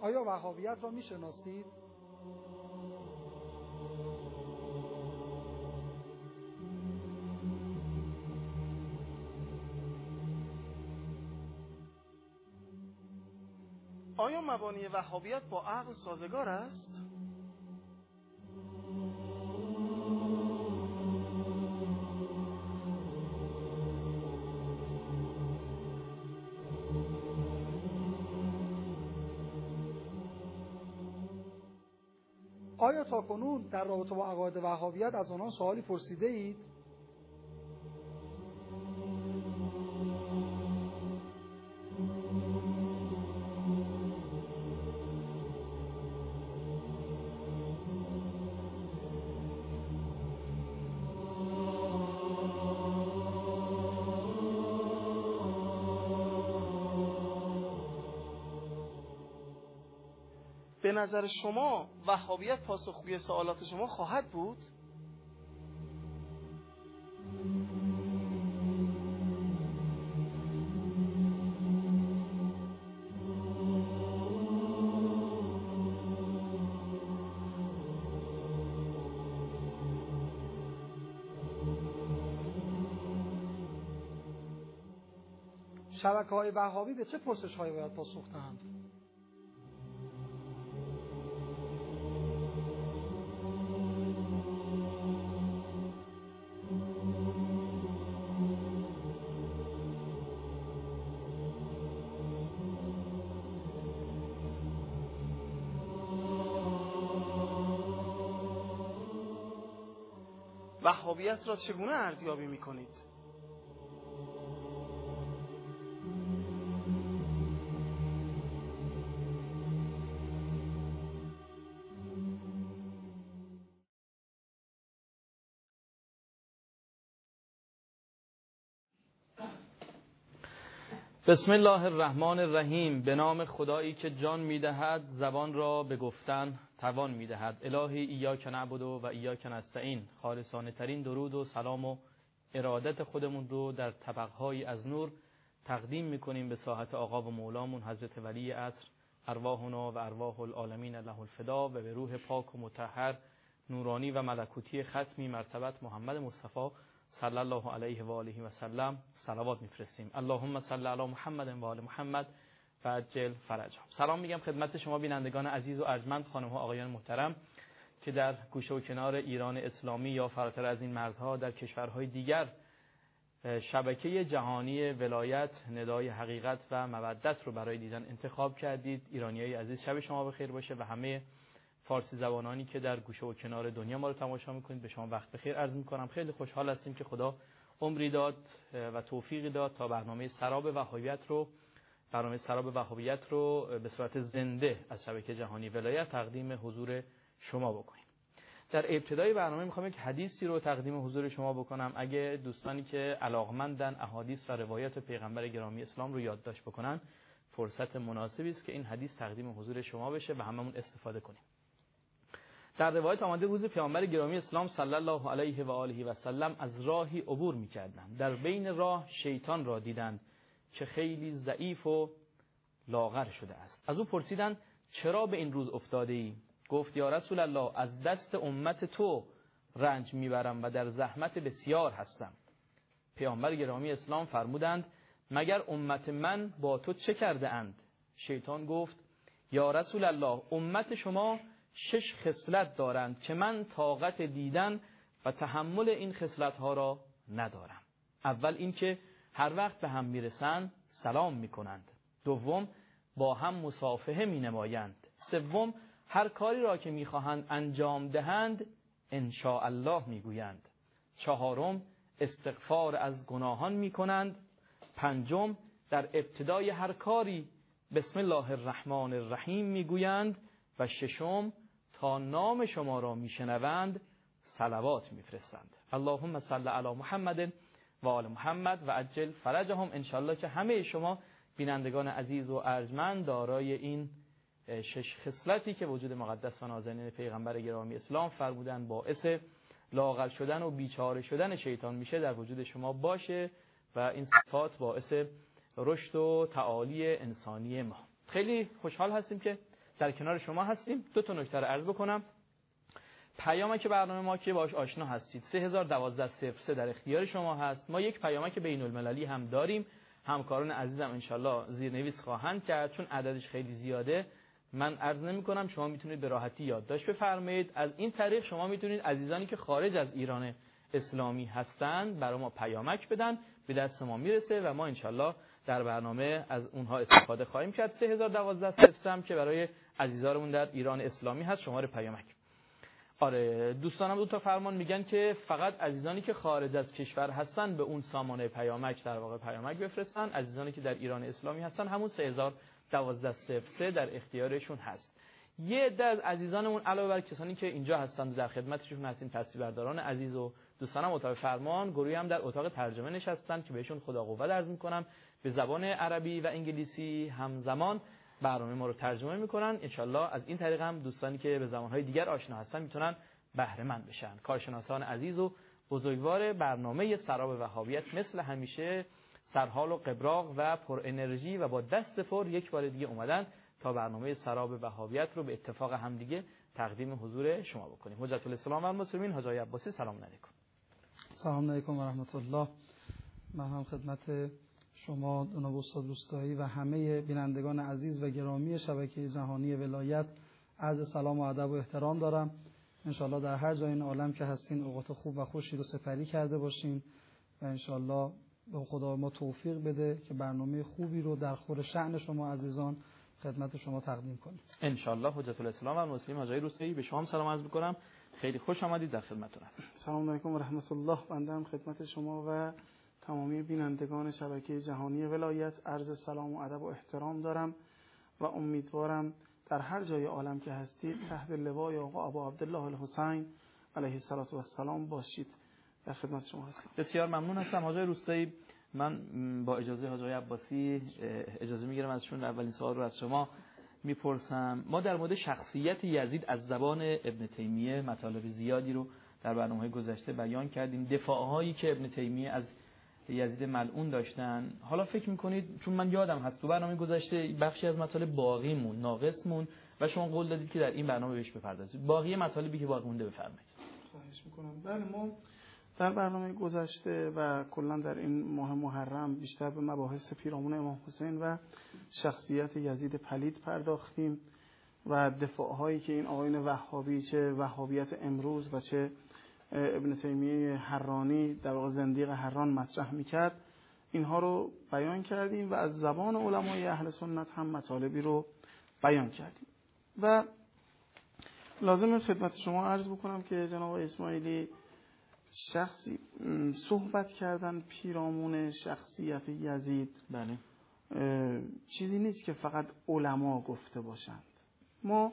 آیا وهابیت را میشناسید؟ آیا مبانی وهابیت با عقل سازگار است؟ آیا تاکنون در رابطه با عقاید وهابیت از آنان سوالی پرسیده اید؟ به نظر شما وهابیت پاسخگوی سوالات شما خواهد بود؟ شبکه‌های وهابی به چه پرسش‌هایی باید پاسخ دهند؟ وهابیت را چگونه ارزیابی می‌کنید؟ بسم الله الرحمن الرحیم. به نام خدایی که جان میدهد، زبان را به گفتن توان میدهد. الهی ایاک نعبد و ایاک نستعین. خالصانه ترین درود و سلام و ارادت خودمون رو در طبقهایی از نور تقدیم میکنیم به ساحت آقا و مولامون حضرت ولی عصر، ارواحنا و ارواح العالمین له الفدا، و به روح پاک و مطهر نورانی و ملکوتی ختمی مرتبت محمد مصطفی صلی الله علیه و آله و سلم صلوات میفرستیم. اللهم صل علی محمد و آل محمد و عجل فرجهم. سلام میگم خدمت شما بینندگان عزیز و ارجمند، خانم ها آقایان محترم که در گوشه و کنار ایران اسلامی یا فراتر از این مرزها در کشورهای دیگر شبکه جهانی ولایت ندای حقیقت و مودت رو برای دیدن انتخاب کردید. ایرانیای عزیز، شب شما بخیر باشه و همه فارسی زبانانی که در گوشه و کنار دنیا ما رو تماشا میکنید به شما وقت بخیر عرض میکنم. خیلی خوشحال هستیم که خدا عمری داد و توفیقی داد تا برنامه سراب وهابیت رو به صورت زنده از شبکه جهانی ولایت تقدیم حضور شما بکنیم. در ابتدای برنامه میخوام یک حدیثی رو تقدیم حضور شما بکنم. اگه دوستانی که علاقمندن احادیث و روایات پیغمبر گرامی اسلام رو یادداشت بکنن، فرصت مناسبی است که این حدیث تقدیم حضور شما بشه و هممون استفاده کنیم. در روایت آمده روز پیامبر گرامی اسلام صلی الله علیه و آله و سلم از راهی عبور می‌کردند. در بین راه شیطان را دیدند که خیلی ضعیف و لاغر شده است. از او پرسیدند چرا به این روز افتاده ای؟ گفت یا رسول الله، از دست امت تو رنج میبرم و در زحمت بسیار هستم. پیامبر گرامی اسلام فرمودند مگر امت من با تو چه کرده اند؟ شیطان گفت یا رسول الله، امت شما 6 خصلت دارند که من طاقت دیدن و تحمل این خصلت‌ها را ندارم. اول این که هر وقت به هم میرسند سلام میکنند. دوم، با هم مصافحه مینمایند. سوم، هر کاری را که میخواهند انجام دهند ان شاء الله میگویند. چهارم، استغفار از گناهان میکنند. پنجم، در ابتدای هر کاری بسم الله الرحمن الرحیم میگویند. و ششم، تا نام شما را میشنوند صلوات میفرستند. اللهم صل علی محمد و آل محمد و عجل فرجهم. انشالله که همه شما بینندگان عزیز و ارجمند دارای این 6 خصلتی که وجود مقدس و نازنین پیغمبر گرامی اسلام فرمودن باعث لاغر شدن و بیچاره شدن شیطان میشه در وجود شما باشه و این صفات باعث رشد و تعالی انسانی ما. خیلی خوشحال هستیم که در کنار شما هستیم. 2 تا نکته رو عرض بکنم. پیامک برنامه ما که باهاش آشنا هستید 3012-03 در اختیار شما هست. ما یک پیامک بین‌المللی هم داریم. همکاران عزیزم انشالله زیرنویس خواهند کرد، چون عددش خیلی زیاده من عرض نمی‌کنم، شما میتونید به راحتی یادداشت بفرمایید. از این طریق شما میتونید عزیزانی که خارج از ایران اسلامی هستند برای ما پیامک بدن، به دست ما میرسه و ما انشالله در برنامه از اونها استفاده خواهیم کرد. 3012-03 هم که برای عزیزانمون در ایران اسلامی هست شماره پیامک. آره دوستانم 2 تا فرمان میگن که فقط عزیزانی که خارج از کشور هستن به اون سامانه پیامک در واقع پیامک بفرستن. عزیزانی که در ایران اسلامی هستن همون 3012-03 در اختیارشون هست. یه عده از عزیزانمون علاوه بر کسانی که اینجا هستن در خدمتشون هستیم، تصویربرداران عزیز و دوستانم اتاق فرمان، گروهی هم در اتاق ترجمه نشستن که بهشون خدا قوت عرض میکنم، به زبان عربی و انگلیسی همزمان برنامه ما رو ترجمه میکنن. انشالله از این طریق هم دوستانی که به زبانهای دیگر آشنا هستن میتونن بهره مند بشن. کارشناسان عزیز و بزرگوار برنامه سراب وهابیت مثل همیشه سرحال و قبراق و پر انرژی و با دست پر یک بار دیگه اومدن تا برنامه سراب وهابیت رو به اتفاق همدیگه تقدیم حضور شما بکنیم. حجت الاسلام و المسلمین حاج آقای عباسی، سلام علیکم. سلام علیکم و رحمت الله. من هم خدمت شما جناب استاد روستایی و همه بینندگان عزیز و گرامی شبکه جهانی ولایت عرض سلام و ادب و احترام دارم. انشالله در هر جای این عالم که هستین اوقات خوب و خوشی رو سپری کرده باشین و انشالله به خدا ما توفیق بده که برنامه خوبی رو در خور شأن شما عزیزان خدمت شما تقدیم کنیم انشالله. حجت الاسلام و المسلمین حاج روستایی، به شما سلام عرض می‌کنم. خیلی خوش آمدید، در خدمتتون هستم. سلام علیکم و رحمت الله. بنده هم خدمت شما و تمامی بینندگان شبکه جهانی ولایت عرض سلام و ادب و احترام دارم و امیدوارم در هر جای عالم که هستید تحت لوای آقا ابا عبدالله الحسین علیه السلام باشید. در خدمت شما هستم. بسیار ممنون هستم حاج روستایی. من با اجازه حاج عباسی اجازه میگیرم ازشون اولین سوال رو از شما میپرسم. ما در مورد شخصیت یزید از زبان ابن تیمیه مطالب زیادی رو در برنامه‌های گذشته بیان کردیم، دفاعهایی که ابن تیمیه از یزید ملعون داشتن. حالا فکر میکنید، چون من یادم هست تو برنامه گذشته بخشی از مطالب باقی مون، ناقص مون و شما قول دادید که در این برنامه بهش بپردازید. باقی مطالبی که باقی مونده بفرمایید. خواهش میکنم. بله، ما در برنامه گذشته و کلا در این ماه محرم بیشتر به مباحث پیرامون امام حسین و شخصیت یزید پلید پرداختیم و دفاعهایی که این آقایون وهابی، چه وهابیت امروز و چه ابن تیمیه حرانی در واقع زندیق حران مطرح میکرد، اینها رو بیان کردیم و از زبان علمای اهل سنت هم مطالبی رو بیان کردیم. و لازم خدمت شما عرض بکنم که جناب اسماعیلی شخصی صحبت کردن پیرامون شخصیت یزید بله چیزی نیست که فقط علما گفته باشند. ما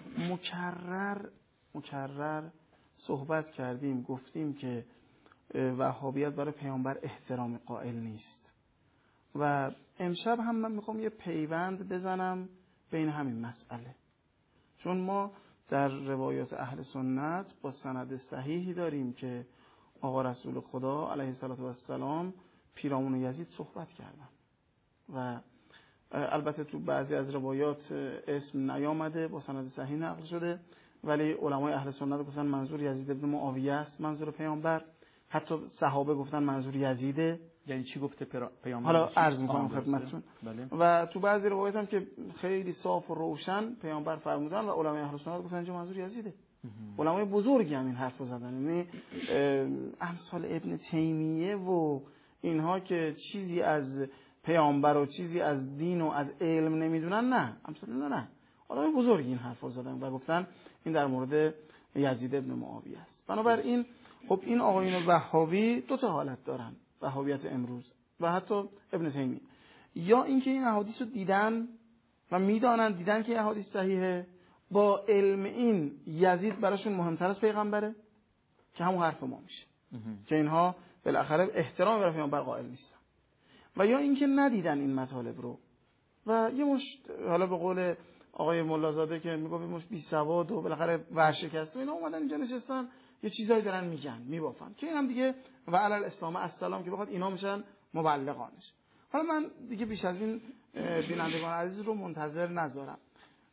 مکرر صحبت کردیم، گفتیم که وهابیت برای پیامبر احترام قائل نیست و امشب هم من میخوام یه پیوند بزنم بین همین مسئله، چون ما در روایات اهل سنت با سند صحیحی داریم که آقا رسول خدا علیه السلام پیرامون یزید صحبت کردن و البته تو بعضی از روایات اسم نیامده، با سند صحیح نقل شده، ولی علمای اهل سنت گفتن منظور یزید ابن معاویه است، منظور پیامبر. حتی صحابه گفتن منظور یزیده. یعنی چی گفته پیامبر؟ حالا عرض میکنم خدمتتون. بله. و تو بعضی روایات هم که خیلی صاف و روشن پیامبر فرمودن و علمای اهل سنت گفتن که منظور یزیده. علمای بزرگی هم این حرفو زدن، یعنی امثال ابن تیمیه و اینها که چیزی از پیامبر و چیزی از دین و از علم نمیدونن، نه، امثال نه، علمای بزرگی این حرفو زدن و گفتن این در مورد یزید ابن معاویه است. بنابراین خب این آقایون وهابی دو تا حالت دارن، وهابیت امروز و حتی ابن تیمیه، یا اینکه این احادیث رو دیدن و میدانن، دیدن که این احادیث صحیحه، با علم این یزید براشون مهمتر از پیغمبره، که همون حرف ما میشه که اینها بالاخره احترام برای پیامبر قائل نیستن، و یا اینکه ندیدن این مطالب رو و یه مش، حالا به قول آقای ملازاده که میگه مش بی سواد و بالاخره ورشکسته، اینا اومدن اینجا نشستن یه چیزایی دارن میگن میبافن که اینم دیگه و علی الاسلام السلام که بخواد اینا میشن مبلغانش. حالا من دیگه بیش از این بینندگان عزیز رو منتظر نذارم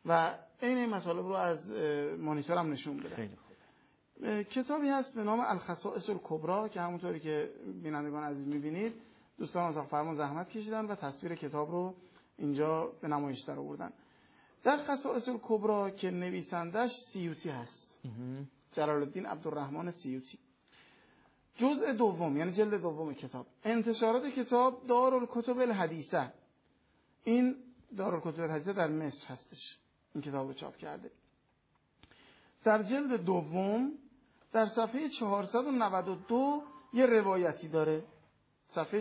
و این مطالب رو از مانیتور هم نشون بده. خیلی خوب. کتابی هست به نام الخصائص الکبری که همونطوری که بینندگان عزیز می‌بینید دوستان اتاق فرمان زحمت کشیدن و تصویر کتاب رو اینجا به نمایش در آوردن. در خصائص الکبری که نویسندش سیوطی هست، جلال الدین عبدالرحمن سیوطی. جزء دوم یعنی جلد دوم کتاب. انتشارات کتاب دارالکتب الحدیثه. این دارالکتب الحدیثه در مصر هستش. این کتاب رو چاپ کرده. در جلد دوم در صفحه 492 یه روایتی داره. صفحه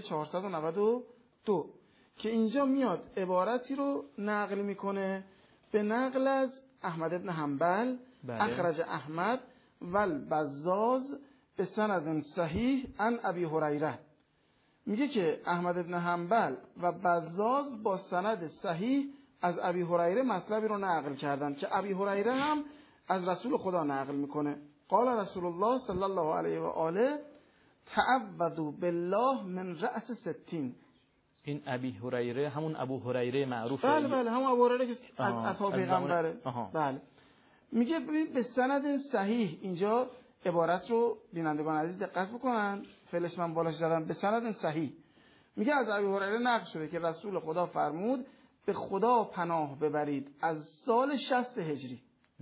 492 که اینجا میاد عبارتی رو نقل میکنه به نقل از احمد ابن حنبل. اخرج احمد والبزاز به سند صحیح عن ابی هریره. میگه که احمد ابن حنبل و بزاز با سند صحیح از ابی هریره مطلبی رو نقل کردن که ابی هریره هم از رسول خدا نقل میکنه. قال رسول الله صلی الله علیه و آله تعوذوا بالله من رأس 60. این ابی هریره همون ابو هریره معروفه. بله همون ابو هریره که از اصحاب پیغمبره. بله. میگه به سند صحیح. اینجا عبارت رو بینندگان عزیز دقت بکنن، فعلش من بالاش زدم، به سند صحیح. میگه از ابی هریره نقل شده که رسول خدا فرمود به خدا پناه ببرید از سال 60 هجری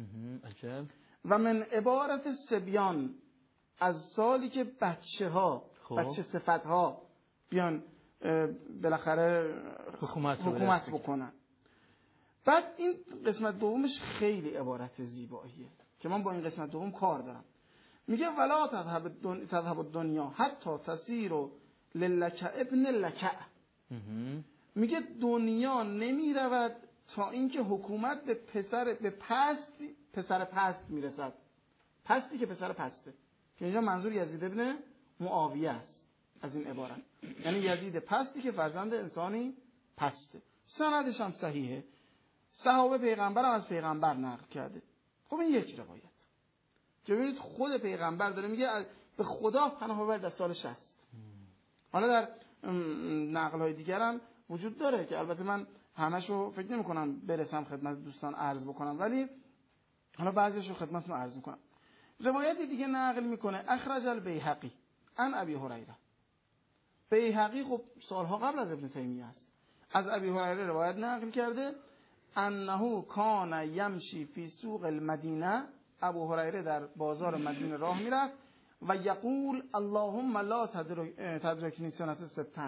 و من عبارت سبیان از سالی که بچه صفت ها بیان بالاخره حکومت بکنن. بعد این قسمت دومش خیلی عبارت زیباییه که من با این قسمت دوم کار دارم. میگه ولا تذهب الدنیا حتی تسیر للک ابن لک. میگه دنیا نمی رود تا اینکه حکومت به پسر پست میرسد. پستی که پسر پسته، که اینجا منظور یزید ابن معاویه است از این عبارت، یعنی یزید پستی که فرزند انسانی پسته. سندش هم صحیحه، صحابه پیغمبر هم از پیغمبر نقل کرده. خب این یک روایت که ببینید خود پیغمبر داره میگه به خدا پناه ببرید از سال 60. حالا در نقل‌های دیگر هم وجود داره که البته من همشو فکر نمی‌کنم برسم خدمت دوستان عرض بکنم، ولی حالا بعضیشو خدمتتون عرض می‌کنم. روایت دیگه نقل میکنه اخرج البیهقی عن ابی هریره. بیهقی خب سالها قبل از ابن تیمیه است. از ابی هریره روایت نقل کرده انه کان یمشی فی سوق المدینه. ابو هریره در بازار مدینه راه میرفت و یقول اللهم لا تدرکنی سنت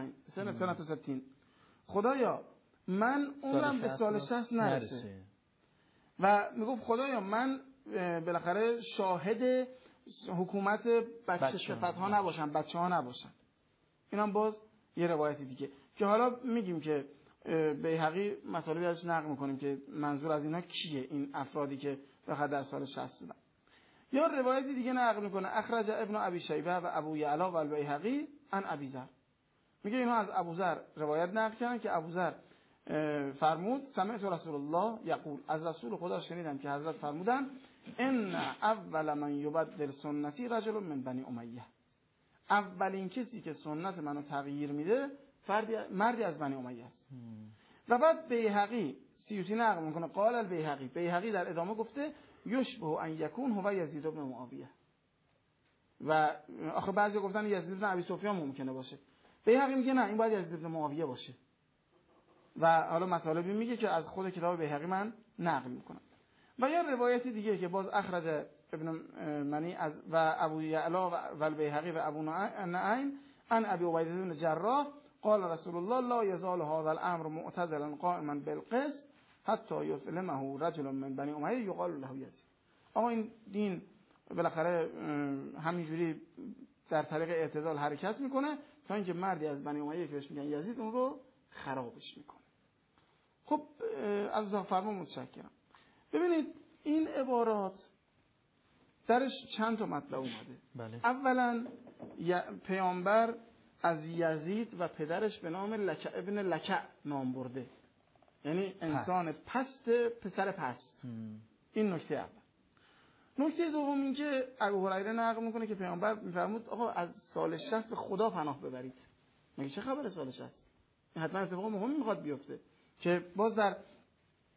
60. خدایا من عمرم به سال 60 نرسه. و میگفت خدایا من بالاخره شاهد حکومت بچه صفت ها نباشم، بچه ها نباشم. این هم باز یه روایتی دیگه که حالا میگیم که بیهقی مطالبی ازش نقل میکنیم که منظور از اینا کیه، این افرادی که بالاخره در سال 60 بودن. یا روایتی دیگه نقل میکنه اخرج ابن ابی شیبه و ابو یعلا و البیهقی عن ابی ذر. میگه اینا از ابو ذر روایت نقل کردن که ابو ذر فرمود سمعت رسول الله یقول، از رسول خدا شنیدم که حضرت فرمودن ان اول من یبدل سنتی رجل من بنی امیه. اولین کسی که سنت منو تغییر میده مردی از بنی امیه است. و بعد بیهقی سیوطی نقل میکنه قال البیهقی، بیهقی در ادامه گفته یشبه ان یکون هو یزید بن معاویه. و آخه بعضی گفتن یزید بن ابی سفیان ممکنه باشه. بیهقی میگه نه این باید یزید بن معاویه باشه. و حالا مطالبی میگه که از خود کتاب بیهقی من نقل میکنم. و یا روایتی دیگه که باز اخرج ابن منی و ابو یعلا و البیهقی و ابو نعیم عن ابی عبیده بن جراح قال رسول الله لا یزال هذا الامر معتدلا قائما بالقسط حتی یسلمه رجل من بنی امیه یقال له یزید. آقا این دین بالاخره همینجوری در طریق اعتدال حرکت میکنه تا اینکه مردی از بنی امیه که بهش میگن یزید اون رو خرابش میکنه. خب از اتاق فرمان متشکرم. ببینید این عبارات درش چند تا مطلب اومده. بله. اولا پیامبر از یزید و پدرش به نام لک ابن لک نام برده، یعنی انسان پست پسر پست. این نکته اول. نکته دوم این که ابو هریره نقل میکنه که پیامبر میفرمود آقا از سال 60 به خدا پناه ببرید. مگه چه خبره سال 60؟ حتما اتفاق مهمی میخواد بیفته که باز در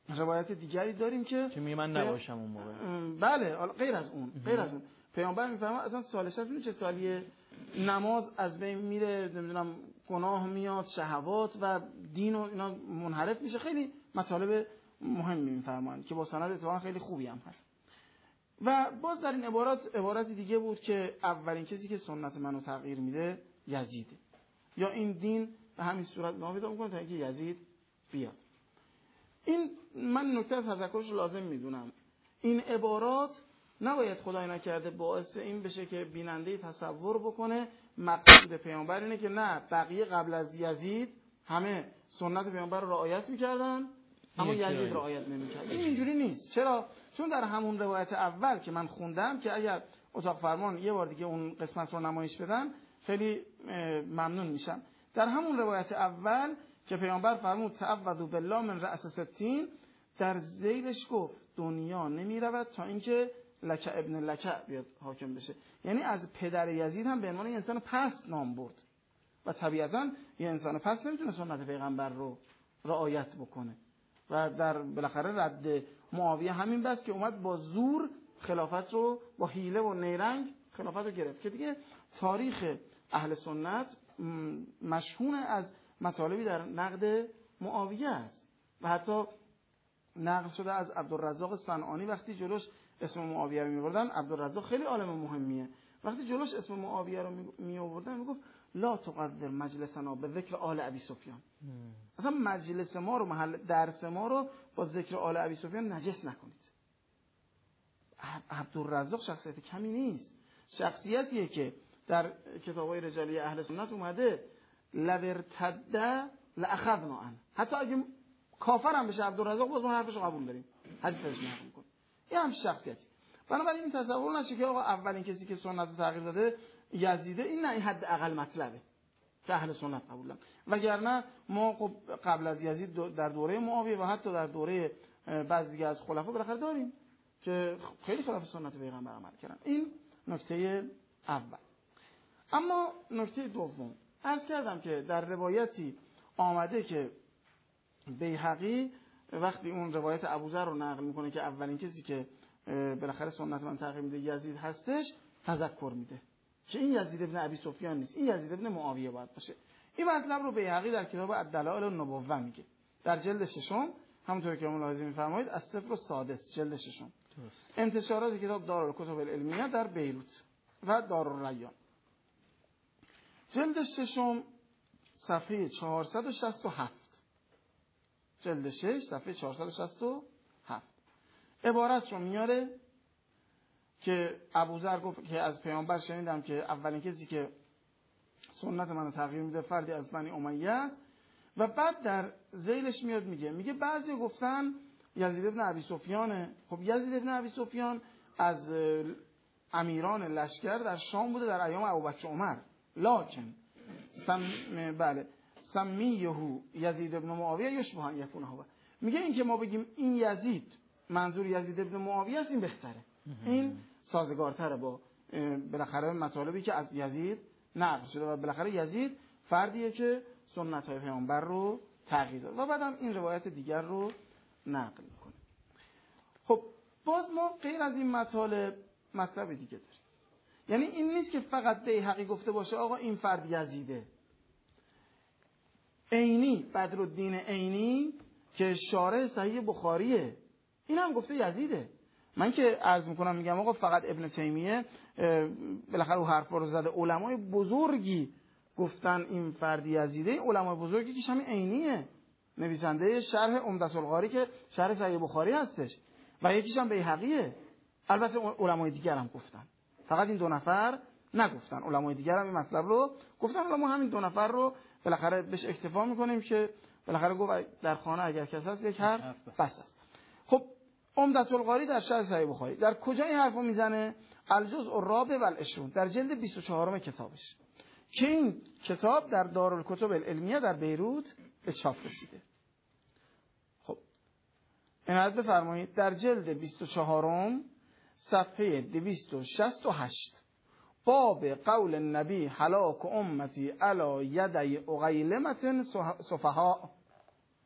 روایت دیگری داریم که میگه من نباشم اون موقع. بله غیر از اون پیامبر میفرما اصلا سال 60 چه سالیه؟ نماز از بین میره، نمیدونم گناه میاد، شهوات و دین و اینا منحرف میشه. خیلی مطالب مهمی میفرمایند که با سند اتفاقا خیلی خوبی هم هست. و باز در این عبارت دیگه بود که اولین کسی که سنت منو تغییر میده یزیده، یا این دین به همین صورت نامیده میکنه تا اینکه یزید بیاد. این من نکته تذکرش لازم میدونم. این عبارات نباید خدای نکرده باعث این بشه که بیننده تصور بکنه مقصود پیامبر اینه که نه بقیه قبل از یزید همه سنت پیامبر رو رعایت میکردن اما یزید رعایت نمیکرد. این اینجوری نیست. چرا؟ چون در همون روایت اول که من خوندم که اگر اتاق فرمان یه بار دیگه اون قسمت رو نمایش بدن خیلی ممنون میشم. در همون روایت اول که پیامبر فرمود تعوذوا بالله من رأس ستین، در ذیلش گفت دنیا نمی رود تا اینکه لکع ابن لکع بیاد حاکم بشه. یعنی از پدر یزید هم به عنوان یه انسان پست نام برد و طبیعتا یه انسان پست نمیتونه سنت پیغمبر رو رعایت بکنه و در بالاخره رد معاویه همین بس که اومد با زور خلافت رو با حیله و نیرنگ خلافت رو گرفت که دیگه تاریخ اهل سنت مشهون از مطالبی در نقد معاویه است و حتی نقل شده از عبدالرزاق صنعانی وقتی جلوش اسم معاویه رو می‌آوردن. عبدالرزاق خیلی عالم مهمیه، وقتی جلوش اسم معاویه رو می‌آوردن میگفت لا تقدر مجلسنا به ذکر آل ابی سفیان. اصلا مجلس ما رو، محل درس ما رو با ذکر آل ابی سفیان نجس نکنید. عبدالرزاق شخصیت کمی نیست، شخصیتیه که در کتاب‌های رجالی اهل سنت اومده لو ارتد لاخذنا عنه، حتی اگه کافر هم بشه عبدالرزاق باز ما حرفش رو قبول داریم، حدیثش نقل می‌کنه. این هم شخصیتی. بنابراین این تصور نشه که آقا اولین کسی که سنت رو تغییر داده یزیده. این نه، این حد اقل مطلبه که اهل سنت قبول دارن. وگرنه ما قبل از یزید در دوره معاویه و حتی در دوره بعضی دیگه از خلفا بالاخره داریم که خیلی خلاف سنت پیغمبر عمل کردن. این نکته اول. اما نکته دوم، عرض کردم که در روایتی آمده که بیهقی وقتی اون روایت ابوذر رو نقل میکنه که اولین کسی که بالاخره سنت من تغییر میده یزید هستش، تذکر میده که این یزید ابن ابی سفیان نیست، این یزید ابن معاویه باید باشه. این مطلب رو بیهقی در کتاب الدلائل النبوه میگه، در جلد ششم، همونطور که ملاحظه میفرمایید از صفر و سادس جلد ششم. انتشارات کتاب دارالکتب العلمیه در بیروت و دارالریان، جلد ششم صفحه 467، جلد 6 صفحه 467 عبارت رو میاره که ابوذر گفت که از پیامبر شنیدم که اولین کسی که سنت منو تغییر میده فردی از بنی امیه است. و بعد در ذیلش میاد میگه بعضی گفتن یزید ابن ابی سفیانه. خب یزید ابن ابی سفیان از امیران لشکر در شام بوده در ایام ابوبکر عمر، لکن سمیهو یزید ابن معاویه یشبه ان یکون هو. میگه این که ما بگیم این یزید منظور یزید ابن معاویه است این بهتره، این سازگارتره با بالاخره مطالبی که از یزید نقل شده و بالاخره یزید فردیه که سنت های پیامبر رو تغییر داد و بعدم این روایت دیگر رو نقل میکنه. خب باز ما غیر از این مطلب دیگه داریم. یعنی این نیست که فقط بیهقی گفته باشه آقا این فرد یزیده. عینی، بدرالدین عینی که شارح صحیح بخاریه، این هم گفته یزیده. من که عرض میکنم میگم آقا فقط ابن تیمیه بالاخره او حرف رو زده، علمای بزرگی گفتن این فرد یزیده. این علمای بزرگی که همین عینیه، نویسنده شرح عمدة القاری که شرح صحیح بخاری هستش و یکیش هم بیهقیه. البته علمای دیگر هم گفتن، فقط این دو نفر نگفتن. علمای دیگر هم این مطلب رو گفتن، ولی ما همین دو نفر رو بالاخره بهش اکتفا میکنیم که بالاخره گفت در خانه اگر کسی هست یک حرف بس است. خب عمدة القاری در شرح صحیح بخاری در کجا این حرفو میزنه؟ الجزء الرابع والعشرون، در جلد 24 کتابش، که این کتاب در دارالکتب العلمیه در بیروت به چاپ رسیده. خب عنایت بفرمایید در جلد 24 صفحه 268 باب قول النبی هلاک امتی علی یدی اغیلمة صفحاء،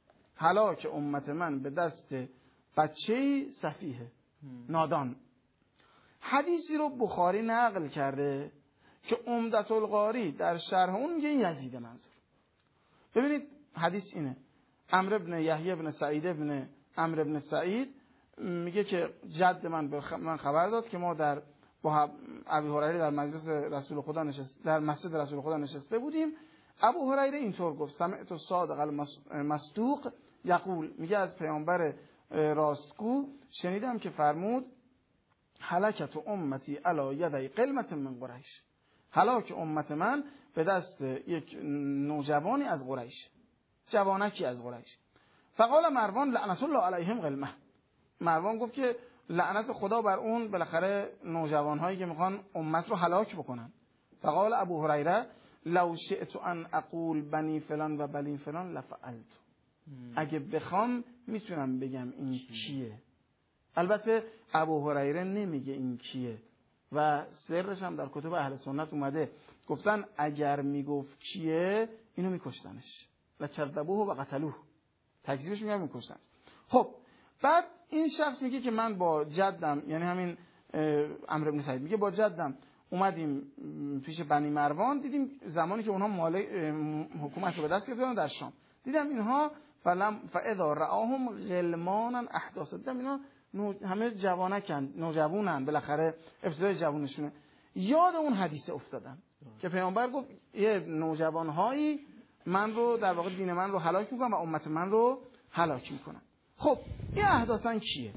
هلاک امت من به دست بچه‌ای سفیه نادان. حدیثی رو بخاری نقل کرده که عمدة القاری در شرح اون میگه یزید منظور. ببینید حدیث اینه، عمرو بن یحیی بن سعید بن عمرو بن سعید میگه که جد من خبر داد که ما با ابی هریره در مجلس رسول خدا در مسجد رسول خدا نشسته بودیم. ابو هریره اینطور گفت: سمعت الصادق المصدوق یقول، میگه از پیامبر راستگو شنیدم که فرمود: هلاکت امتی علی یدی قلمة من قریش، هلاک امت من به دست یک نوجوانی از قریش، جوانکی از قریش. فقال مروان لعنت الله علیهم قلمه، مروان گفت که لعنت خدا بر اون بالاخره نوجوانهایی که میخوان امت رو هلاک بکنن. فقال ابو هریره لو شئت ان اقول بنی فلان و بنی فلان لفعلت، اگه بخوام میتونم بگم این کیه. البته ابو هریره نمیگه این کیه و سرش هم در کتب اهل سنت اومده، گفتن اگر میگفت کیه اینو میکشتنش، لکذبوه و قتلوه، تکذیبش میکشتن. خب بعد این شخص میگه که من با جدم، یعنی همین عمرو بن سعید میگه با جدم اومدیم پیش بنی مروان، دیدیم زمانی که اونها حکومت رو به دست گرفتن در شام، دیدم اینها فاذا رآهم غلمانا احداث، دیدم اینا همه نوجوانن، بالاخره ابتدای جوونشونه. یاد اون حدیث افتادم که پیامبر گفت یه نوجوانهایی من رو در واقع دین من رو هلاک میکنن و امت من رو هلاک میکنن. خب این احداثاً کیه؟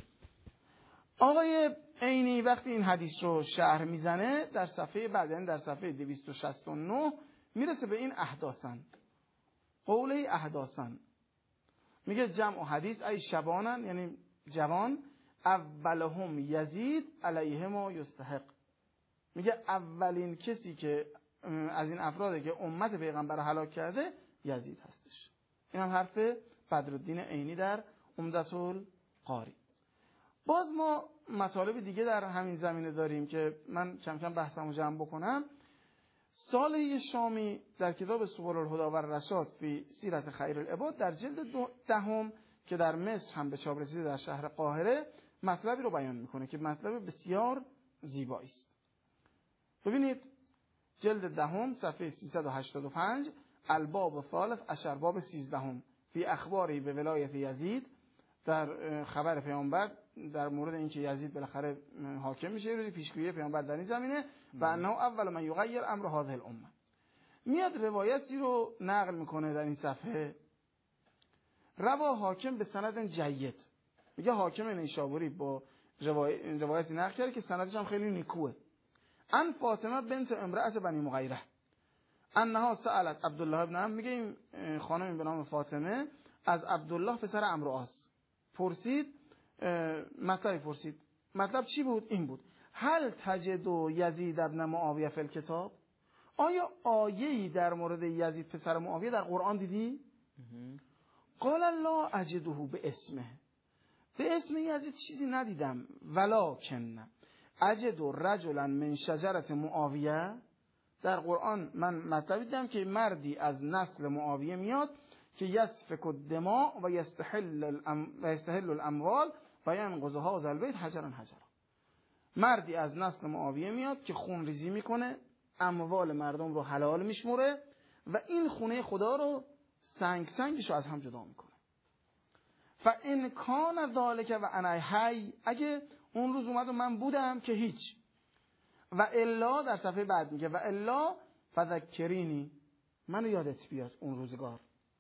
آقای عینی وقتی این حدیث رو شرح میزنه در صفحه بعد، یعنی در صفحه 269 میرسه به این احداثاً، قوله احداثاً، میگه جمع حدیث ای شبانن، یعنی جوان، اولهم یزید علیهم و یستحق، میگه اولین کسی که از این افراده که امت پیغمبر هلاک کرده یزید هستش. این هم حرف بدرالدین عینی در عمدة القاری. باز ما مطالب دیگه در همین زمینه داریم که من کم کم بحثمو جمع بکنم. صالح شامی در کتاب سبل الهدی و الرشاد فی سیرت خیر العباد در جلد 10 که در مصر هم به چاپ رسیده در شهر قاهره مطلبی رو بیان میکنه که مطلب بسیار زیبایی است. ببینید جلد 10 صفحه 385 الباب الثالث عشر، باب 13 فی اخباری به ولایت یزید، در خبر پیامبر در مورد اینکه یزید بالاخره حاکم میشه، روزی پیشگویی پیامبر در این زمینه و انه اول من یغیر امر هذه الامه. میاد روایتی رو نقل میکنه در این صفحه، روا حاکم به سند جید، میگه حاکم نیشابوری با روایتی نقل کرده که سندش هم خیلی نیکوه. ان فاطمه بنت امرأة بنی مغیره انها سألت عبدالله ابن عمرو، میگه این خانمی به نام فاطمه از عبدالله پسر عمرو عاص پرسید، مطلب پرسید. مطلب چی بود؟ این بود: هل تجد یزید ابن معاویه فی الکتاب، آیا آیه‌ای در مورد یزید پسر معاویه در قرآن دیدی؟ قال لا اجده به اسمه، به اسم یزید چیزی ندیدم، ولکن اجد رجلا من شجرة معاویه، در قرآن من مطلب دیدم که مردی از نسل معاویه میاد که یسفک الدماء و یستحل الاموال و ینقض هذا البیت حجرا حجرا، مردی از نسل معاویه میاد که خون ریزی میکنه، اموال مردم رو حلال میشموره و این خونه خدا رو سنگش رو از هم جدا میکنه. فان کان ذلک و انا حی، اگه اون روز اومد و من بودم که هیچ، و الا در صفحه بعد میگه و الا فذکرینی، منو یادت بیاد اون روزگار.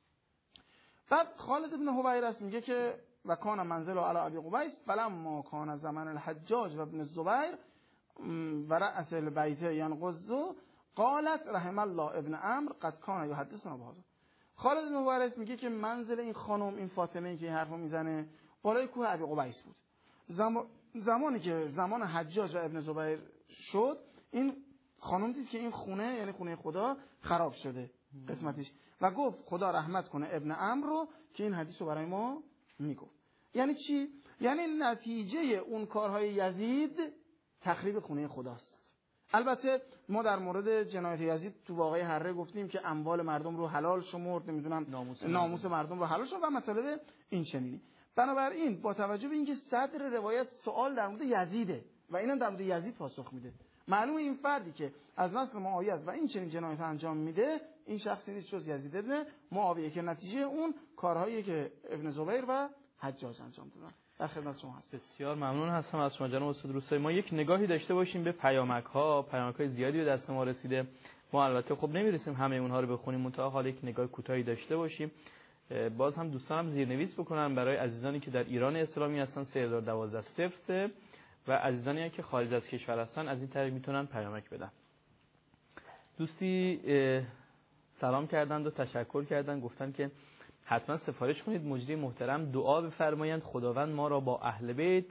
بعد خالد بن حویرث میگه که و کان منزل علی ابی قبیس فلما کان زمان الحجاج و ابن الزبیر و رأس البیت ینقض قالت رحم الله ابن عمرو قد کان یحدثنا بهذا. خالد بن حویرث میگه که منزل این خانم، این فاطمه که این حرفو میزنه، بالای کوه ابی قبیس بود. زمانی که زمان حجاج و ابن زبیر شد، این خانم دید که این خونه، یعنی خونه خدا، خراب شده قسمتش و گفت خدا رحمت کنه ابن عمرو رو که این حدیث رو برای ما میگفت. یعنی چی؟ یعنی نتیجه اون کارهای یزید تخریب خونه خداست. البته ما در مورد جنایت یزید تو واقعه حره گفتیم که اموال مردم رو حلال شمرد، نمیدونم ناموس مردم رو حلال شمرد و مسائل این چنینی. بنابراین با توجه به اینکه صدر روایت سوال در مورد یزیده و اینم در مورد یزید پاسخ میده، معلومه این فردی که از نسل معاویه است و این چنین جنایت انجام میده این شخصی نیست جز یزید ابن معاویه که نتیجه اون کارهایی که ابن زبیر و حجاج انجام دادن. در خدمت شما هستم. بسیار ممنون هستم از شما جناب استاد روستایی. ما یک نگاهی داشته باشیم به پیامک‌های زیادی به دست ما رسیده. ما البته خب نمی‌رسیم همه اونها رو بخونیم، منتها حالا یک نگاه کوتاهی داشته باشیم. باز هم دوستانم زیرنویس بکنن برای عزیزانی که در ایران اسلامی هستن 3012 و عزیزانی که خارج از کشور هستن از این طریق میتونن پیامک بدن. دوستی سلام کردند و تشکر کردند، گفتن که حتما سفارش کنید مجری محترم دعا بفرمایند خداوند ما را با اهل بیت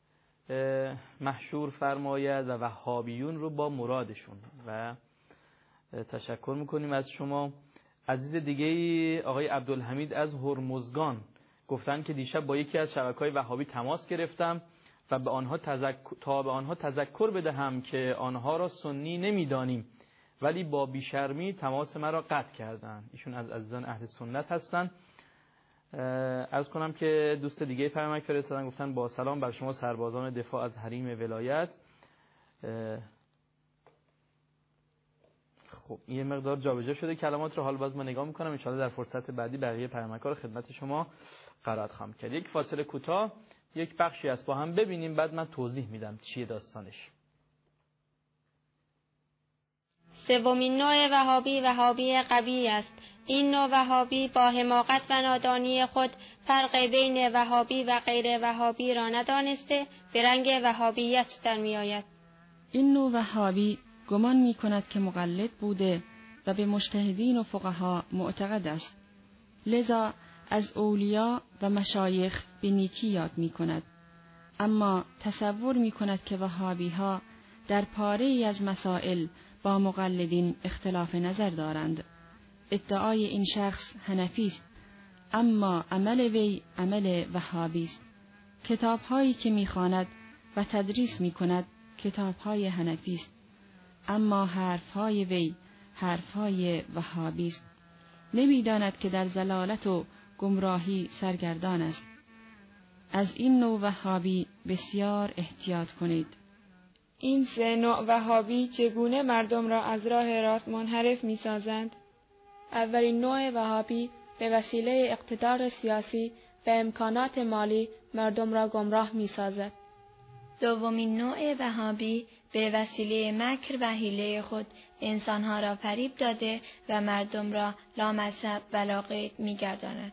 محشور فرماید و وهابیون رو با مرادشون. و تشکر میکنیم از شما. عزیز دیگه آقای عبدالحمید از هرمزگان گفتن که دیشب با یکی از شبکه‌های وهابی تماس گرفتم و به آنها تذکر بدهم که آنها را سنی نمیدانیم ولی با بیشرمی تماس مرا قطع کردند. ایشون از عزیزان اهل سنت هستن. عرض کنم که دوست دیگه پیامک فرستادن، گفتن با سلام بر شما سربازان دفاع از حریم ولایت. خب یه مقدار جابجا شده کلمات رو، حالا باز من نگاه میکنم ان شاءالله در فرصت بعدی بقیه پیامک‌ها رو خدمت شما قرائت خواهم کرد. یک فاصله کوتاه، یک بخشی از با هم ببینیم، بعد من توضیح میدم چیه داستانش. سومین نوع وهابی قوی است. این نوع وهابی با حماقت و نادانی خود فرق بین وهابی و غیر وهابی را ندانسته به رنگ وهابیت در می آید. این نوع وهابی گمان می کند که مقلد بوده و به مجتهدین و فقها معتقد است، لذا از اولیا و مشایخ به نیکی یاد می کند، اما تصور می کند که وهابی ها در پاره ای از مسائل با مقلدین اختلاف نظر دارند. ادعای این شخص حنفی است، اما عمل وی عمل وهابی است. کتاب‌هایی که می‌خواند و تدریس می‌کند کتاب‌های حنفی است، اما حرف‌های وی حرف‌های وهابی است. نمی‌داند که در ضلالت و گمراهی سرگردان است. از این نوع وهابی بسیار احتیاط کنید. این سه نوع وهابی چگونه مردم را از راه راست منحرف می‌سازند؟ اولین نوع وهابی به وسیله اقتدار سیاسی و امکانات مالی مردم را گمراه می‌سازد. دومین نوع وهابی به وسیله مکر و حیله خود انسانها را فریب داده و مردم را لامذهب و لاقید می‌گرداند.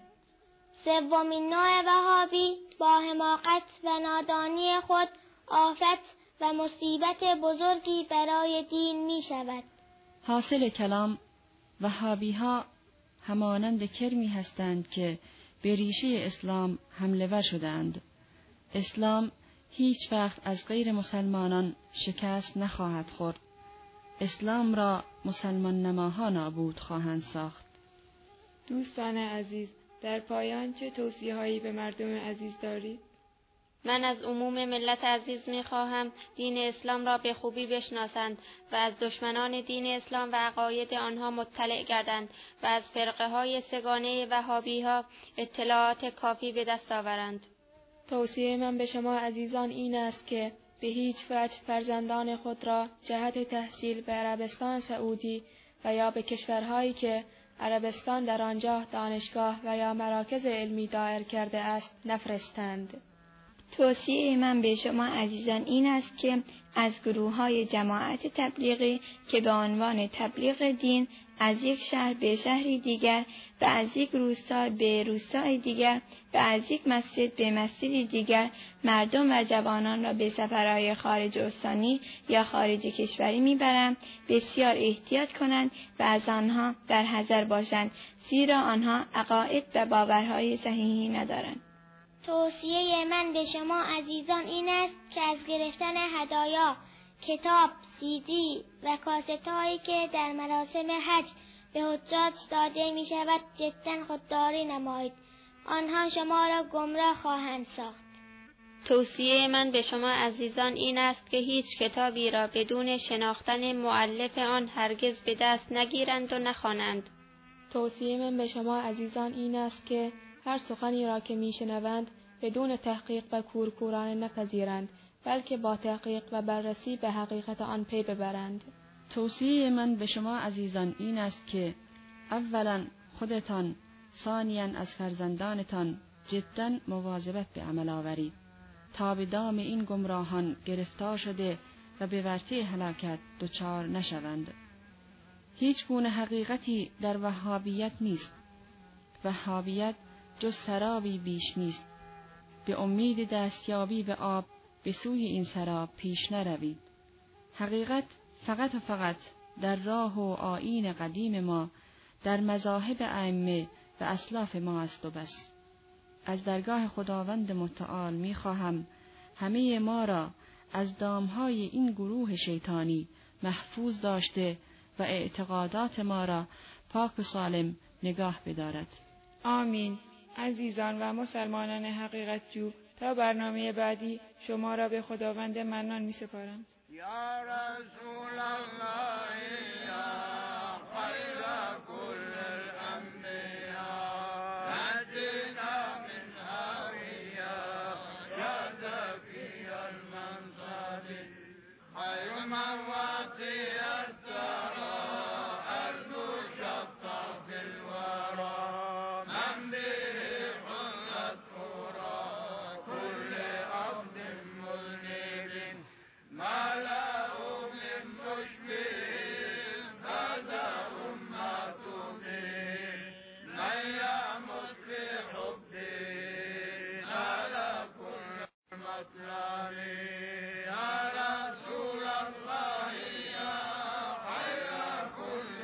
سومین نوع وهابی با حماقت و نادانی خود آفت و مصیبت بزرگی برای دین می شود. حاصل کلام، وهابی ها همانند کرمی هستند که به ریشه اسلام حمله ور شدند. اسلام هیچ وقت از غیر مسلمانان شکست نخواهد خورد. اسلام را مسلمان نماها نابود خواهند ساخت. دوستان عزیز، در پایان چه توصیه‌هایی به مردم عزیز دارید؟ من از عموم ملت عزیز می‌خواهم دین اسلام را به خوبی بشناسند و از دشمنان دین اسلام و عقاید آنها مطلع گردند و از فرقه‌های سگانه وهابی‌ها اطلاعات کافی به دست آورند. توصیه من به شما عزیزان این است که به هیچ وجه فرزندان خود را جهت تحصیل به عربستان سعودی و یا به کشورهایی که عربستان در آنجا دانشگاه و یا مراکز علمی دایر کرده است نفرستند. توصیه من به شما عزیزان این است که از گروه‌های جماعت تبلیغی که به عنوان تبلیغ دین از یک شهر به شهری دیگر و از یک روستا به روستای دیگر و از یک مسجد به مسجدی دیگر مردم و جوانان را به سفرهای خارج استانی یا خارج کشوری میبرند بسیار احتیاط کنند و از آنها در حذر باشند، زیرا آنها عقاید و باورهای صحیحی ندارند. توصیه من به شما عزیزان این است که از گرفتن هدایا، کتاب، CD و کاست‌هایی که در مراسم حج به حجاج داده می شود جدا خودداری نمایید. آنها شما را گمراه خواهند ساخت. توصیه من به شما عزیزان این است که هیچ کتابی را بدون شناختن مؤلف آن هرگز به دست نگیرند و نخوانند. توصیه من به شما عزیزان این است که هر سخنی را که میشنوند بدون تحقیق و کورکورانه نپذیرند، بلکه با تحقیق و بررسی به حقیقت آن پی ببرند. توصیه من به شما عزیزان این است که اولا خودتان، ثانیاً از فرزندانتان جداً مواظبت به عمل آورید تا به دام این گمراهان گرفتار شده و به ورطه هلاکت دچار نشوند. هیچ گونه حقیقتی در وهابیت نیست. وهابیت جز سرابی بیش نیست. به امید دستیابی به آب به سوی این سراب پیش نروید. حقیقت فقط و فقط در راه و آیین قدیم ما، در مذاهب ائمه و اسلاف ما است و بس. از درگاه خداوند متعال می خواهم همه ما را از دامهای این گروه شیطانی محفوظ داشته و اعتقادات ما را پاک و سالم نگاه بدارد. آمین. عزیزان و مسلمانان حقیقت جو، تا برنامه بعدی شما را به خداوند منان می سپارم. یا رسول الله یا خیر کل الانبیاء نجنا من هاویہ یا زکی المنصب خیر من وقی ارترا ارجو شفا فی الورا من به حلت خورا كل عبد مذنب ما له من مشبه هذا أمته من يمت بحبه على كل مطلب يا رسول الله يا خير كل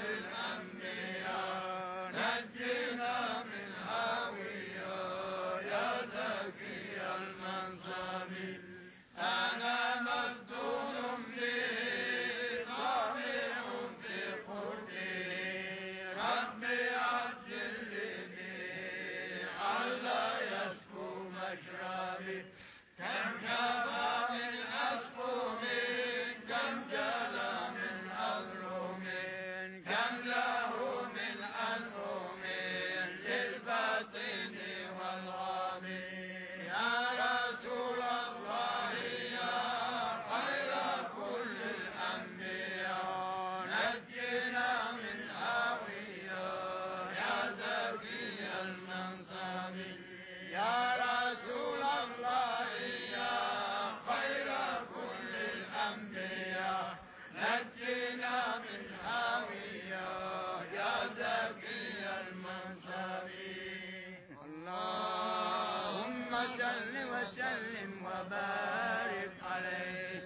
الأنبياء نجنا من هاوية يا زكي المنصب أنا مفتون به طامع في قربي ربي عجل لي ألا يسكو مشربي كم جبى من أسقم كم جلى من أظلم كم له من أنعم للباطن والغام يا رسول الله يا خير كل الأنبياء نجنا من هاوية يا زكي المنصب يا رسول الله يا خير كل الأنبياء نجنا من هاوية يا زكي المنصب اللهم صل وسلم وبارك عليه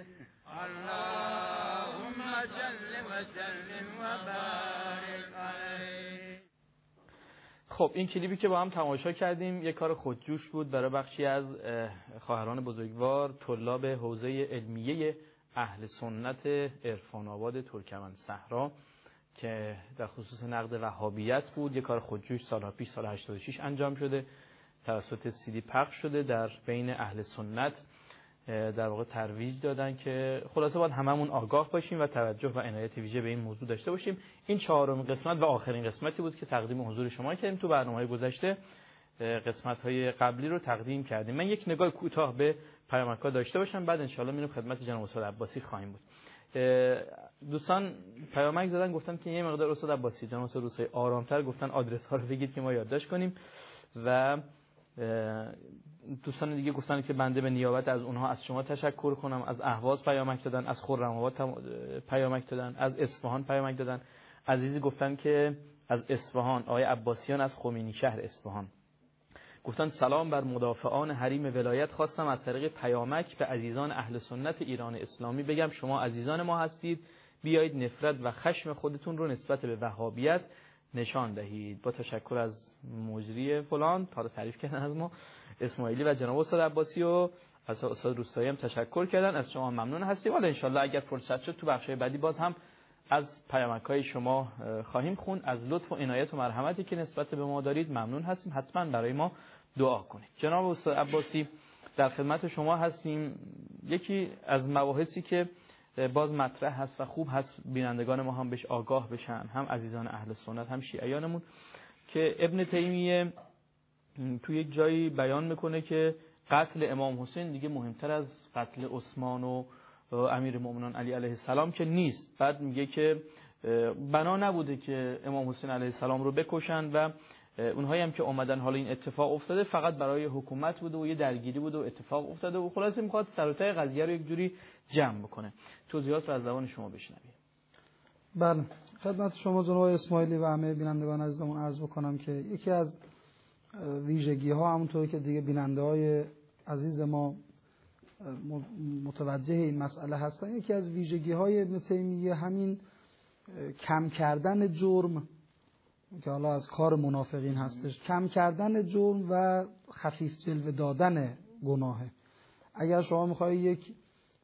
اللهم صل وسلم وبارك عليه. خب این کلیپی که با هم تماشا کردیم یک کار خودجوش بود برای بخشی از خواهران بزرگوار طلاب حوزه علمیه اهل سنت عرفان آباد ترکمن صحرا که در خصوص نقد وهابیت بود. یک کار خودجوش سالها پیش سال 86 انجام شده، توسط CD پخش شده، در بین اهل سنت در واقع ترویج دادن که خلاصه باید هممون آگاه باشیم و توجه و عنایت ویژه به این موضوع داشته باشیم. این چهارمین قسمت و آخرین قسمتی بود که تقدیم حضور شما کردیم. تو برنامه‌های گذشته قسمت‌های قبلی رو تقدیم کردیم. من یک نگاه کوتاه به پیامک‌ها داشته باشم، بعد انشالله میریم خدمت جناب استاد عباسی خواهیم بود. دوستان پیامک زدن گفتن که یه مقدار استاد عباسی جناب استاد روسیه آرام‌تر گفتن آدرس ها رو بگید که ما یادداشت کنیم و دوستان دیگه گفتن که بنده به نیابت از اونها از شما تشکر کنم. از اهواز پیامک دادن، از خرم‌آباد پیامک دادن، از اصفهان پیامک دادن. عزیزی گفتن که از اصفهان آقای عباسیان از خمینی شهر اصفهان گفتن سلام بر مدافعان حریم ولایت. خواستم از طریق پیامک به عزیزان اهل سنت ایران اسلامی بگم شما عزیزان ما هستید، بیایید نفرت و خشم خودتون رو نسبت به وهابیت نشان دهید. با تشکر از مجری فلان تا تعریف کردن از ما اسماعیلی و جناب استاد عباسی و از استاد روستایی هم تشکر کردن. از شما ممنون هستیم. حالا ان شاءالله اگر فرصت شد تو بخش‌های بعدی باز هم از پیامک‌های شما خواهیم خوند. از لطف و عنایت و مرحمتی که نسبت به ما دارید ممنون هستیم. حتما برای ما دعا کنید. جناب استاد عباسی در خدمت شما هستیم. یکی از مباحثی که باز مطرح هست و خوب هست بینندگان ما هم بهش آگاه بشن، هم عزیزان اهل سنت هم شیعیانمون، که ابن تیمیه توی یک جایی بیان میکنه که قتل امام حسین دیگه مهمتر از قتل عثمان و امیر المؤمنین علی علیه السلام که نیست. بعد میگه که بنا نبوده که امام حسین علیه السلام رو بکشن و اونهایی هم که اومدن حالا این اتفاق افتاده فقط برای حکومت بوده و یه درگیری بوده و اتفاق افتاده و خلاصه میخواد سر و ته قضیه رو یک جوری جمع بکنه. توضیحات رو از زبان شما بشنویم. بله، خدمت شما جناب اسماعیلی و همه بینندگان عزیزمون عرض بکنم که یکی از ویژگی ها، همونطوری که دیگه بیننده های عزیز ما متوجه این مسئله هستن، یکی از ویژگی های ابن تیمیه همین کم کردن جرم که حالا از کار منافقین هستش، کم کردن جرم و خفیف جلوه دادن گناهه. اگر شما میخوایی یک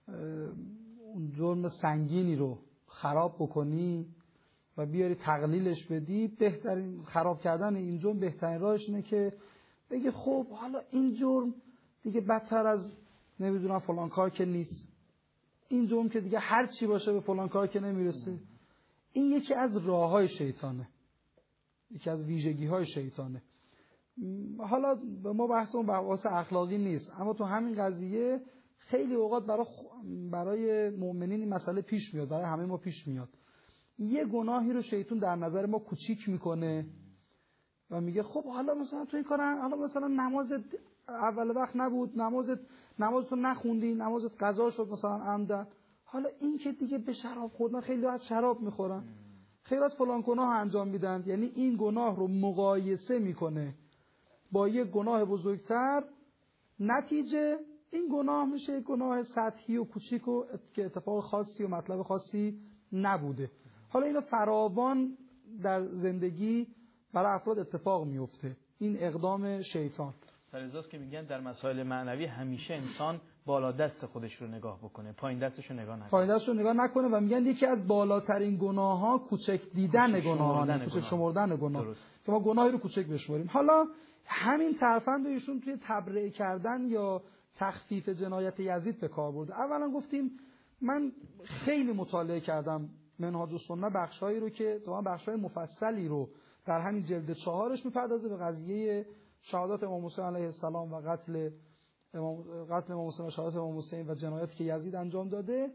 جرم سنگینی رو خراب بکنی و بیاری تقلیلش بدی، بهترین خراب کردن این جرم بهترین راهش اینه که بگی خب حالا این جرم دیگه بدتر از نمیدونم فلان کار که نیست، این جرم که دیگه هر چی باشه به فلان کار که نمیرسه. این یکی از راههای شیطانه، یکی از ویژگی‌های شیطانه. حالا ما بحثمون بحث اخلاقی نیست، اما تو همین قضیه خیلی اوقات برای مؤمنین این مسئله پیش میاد، برای همه ما پیش میاد. یه گناهی رو شیطان در نظر ما کوچیک میکنه و میگه خب حالا مثلا تو این کار، حالا مثلا نمازت اول وقت نبود، نمازتو نخوندی، نمازت قضا شد مثلا عمدن، حالا این که دیگه به شراب خوردن، خیلی از شراب میخورن، خیلی از فلان گناه انجام میدن، یعنی این گناه رو مقایسه میکنه با یک گناه بزرگتر، نتیجه این گناه میشه یک گناه سطحی و کوچیک و که اتفاق خاصی و مطلب خاصی نبوده. حالا اینو فراوان در زندگی برای افراد اتفاق میفته، این اقدام شیطان. فریضاست که میگن در مسائل معنوی همیشه انسان بالا دست خودش رو نگاه بکنه، پایین دستش رو نگاه نکنه. پایین دستش رو نگاه نکنه و میگن یکی از بالاترین گناه‌ها کوچک دیدن گناهانه، کوچک شمردن گناه، که ما گناهی رو کوچک بشمریم. حالا همین ترفند ایشون توی تبرئه کردن یا تخفیف جنایت یزید به کار برده. اولا گفتیم من خیلی مطالعه کردم منهاج السنه، بخشایی رو که تمام بخشای مفصلی رو در همین جلد 4 میپردازه به قضیه شهادت امام حسین علیه السلام و قتل امام حسین و شهادت امام حسین و جنایتی که یزید انجام داده،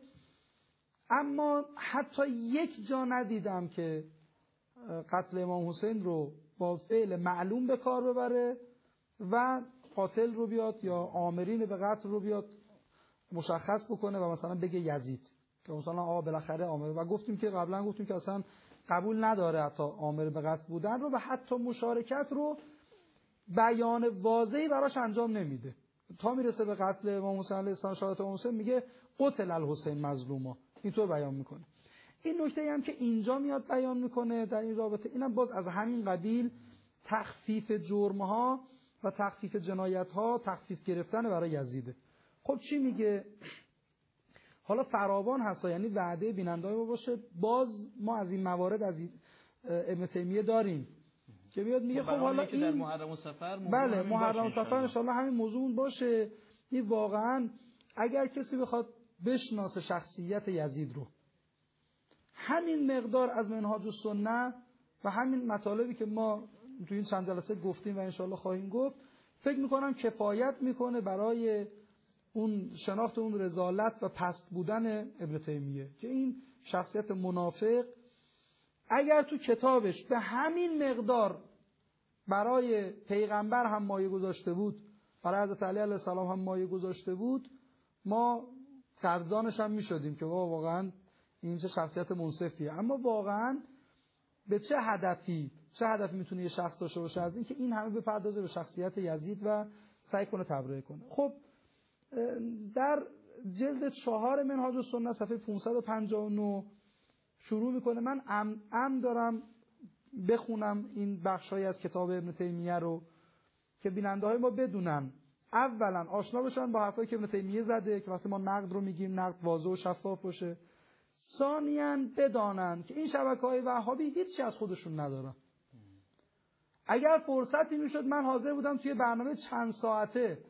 اما حتی یک جا ندیدم که قتل امام حسین رو با فعل معلوم به کار ببره و قاتل رو بیاد یا آمرین به قتل رو بیاد مشخص بکنه و مثلا بگه یزید، که مثلا بالاخره آمر، و گفتیم که قبلا گفتیم که اصلا قبول نداره حتی آمر به قتل بودن رو و حتی مشارکت رو بیان واضحی براش انجام نمیده. تا میرسه به قتل امام حسین علیه السلام، شهادت امام حسین، میگه قتل الحسین مظلوما، اینطور بیان میکنه. این نکته هم که اینجا میاد بیان میکنه در این رابطه، اینم باز از همین قبیل تخفیف جرمها و تخفیف جنایتها، تخفیف گرفتن برای یزیده. خب چی میگه؟ حالا فراوان هست، یعنی وعده بیننده‌های ما باشه، باز ما از این موارد از ابن تیمیه داریم که بیاد میگه خب حالا این در محرم و صفر، بله محرم و صفر ان شاءالله همین موضوع باشه. این واقعا اگر کسی بخواد بشناسه شخصیت یزید رو، همین مقدار از منهاج السنه و همین مطالبی که ما تو این چند جلسه گفتیم و ان شاءالله خواهیم گفت، فکر میکنم کفایت میکنه برای اون شناخت اون رذالت و پست بودن ابن تیمیه، که این شخصیت منافق اگر تو کتابش به همین مقدار برای پیغمبر هم مایه گذاشته بود، برای حضرت علی علیه السلام هم مایه گذاشته بود، ما قدردانش هم میشدیم که واقعا این چه شخصیت منصفیه. اما واقعا به چه هدفی میتونه یه شخص داشته باشه از این که این همه بپردازه به شخصیت یزید و سعی کنه تبرئه کنه؟ خب در جلد 4 منهاج السنه صفحه 559 شروع میکنه. من عمد دارم بخونم این بخشای از کتاب ابن تیمیه رو که بیننده های ما بدونن، اولا آشنا بشن با حرفایی که ابن تیمیه زده که وقتی ما نقد رو میگیم نقد واضح و شفاف باشه، ثانیاً بدانن که این شبکه‌های وهابی هیچی از خودشون ندارن. اگر فرصتی میشد من حاضر بودم توی برنامه چند ساعته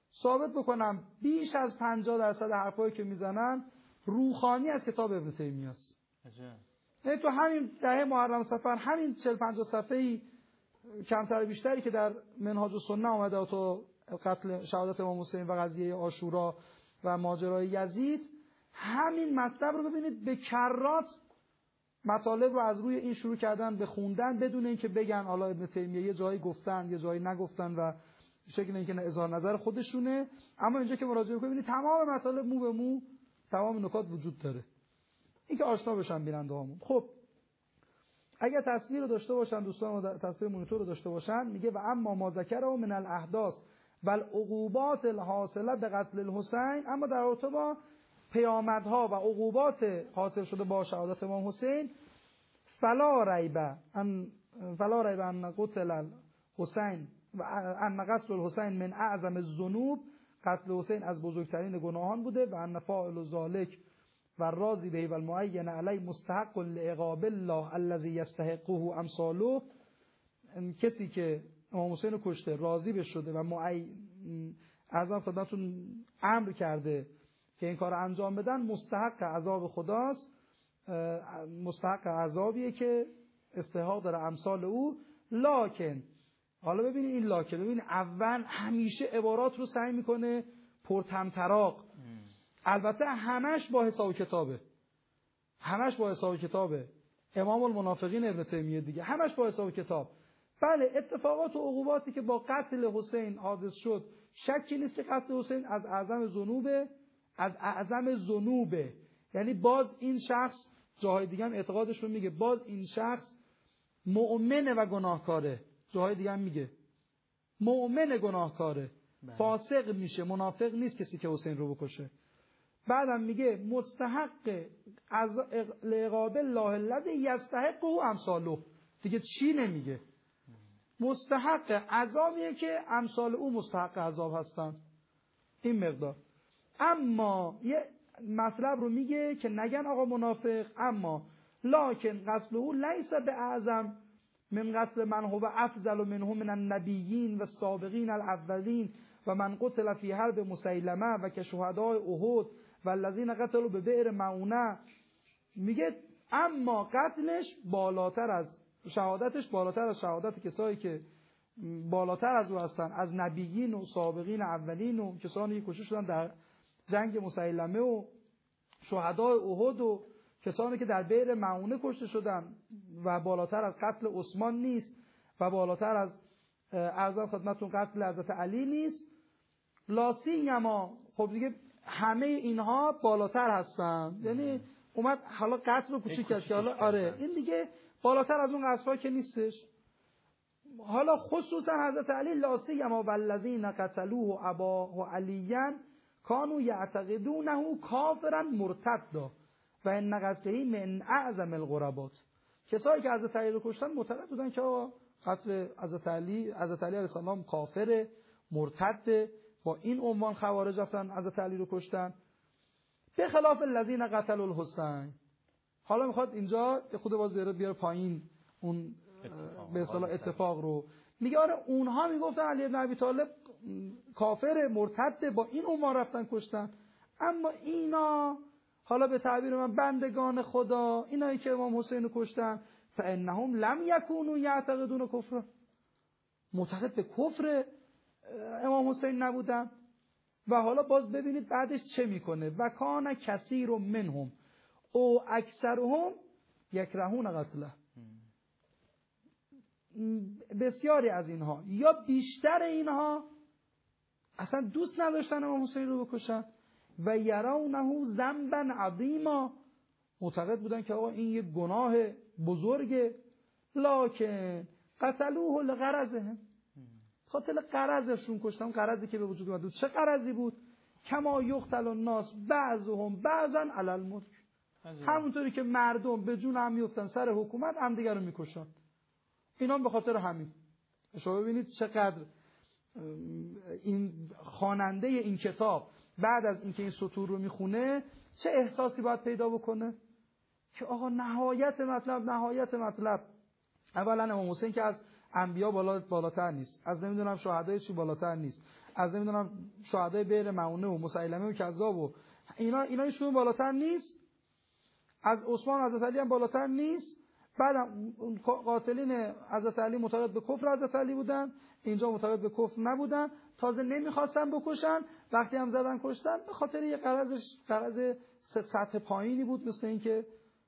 ثابت بکنم بیش از 50% حرفایی که میزنن روخانی از کتاب ابن تیمیه است. یعنی تو همین دهه محرم صفر همین 40-50 صفحه‌ای کمتر بیشتری که در منهاج السنه اومده تو قتل شهادت امام حسین و قضیه عاشورا و ماجرای یزید، همین مطلب رو ببینید به کرات مطالب رو از روی این شروع کردن به خوندن بدون اینکه بگن حالا ابن تیمیه یه جایی گفتن یه جایی نگفتن و شکل اینکه اظهار نظر خودشونه. اما اینجا که مراجعه می‌کنید ببینید تمام مطالب مو به مو تمام نکات وجود داره. این که آشنا بشن بیننده‌هامون. خب اگر تصویر رو داشته باشن دوستان، تصویر مونیتور رو داشته باشن، میگه و اما ما ذکره من الاحداث و العقوبات الحاصله به قتل الحسین، اما در رابطه با پیامدها و عقوبات حاصل شده با شهادت امام حسین، فلا ریب ان قتل الحسین و ان قتل الحسین من اعظم الذنوب، قتل حسین از بزرگترین گناهان بوده و ان فاعل ذلک و راضی به و المعین علی مستحق لعقاب الله الذی یستحقه امثاله، کسی که امام حسین رو کشته راضی به شده و اعظم خدمتتون امر کرده که این کار انجام بدن، مستحق عذاب خداست، مستحق عذابیه که استحقاق داره امثال او. لکن حالا ببینید این لکن، ببینید اول همیشه عبارات رو سعی میکنه پرطمطراق، البته همش با حساب کتابه، همش با حساب کتابه، امام المنافقین ابن تیمیه دیگه، همش با حساب کتاب. بله اتفاقات و عقوباتی که با قتل حسین حادث شد، شکی نیست که قتل حسین از اعظم ذنوبه، یعنی باز این شخص جاهای دیگه هم اعتقادش رو میگه، باز این شخص مؤمنه و گناهکاره، جاهای دیگه هم میگه مؤمن گناهکاره، فاسق میشه، منافق نیست کسی که حسین رو بکشه. بعدم میگه مستحق از لعقاب الله الذی یستحقه امثاله، دیگه چی نمیگه، مستحق عذابیه که امثال او مستحق عذاب هستن، این مقدار. اما یه مطلب رو میگه که نگن آقا منافق، اما لکن قتله لیس به اعظم من قتل من هو افضل منه من النبیین و السابقین الاولین و من قتل فی حرب مسیلمه و که شهدای احد و الذین قتلوا به بئر معونه. میگه اما قتلش بالاتر از شهادتش، بالاتر از شهادت کسایی که بالاتر از او هستن، از نبیین و سابقین اولین و کسانی که کشته شدن در جنگ مسیلمه و شهدای احد و کسانی که در بئر معونه کشته شدن، و بالاتر از قتل عثمان نیست و بالاتر از اعظم خدمتون قتل حضرت علی نیست. لاسیما خب دیگه همه اینها بالاتر هستن، یعنی اومد حالا قتل رو کوچیک کرد که حالا آره این دیگه بالاتر از اون قتل‌ها که نیستش. حالا خصوصا حضرت علی لاسیما والذین قتلوه اباه علیاً کانوا یعتقدونه کافرا مرتدا و ان قتله من اعظم القربات. کسایی که حضرت علی رو کشتن معتقد بودن که قتل حضرت علی علیه السلام کافر مرتد، با این عنوان خوارج رفتن حضرت علی رو کشتن. به خلاف الذین قتلوا الحسین. حالا میخواد اینجا خود باز بیاره پایین اون به اصطلاح اتفاق رو، میگه آره اونها میگفتن علی بن ابی طالب کافر مرتد، با این عنوان رفتن کشتن، اما اینا حالا به تعبیر من بندگان خدا، اینایی که امام حسین رو کشتن، فانهم لم یکونوا یعتقدون کفر، معتقد به کفر امام حسین نبودن. و حالا باز ببینید بعدش چه میکنه، و کان کثیر منهم او اکثرهم یکرهون قتله، بسیاری از اینها یا بیشتر اینها اصلا دوست نداشتن امام حسین رو بکشن، و یرونه ذنبا عظیما، معتقد بودن که آقا این یک گناه بزرگه، لکن قتلوه لغرضهم، خاطر غرضشون کشتن، غرضی که به وجود اومد. چه غرضی بود؟ کما یقتل الناس بعضهم بعضا علی الملک، همونطوری که مردم به جون هم میافتن سر حکومت هم دیگر رو میکشن، اینا به خاطر همین. شما ببینید چقدر این خواننده این کتاب بعد از اینکه این سطور رو میخونه چه احساسی باید پیدا بکنه که آقا نهایت مطلب اولا امام حسین که از انبیا بالاتر نیست، از نمیدونم شهدای چی بالاتر نیست، از نمیدونم شهدای بئر معونه و مسیلمه و کذاب و اینا هیچکدوم بالاتر نیست، از عثمان حضرت علی هم بالاتر نیست. بعد قاتلین حضرت علی معتقد به کفر حضرت علی بودن، اینجا معتقد به کفر نبودن، تازه نمیخواستن بکشن، وقتی هم زدن کشتن به خاطر یه غرض سطح پایینی بود، مثل اینکه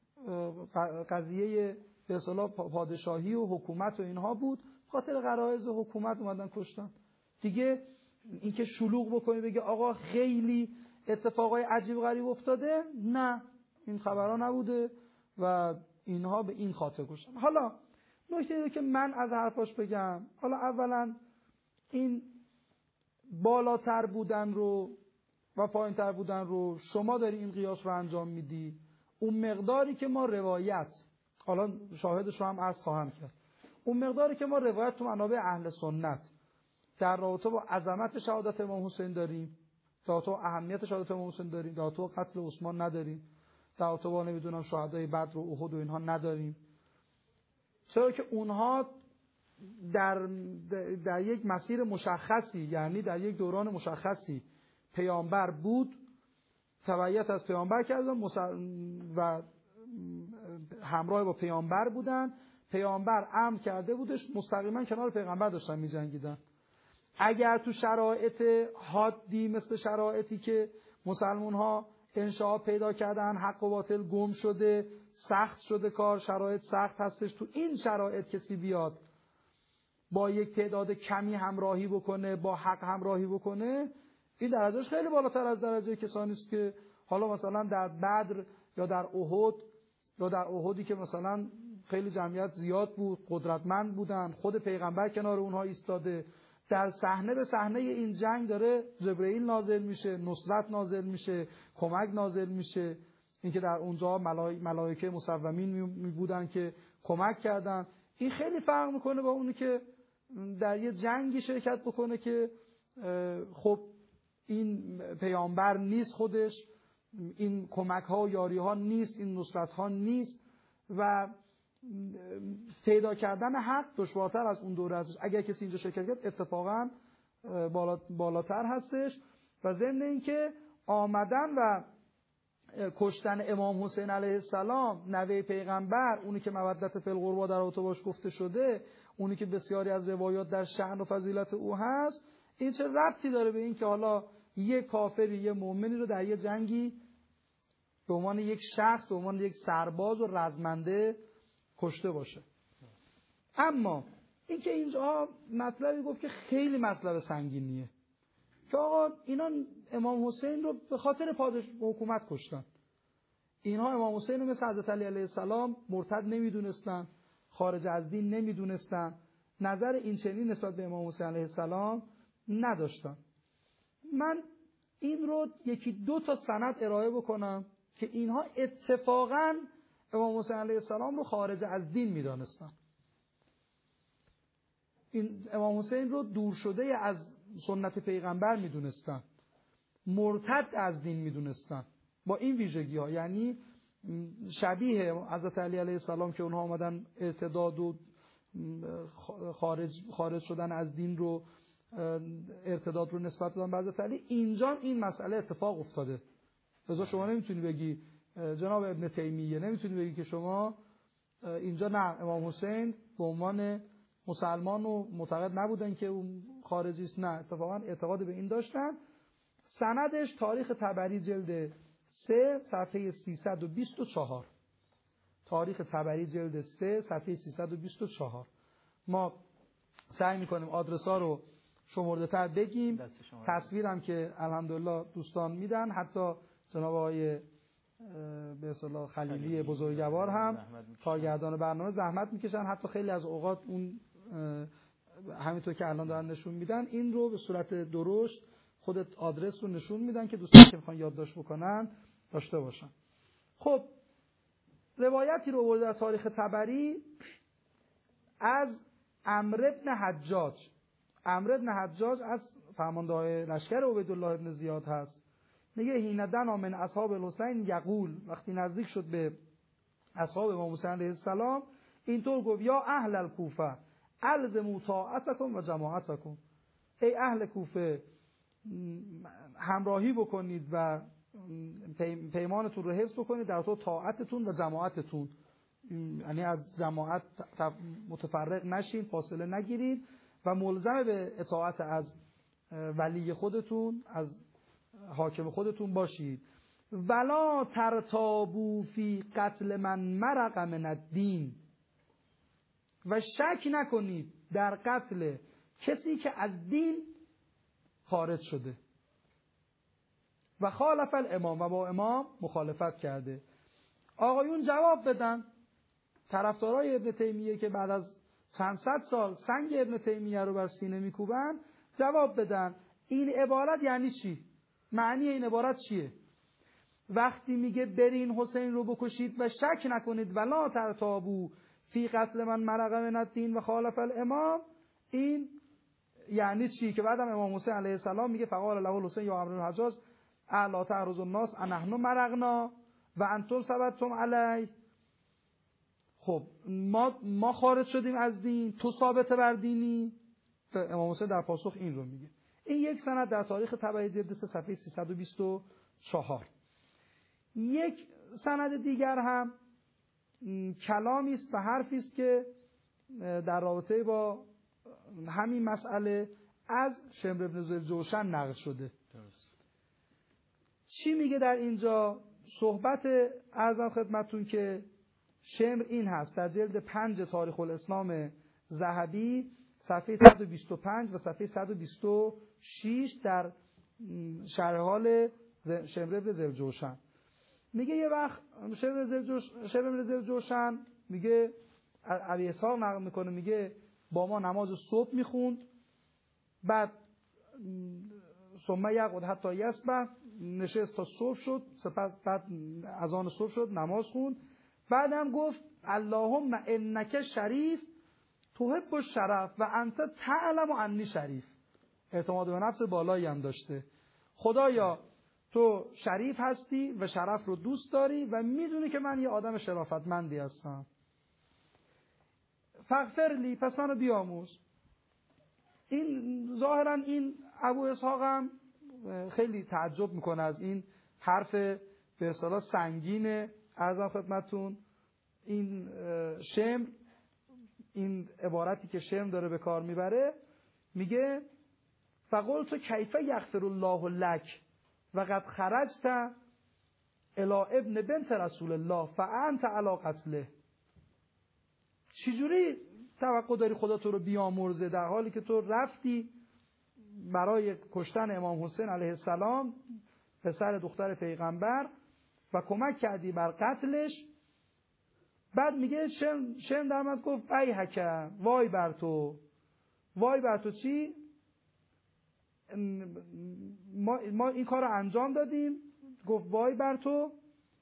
قضیه به اصطلاح پادشاهی و حکومت و اینها بود، خاطر غرایز حکومت اومدن کشتن دیگه. اینکه شلوغ بکنی بگه آقا خیلی اتفاقای عجیب غریب افتاده، نه، این خبرها نبوده و اینها به این خاطر کشتن. حالا نکته اینه که من از حرفاش بگم، حالا اولا این بالاتر بودن رو و پایینتر بودن رو شما داری این قیاس رو انجام میدی، اون مقداری که ما روایت، حالا شاهدش رو هم عرض خواهم کرد، اون مقداری که ما روایت تو منابع اهل سنت در رابطه با عظمت شهادت امام حسین داریم، در رابطه با اهمیت شهادت امام حسین داریم، در رابطه با قتل عثمان نداریم، در رابطه با نمیدونم شهدای بدر و احد و اینها نداریم، چرا که اونها در یک مسیر مشخصی، یعنی در یک دوران مشخصی پیامبر بود، تبعیت از پیامبر کردن و همراه با پیامبر بودن، پیامبر امر کرده بودش، مستقیما کنار پیغمبر داشتن می جنگیدن. اگر تو شرایط حادی مثل شرایطی که مسلمان ها انشعاب پیدا کردن، حق و باطل گم شده، سخت شده کار، شرایط سخت هستش، تو این شرایط کسی بیاد با یک تعداد کمی همراهی بکنه، با حق همراهی بکنه، این درجهش خیلی بالاتر از درجه کسانی است که حالا مثلا در بدر یا در احد یا در احدی که مثلا خیلی جمعیت زیاد بود، قدرتمند بودن، خود پیغمبر کنار اونها ایستاده، در صحنه به صحنه این جنگ داره جبرئیل نازل میشه، نصرت نازل میشه، کمک نازل میشه، اینکه در اونجا ملائکه مصومین بودن که کمک کردن. این خیلی فرق میکنه با اونی که در یه جنگی شرکت بکنه که خب این پیامبر نیست، خودش این کمک ها و یاری ها نیست، این نصرت ها نیست و پیدا کردن حق دشوارتر از اون دوره هستش. اگر کسی اینجا شرکت کرد اتفاقا بالاتر هستش. و ضمن اینکه آمدن و کشتن امام حسین علیه السلام نوه پیغمبر، اونی که مودت فی القربا در رابطه باش گفته شده، اونی که بسیاری از روایات در شأن و فضیلت او هست، این چه ربطی داره به این که حالا یه کافری یه مؤمنی رو در یه جنگی به عنوان یک شخص، به عنوان یک سرباز و رزمنده کشته باشه. اما این که اینجا مطلبی گفت که خیلی مطلب سنگینیه که آقا اینا امام حسین رو به خاطر حکومت کشتن. اینها امام حسین رو مثل حضرت علی علیه السلام مرتد نمیدونستن، خارج از دین نمیدونستن، نظر این چنین نسبت به امام حسین علیه السلام نداشتن. من این رو یکی دو تا سند ارائه بکنم که اینها اتفاقاً امام حسین علیه السلام رو خارج از دین میدانستن. این امام حسین رو دور شده از سنت پیغمبر میدونستن، مرتد از دین میدونستن با این ویژگی ها، یعنی شبیه حضرت علی علیه السلام که اونها آمدن ارتداد و خارج شدن از دین رو، ارتداد رو نسبت دادن به حضرت علی، اینجا این مسئله اتفاق افتاده. لذا شما نمیتونی بگی جناب ابن تیمیه، نمیتونی بگی که شما اینجا نه امام حسین به عنوان مسلمان و معتقد نبودن که اون خارجی است، نه، اتفاقا اعتقاد به این داشتن. سندش تاریخ طبری جلد 3 صفحه 324، تاریخ طبری جلد 3 صفحه 324. ما سعی میکنیم آدرس ها رو شمرده تر بگیم، تصویرم که الحمدلله دوستان میدن، حتی جناب آقای به اصطلاح خلیلی بزرگوار هم کارگردان برنامه زحمت میکشن، حتی خیلی از اوقات اون همینطور که الان دارن نشون میدن این رو به صورت درشت خودت آدرس رو نشون میدن که دوستان که میخوان یادداشت بکنن داشته باشن. خب روایتی رو آورده در تاریخ طبری از عمرو بن حجاج. عمرو بن حجاج از فرمانده لشکر عبیدالله بن زیاد هست. میگه هیندن من اصحاب الحسین یقول، وقتی نزدیک شد به اصحاب امام حسین علیه السلام اینطور گفت: یا اهل الکوفه الزموا طاعتکم و جماعتکم، ای اهل کوفه همراهی بکنید و پیمانتون رو حفظ بکنید در تو طاعتتون و جماعتتون، یعنی از جماعت متفرق نشین، فاصله نگیرید و ملزم به اطاعت از ولی خودتون، از حاکم خودتون باشید. ولا ترتابوا فی قتل من مرق من الدین، و شک نکنید در قتل کسی که از دین خارج شده. و خالف الامام، و با امام مخالفت کرده. آقایون جواب بدن، طرفدارای ابن تیمیه که بعد از چند صد سال سنگ ابن تیمیه رو بر سینه میکوبن، جواب بدن این عبارت یعنی چی؟ معنی این عبارت چیه؟ وقتی میگه برین حسین رو بکشید و شک نکنید ولا ترتابوا فی قتل من مرق من الدین و خالف الامام، این یعنی چی؟ که بعدم امام حسین علیه السلام میگه فقال له الحسین یا عمرو الحجاج الا تعرض الناس انحن مرقنا و انتم ثبتتم علی. خب ما خارج شدیم از دین، تو ثابت بر دینی. امام حسین در پاسخ این رو میگه. این یک سند در تاریخ طبعی جلد 3 صفحه 324. یک سند دیگر هم کلامی است و حرفی است که در رابطه با همین مسئله از شمر بن ذوالجوشن نقل شده. درست. چی میگه در اینجا؟ صحبت عرضم خدمتون که شمر این هست در جلد 5 تاریخ الاسلام ذهبی صفحه 125 و صفحه 126 در شرح حال شمر بن ذوالجوشن میگه یه وقت شمر بن ذوالجوشن میگه ابی اسحاق نقل میکنه، میگه با ما نماز صبح میخوند، بعد ثم یقعد حتی یصبح، نشست تا صبح شد، بعد اذان صبح شد نماز خوند، بعدم گفت اللهم انک شریف تحب الشرف و انت تعلم انی شریف. اعتماد به نفس بالایی هم داشته. خدایا تو شریف هستی و شرف رو دوست داری و میدونی که من یه آدم شرافتمندی هستم. فاغفر لی، پس منو بیاموز. این ظاهرا این ابو اسحاق هم خیلی تعجب میکنه از این حرف به اصطلاح سنگین عرضم خدمتون. این شمر، این عبارتی که شمر داره به کار میبره، میگه فقلت کیف یغفر الله لک و قد خرجت الی ابن بنت رسول الله فانت علی قتله. چجوری توقع داری خدا تو رو بیامرزه در حالی که تو رفتی برای کشتن امام حسین علیه السلام پسر دختر پیغمبر و کمک کردی بر قتلش؟ بعد میگه شم درمت گفت ای حکم، وای بر تو. وای بر تو چی؟ ما این کار رو انجام دادیم. گفت وای بر تو.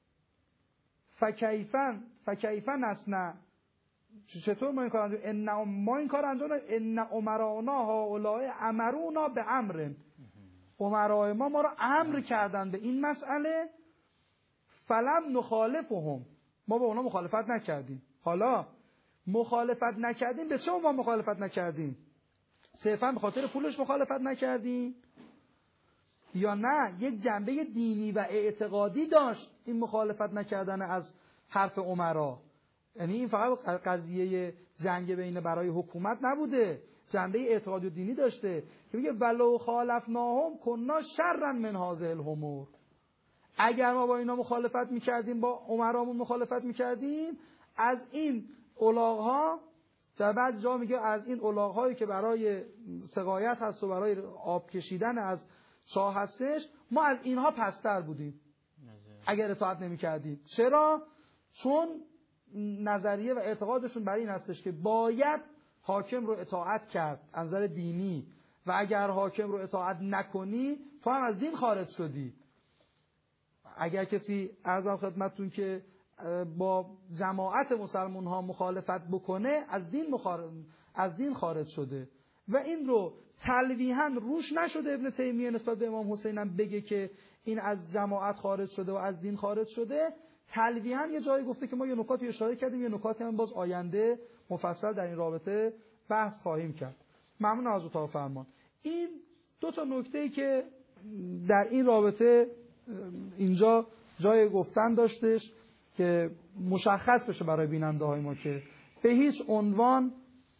فکیفن اصنع، چطور ما این کار انجام دادیم؟ ما این کار انجام دادیم. ان امرانا هؤلاء امرونا به امر، امرای ما رو امر کردن به این مسئله. فلم نخالفهم، ما با اونا مخالفت نکردیم. حالا مخالفت نکردیم، به چه ما مخالفت نکردیم؟ صرفا به خاطر پولش مخالفت نکردیم یا نه یک جنبه دینی و اعتقادی داشت این مخالفت نکردن از حرف امرا؟ یعنی این فقط قضیه جنگ بین برای حکومت نبوده، جنبه اعتقادی و دینی داشته که میگه ولو خالفناهم کنا شرا من هذه الامور. اگر ما با اینا مخالفت میکردیم، با امرامون مخالفت میکردیم، از این الاغ‌ها، در بعض جا میگه از این الاغ‌هایی که برای سقایت هست و برای آب کشیدن از چاه هستش، ما از اینها پستر بودیم اگر اطاعت نمیکردیم. چرا؟ چون نظریه و اعتقادشون بر این هستش که باید حاکم رو اطاعت کرد از نظر دینی و اگر حاکم رو اطاعت نکنی تو هم از دین خارج شدی. اگر کسی عرضم خدمتتون که با جماعت مسلمان ها مخالفت بکنه از دین خارج شده. و این رو تلویحاً روش نشده ابن تیمیه نسبت به امام حسین هم بگه که این از جماعت خارج شده و از دین خارج شده. تلویحاً یه جایی گفته که ما یه نکاتی اشاره کردیم، یه نکاتی هم باز آینده مفصل در این رابطه بحث خواهیم کرد. ممنون از اتاق فرمان. این دو تا نکته‌ای که در این رابطه اینجا جای گفتن داشتش که مشخص بشه برای بیننده های ما که به هیچ عنوان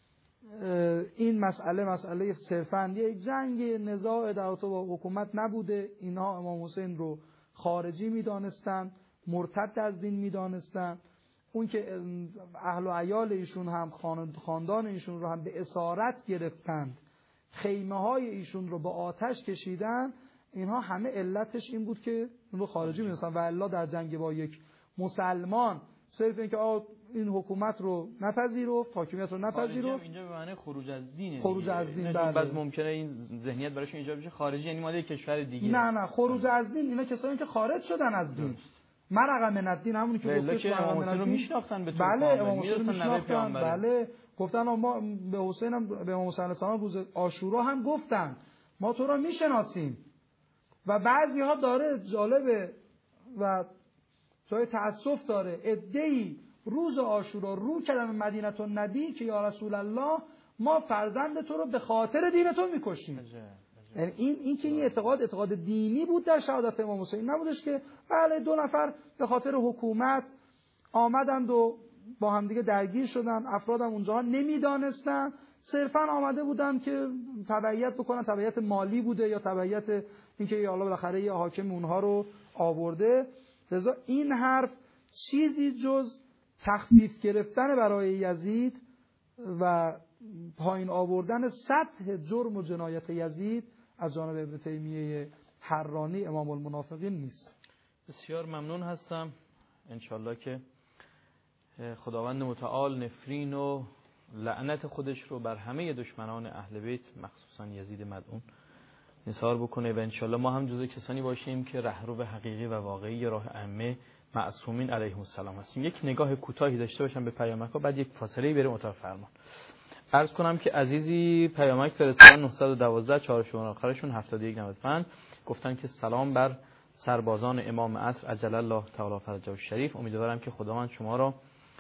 این مسئله صرفاً یک جنگ نزاع در با حکومت نبوده. اینها امام حسین رو خارجی میدانستند، مرتد از دین میدانستند. اون که اهل و عیال ایشون هم خاندان ایشون رو هم به اسارت گرفتند، خیمه های ایشون رو به آتش کشیدن، اینها همه علتش این بود که اون رو خارجی میدونستن. و الا در جنگ با یک مسلمان صرف این که این حکومت رو نپذیرفت، حاکمیت رو نپذیرفت، اینجا به معنی خروج از دینه. خروج از دین. بله. بعض ممکنه این ذهنیت براشون ایجاد بشه خارجی یعنی مال یک کشور دیگه. نه خروج از دین اینا کسایی که خارج شدن از دین. مرقم من الدین همونی که گفتش امام حسین رو میشناختن به طور کامل. بله امام حسین رو میشناختن. بله گفتن ما به حسین به امام حسین السلام روز عاشورا هم گفتن ما تو رو میشناسیم. و بعضی ها داره جالبه و جای تأسف داره، عده‌ای روز عاشورا رو کردن مدینه النبی که یا رسول الله ما فرزند تو رو به خاطر دین تو میکشیم. یعنی این که این اعتقاد دینی بود در شهادت امام حسین، نبودش که بله دو نفر به خاطر حکومت آمدند و با هم دیگه درگیر شدن، افرادم اونجا نمیدانستن، صرفا آمده بودن که تبعیت بکنن، تبعیت مالی بوده یا تبعیت اینکه یا الله بالاخره یه حاکم اونها رو آورده. لذا این حرف چیزی جز تخفیف گرفتن برای یزید و پایین آوردن سطح جرم و جنایت یزید از جانب ابن تیمیه حرانی امام المنافقین نیست. بسیار ممنون هستم. انشالله که خداوند متعال نفرین و لعنت خودش رو بر همه دشمنان اهل بیت مخصوصا یزید ملعون نثار بکنه و انشالله ما هم جزو کسانی باشیم که رهرو حقیقی و واقعی راه ائمه معصومین علیهم السلام هستیم. یک نگاه کوتاهی داشته باشم به پیامک‌ها، بعد یک فاصله بریم اتاق فرمان. عرض کنم که عزیزی پیامک فرستادن 912 4 شماره آخرشون 7195 گفتن که سلام بر سربازان امام عصر عجل الله تعالی فرجه الشریف. امیدوارم که خداوند شما را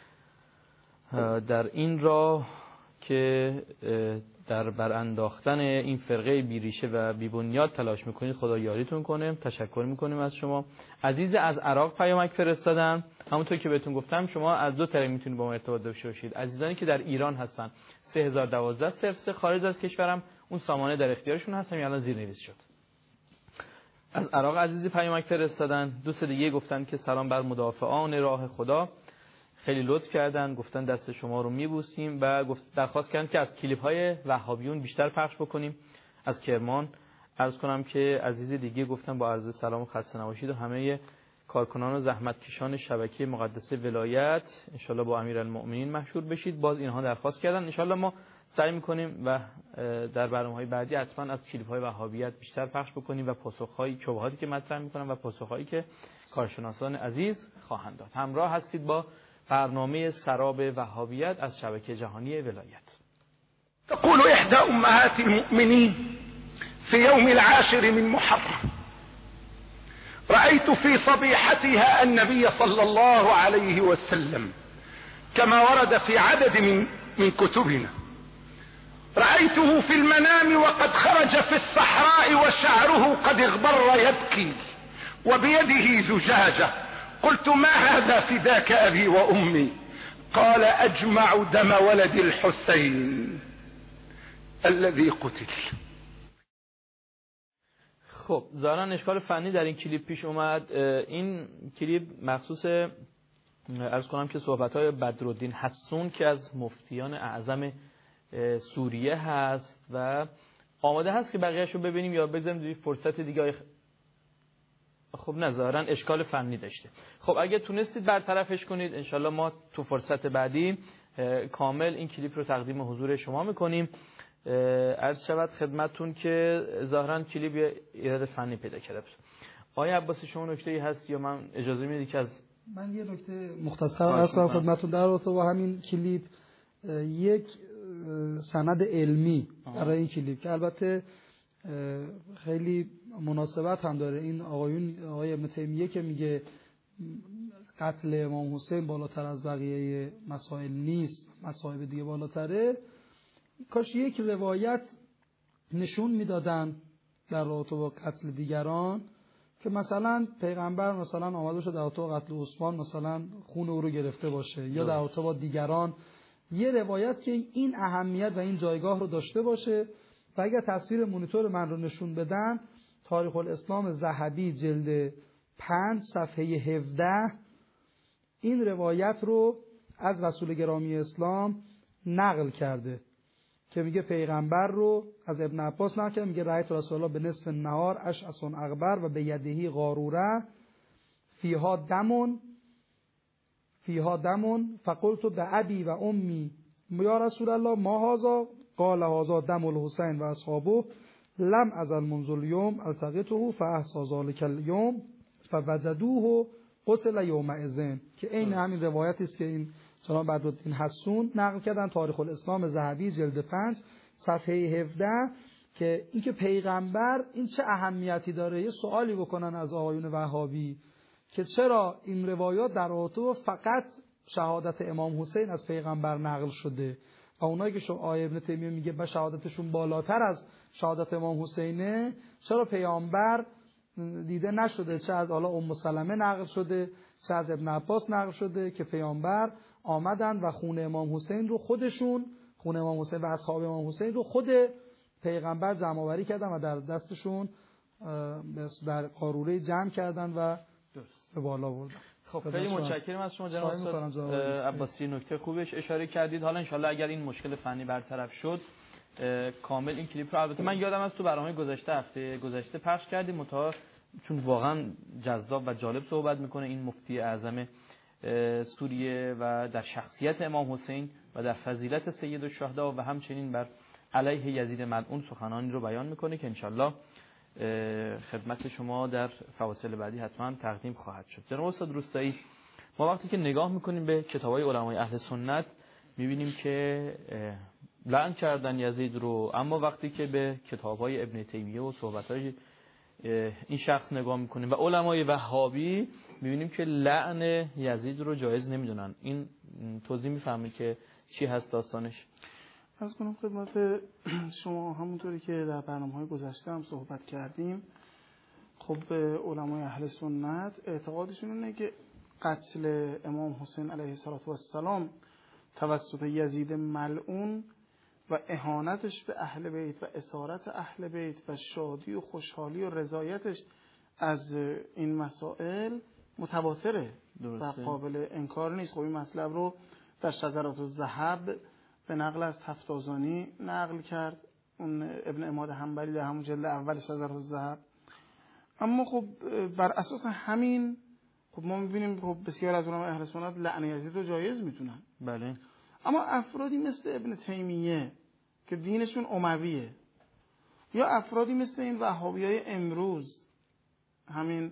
در این راه که در برانداختن این فرقه بیریشه و بیبنیاد تلاش میکنید خدا یاریتون کنه. تشکر میکنیم از شما. عزیز از عراق پیامک فرستادن. همونطور که بهتون گفتم شما از دو طریق میتونید با ما ارتباط داشته باشید. عزیزانی که در ایران هستن 3012 خارج از کشورم اون سامانه در اختیارشون هست، همین الان زیرنویس شد. از عراق عزیزی پیامک فرستادن. دوست دیگه گفتن که سلام بر مدافعان راه خدا، خیلی لطف کردن، گفتن دست شما رو میبوسیم و درخواست کردن که از کلیپ های وهابیون بیشتر پخش بکنیم. از کرمان عرض کنم که عزیز دیگه گفتن با عرض سلام و خسته نباشید و همه کارکنان و زحمتکشان شبکه مقدسه ولایت انشالله با امیرالمؤمنین محشور بشید. باز اینها درخواست کردن. انشالله ما سعی میکنیم و در برنامه‌های بعدی حتما از کلیپ های وهابیت بیشتر پخش بکنیم و پاسخ‌های شبهاتی که مطرح میکنن و پاسخ‌هایی که کارشناسان عزیز خواهند داد. همراه هستید با برنامه سراب وهابیت از شبکه جهانی ولایت. تقول إحدى أمهات المؤمنين في يوم العاشر من محرم رأيت في صبيحتها النبي صلى الله عليه وسلم كما ورد في عدد من كتبنا. رأيته في المنام وقد خرج في الصحراء وشعره قد اغبر يبكي وبيده زجاجة. قلت ما هذا فداك أبي وأمي؟ قال أجمع دم ولد الحسين الذي قتل. خب ظاهرا اشکال فنی در این کلیپ پیش اومد. این کلیپ مخصوص عرض کنم که صحبت‌های بدرالدین حسون که از مفتیان اعظم سوریه هست و آماده هست که بقیه‌اش رو ببینیم یا بذاریم فرصت دیگه. خب نه ظاهرا اشکال فنی داشته. خب اگه تونستید برطرفش کنید انشالله ما تو فرصت بعدی کامل این کلیپ رو تقدیم حضور شما میکنیم. عرض شود خدمتتون که ظاهرا کلیپ یه ایراد فنی پیدا کرده بود. آقای عباسی شما نکته‌ای هست یا من اجازه میدید که از من یه نکته مختصر عرض کنم خدمتتون در رابطه با همین کلیپ. یک سند علمی برای این کلیپ که البته خیلی مناسبت هم داره. این آقای ابن تیمیه که میگه قتل امام حسین بالاتر از بقیه مسائل نیست، مسائل دیگه بالاتره، کاش یک روایت نشون میدادن در رابطه با قتل دیگران که مثلا پیغمبر مثلا آمده باشه در رابطه با قتل عثمان مثلا خون او رو گرفته باشه، یا در رابطه با دیگران یه روایت که این اهمیت و این جایگاه رو داشته باشه. و اگر تصویر مونیتور من رو نشون بدن، تاریخ الاسلام ذهبی جلد 5 صفحه 17 این روایت رو از رسول گرامی اسلام نقل کرده که میگه پیغمبر رو از ابن عباس نقل کرده، میگه رأیت رسول الله به نصف النهار اشعث اغبر و به یدهی قاروره فیها دمون فقلت به ابی و امی یا رسول الله ما هذا قال هذا دم الحسین و اصحابه لم ازل منذ اليوم التقطه فاحصى ذلك اليوم فوجدوه قتل یومئذ، که این همین روایتی است که این جناب بدرالدین حسون نقل کردن، تاریخ الاسلام ذهبی جلد 5 صفحه 17، که اینکه پیغمبر این چه اهمیتی داره. یه سوالی بکنن از آقایون وهابی که چرا این روایات در رابطه فقط شهادت امام حسین از پیغمبر نقل شده و اونایی که آیه ابن تیمیه میگه با شهادتشون بالاتر از شهادت امام حسینه، چرا پیامبر دیده نشده؟ چه از حالا ام سلمه نقل شده، چه از ابن عباس نقل شده که پیامبر آمدن و خون امام حسین رو خودشون، خون امام حسین و اصحاب امام حسین رو خود پیغمبر جمع آوری کردن و در دستشون در قاروره جمع کردن و به بالا بردن. خب خیلی متشکرم از شما جناب استاد عباسی، نکته خوبش اشاره کردید. حالا انشالله اگر این مشکل فنی برطرف شد کامل این کلیپ رو، البته من یادم از تو برنامه گذشته هفته گذشته پخش کردیم، متا چون واقعا جذاب و جالب صحبت میکنه این مفتی اعظم سوریه و در شخصیت امام حسین و در فضیلت سید الشهدا و همچنین بر علیه یزید ملعون سخنانی رو بیان میکنه که انشالله خدمت شما در فواصل بعدی حتما تقدیم خواهد شد. جناب استاد روستایی، ما وقتی که نگاه میکنیم به کتابای علمای اهل سنت میبینیم که لعن کردن یزید رو، اما وقتی که به کتابای ابن تیمیه و صحبت‌های این شخص نگاه میکنیم و علمای وهابی میبینیم که لعن یزید رو جایز نمیدونن. این توضیح میفهمه که چی هست داستانش؟ از کنم خدمت شما همونطوری که در برنامه‌های گذشته هم صحبت کردیم، خب علمای اهل سنت اعتقادشون اینه که قتل امام حسین علیه السلام توسط یزید ملعون و اهانتش به اهل بیت و اسارت اهل بیت و شادی و خوشحالی و رضایتش از این مسائل متواتره و قابل انکار نیست. خب این مطلب رو در شجرات الذهب به نقل از تفتازانی نقل کرد اون ابن عماد حنبلی در همون جلد اول شجرات الذهب. اما خب بر اساس همین خب ما می‌بینیم خب بسیار از علمای اهل سنت لعن یزید رو جایز می‌دونن. بله. اما افرادی مثل ابن تیمیه که دینشون امویه، یا افرادی مثل این وهابیای امروز، همین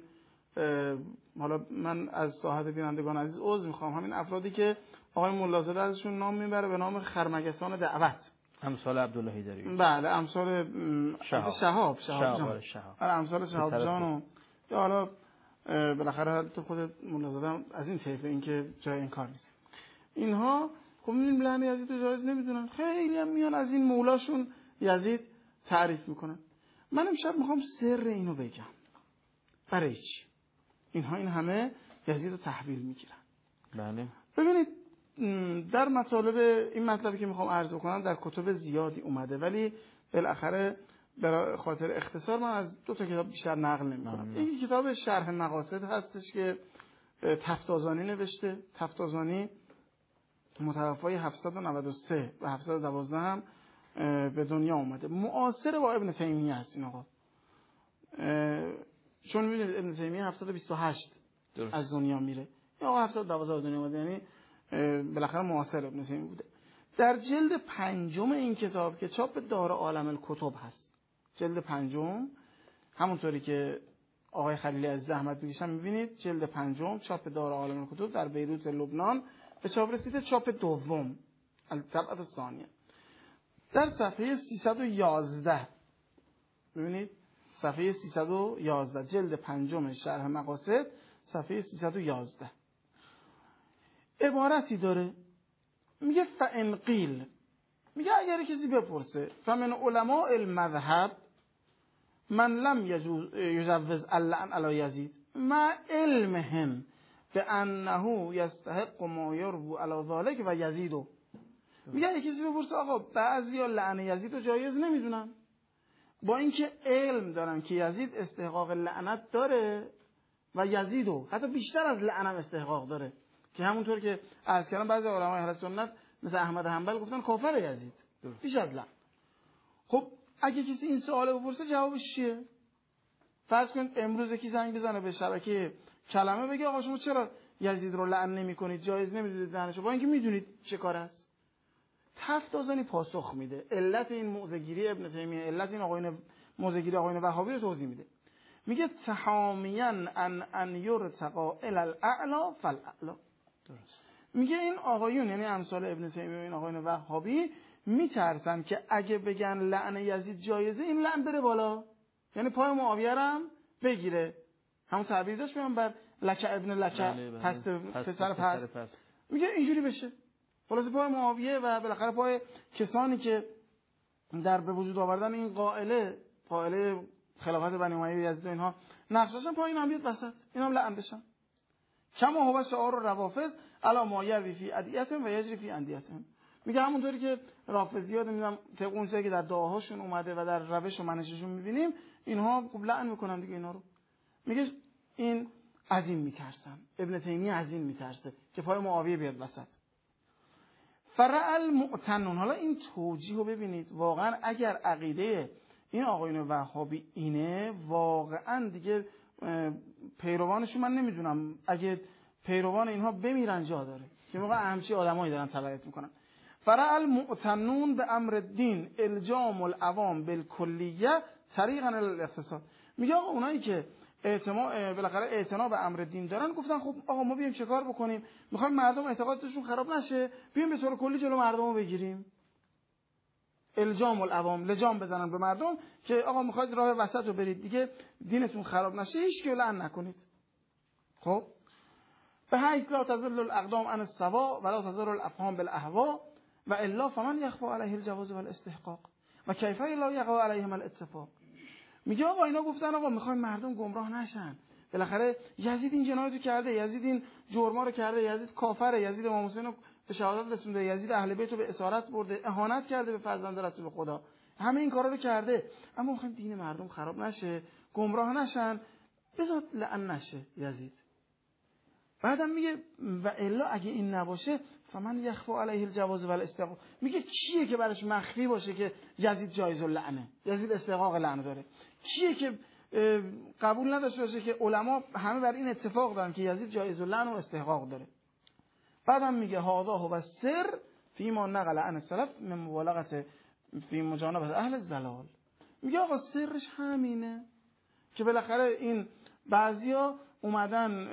حالا من از صاحب بینندگان عزیز عذر میخوام، همین افرادی که آقای ملازده ازشون نام میبره به نام خرمگسان دعوت، امثال عبدالله حیدری، بله امثال شهاب امثال شهاب جان و یا حالا بالاخره تو خود ملازده از این طیفه، این که جای این کار نیست. اینها خب میبینیم لعن یزید رو جایز نمیدونن، خیلی هم میان از این مولاشون یزید تعریف میکنن. من امشب میخوام سر اینو بگم برای چی اینها این همه یزید رو تحویل میگیرن. بله. ببینید در مطالب این مطلبی که میخوام عرض کنم در کتب زیادی اومده، ولی بالاخره برای خاطر اختصار من از 2 تا کتاب بیشتر نقل نمیکنم. یکی کتاب شرح مقاصد هستش که تفتازانی نوشته. تفتازانی متوفای 793 و 712 هم به دنیا اومده، معاصر با ابن تیمیه هست این آقا، چون میبینید ابن تیمیه 728 از دنیا میره، این آقا 712 دنیا اومده، یعنی بالاخره معاصر ابن تیمیه بوده. در جلد 5 این کتاب که چاپ دار عالم الکتب هست، جلد 5 همونطوری که آقای خلیلی از زحمت میکشن میبینید، جلد 5 چاپ دار عالم الکتب در بیروت لبنان به چاپ رسیده، چاپ دوم الطبعه الثانیه، در صفحه 311 ببینید، صفحه 311 جلد 5 شرح مقاصد صفحه 311 عبارتی داره میگه فان قیل میگه اگر کسی بپرسه فمن علماء المذهب من لم یجوز اللعن علی یزید ما علمهم بانه یستحق ما یربو علی ذلک و یزیدو. میگه اگه کسی بپرسه آقا بعضیا لعن یزید رو جایز نمیدونن، با اینکه علم دارن که یزید استحقاق لعنت داره و یزیدو حتی بیشتر از لعنت استحقاق داره، که همونطور که عرض کردم بعضی علمای اهل سنت مثل احمد حنبل گفتن کافر یزید بیش از لعن. خب اگه کسی این سوال بپرسه جوابش چیه؟ فرض کنید امروز کی زنگ بزنه به شبکه کلمه بگه آقا شما چرا یزید رو لعن نمی‌کنید، جایز نمی‌دونید لعنتشو، با اینکه میدونید چه کار است؟ تفتازانی پاسخ میده، علت این موضع‌گیری ابن تیمیه، علت این آقایون موضع‌گیری آقایون وهابی رو توضیح میده. میگه تحامیاً ان یرتقا الی الاعلی فالاعلی. درست. میگه این آقایون یعنی امثال ابن تیمیه و این آقایون وهابی میترسن که اگه بگن لعن یزید جایزه این لعن بره بالا، یعنی پای معاویه هم بگیره. همون تعبیر داشت پیامبر لک ابن لک، پسر پس. میگه اینجوری بشه. خلاص پای معاویه و بالاخره پای کسانی که در به وجود آوردن این قائله خلافت بنی امیه و یزید و اینها نقش داشتن، پای این هم بیاد وسط، اینا هم لعن بشن. کما هو شعار روافض الا ما یروی فی ادیتهم و یجری فی اندیتهم. میگه همونطوری که رافضی‌ها نمیدونم طبق اون چیزی که در دعاهاشون اومده و در روش و منششون میبینیم، اینها خوب لعن میکنن دیگه اینا رو. میگه این از این میترسن، ابن تیمیه از این میترسه که پای معاویه بیاد وسط. فرع المعتنون. حالا این توجیه رو ببینید، واقعا اگر عقیده این آقایون وهابی اینه، واقعا دیگه پیروانشون من نمیدونم اگه پیروان اینها بمیرن جا داره که موقع همچی آدمایی دارن تبعیت میکنن. فرع المعتنون به امر الدین الجام العوام بالکلیه طریقا الاقتصاد. میگه آقا اونایی که بالاخره اعتنا به امر دین دارن گفتن خب آقا ما بیایم چه کار بکنیم؟ میخوایم مردم اعتقادشون خراب نشه، بیایم به طور کلی جلو مردم رو بگیریم. الجام العوام، لجام بزنن به مردم که آقا میخواید راه وسط رو برید دیگه، دینتون خراب نشه، هیچ کی لعن نکنید. خب به حیث لا تزل الاقدام عن السوا ولا تزل الافهام بالاهوا و الا فمن يخفى عليه الجواز والاستحقاق و کیف لا يقع عليهم الاتفاق. میگه آقا اینا گفتن آقا میخوایم مردم گمراه نشن، بالاخره یزید این جنایتو کرده، یزید این جرما رو کرده، یزید کافره، یزید امام حسین رو به شهادت رسونده، یزید اهل بیت رو به اسارت برده، اهانت کرده به فرزند رسول خدا، همه این کارا رو کرده، اما میخوایم دین مردم خراب نشه، گمراه نشن، بذار لعن نشه یزید. بعدم میگه و الا اگه این نباشه فمن یخفى علیه الجواز والاستحقاق. میگه کیه که براش مخفی باشه که یزید جایز اللعنه، یزید استحقاق لعنه داره؟ کیه که قبول نداشته باشه که علما همه بر این اتفاق دارن که یزید جایز اللعنه و استحقاق داره؟ بعدم میگه هذا هو السر فيما نقل عن السلف من مبالغه فی مجانبه اهل الضلال. میگه آقا سرش همینه که بالاخره این بعضیا اومدن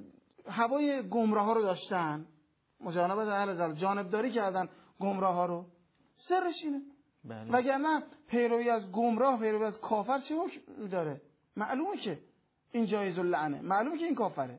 هوای گمراه ها رو داشتن، مجانبت اهل ضلال، جانبداری کردن گمراه ها رو، سرش اینه. بله. وگرنه پیروی از گمراه، پیروی از کافر چه حکم داره؟ معلومه که این جایز اللعنه، معلومه که این کافره.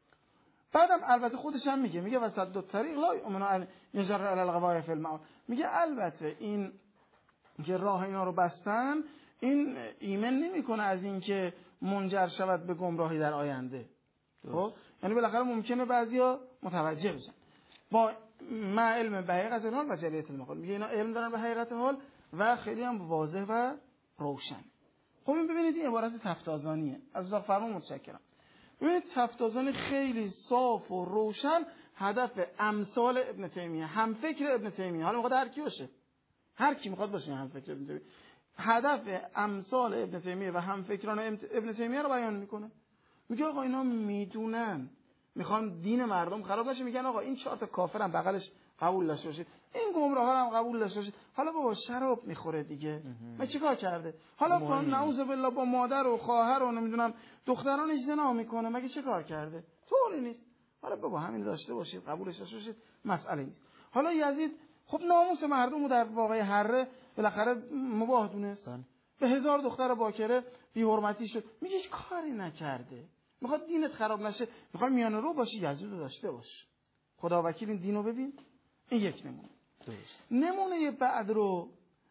بعدم البته خودش هم میگه وسط دو طریق لا یؤمن یجر علی القواعد فی المعاد. میگه البته این که راه اینا رو بستن این ایمن نمیکنه از این که منجر شود به گمراهی در آینده. خب یعنی بالاخره ممکنه بعضیا متوجه بشن با ما علم به حقیقت حال و جلیت المقال. میگه اینا علم دارن به حقیقت حال و خیلی هم واضح و روشن. خب این ببینید این عبارت تفتازانیه. از ذوق فرمان متشکرم. ببینید تفتازانی خیلی صاف و روشن هدف امثال ابن تیمیه، هم فکر ابن تیمیه، حالا میخواد هر کی باشه، هر کی میخواد باشه هم فکر ابن تیمیه، هدف امثال ابن تیمیه و هم فکران ابن تیمیه رو بیان میکنه. میگه آقا اینا میدونن میخوان دین مردم خراب نشه، میگن آقا این 4 تا کافرم بغلش قبول داشته باشید، این گمراها هم قبول داشته باشید. حالا بابا شراب میخوره دیگه، ما چیکار کرده؟ حالا با نعوذ بالله با مادر و خواهر و نمیدونم دخترانش زنا میکنه، مگه چه کار کرده؟ طوری نیست. حالا بابا همین داشته باشید، قبولش داشته باشید، مسئله نیست. حالا یزید خب ناموس مردم رو در واقع حره بالاخره مباح دونست، به 1000 دختر باکره بی حرمتی شد، میگه هیچ کاری نکرده، میخواد دینت خراب نشه، میخواد میانه رو باشی، یزید رو داشته باش. خدا وکیل این دینو ببین، این یک نمونه. نمونه بعد رو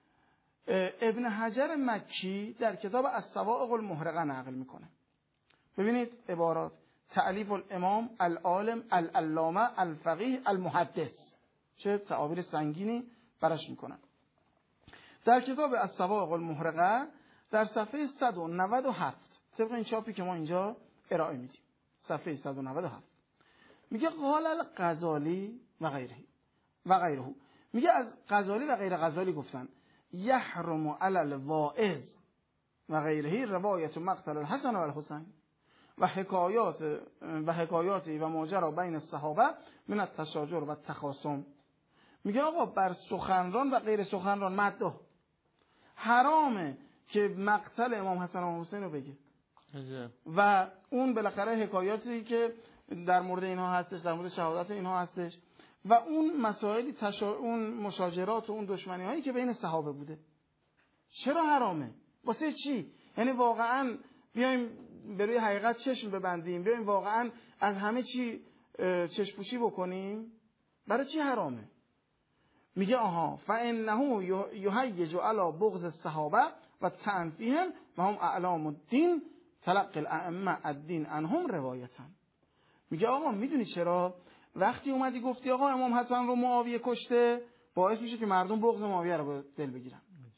ابن حجر مکی در کتاب الصواعق المحرقه نقل میکنه. ببینید عبارات: تألیف الامام العالم العلامه الفقیه المحدث، چه تعابیر سنگینی براش میکنن. در کتاب الصواعق المحرقه در صفحه 197 طبق این چاپی که ما اینجا ارائه میدیم، صفحه 197 میگه قال الغزالی و غیره میگه از غزالی و غیر غزالی گفتن یحرم علی الواعظ و غیره روایت مقتل الحسن و الحسین و حکایاتی و ماجرا بین الصحابه من التشاجر و التخاصم. میگه آقا بر سخنران و غیر سخنران مداح حرامه که مقتل امام حسن و حسین رو بگه و اون بالاخره حکایاتی که در مورد اینها هستش، در مورد شهادت اینها هستش و اون مسائلی اون مشاجرات و اون دشمنی هایی که بین صحابه بوده. چرا حرامه؟ واسه چی؟ یعنی واقعا بیایم به روی حقیقت چشم ببندیم، بیایم واقعا از همه چی چشم پوشی بکنیم؟ برای چی حرامه؟ میگه آها فانه یهیج علی بغض الصحابه و تنفیهم و هم اعلام الدین تلقی الائمه الدین عنهم روایتا. میگه آقا میدونی چرا؟ وقتی اومدی گفتی آقا امام حسن رو معاویه کشته، باعث میشه که مردم بغض معاویه رو به دل بگیرن.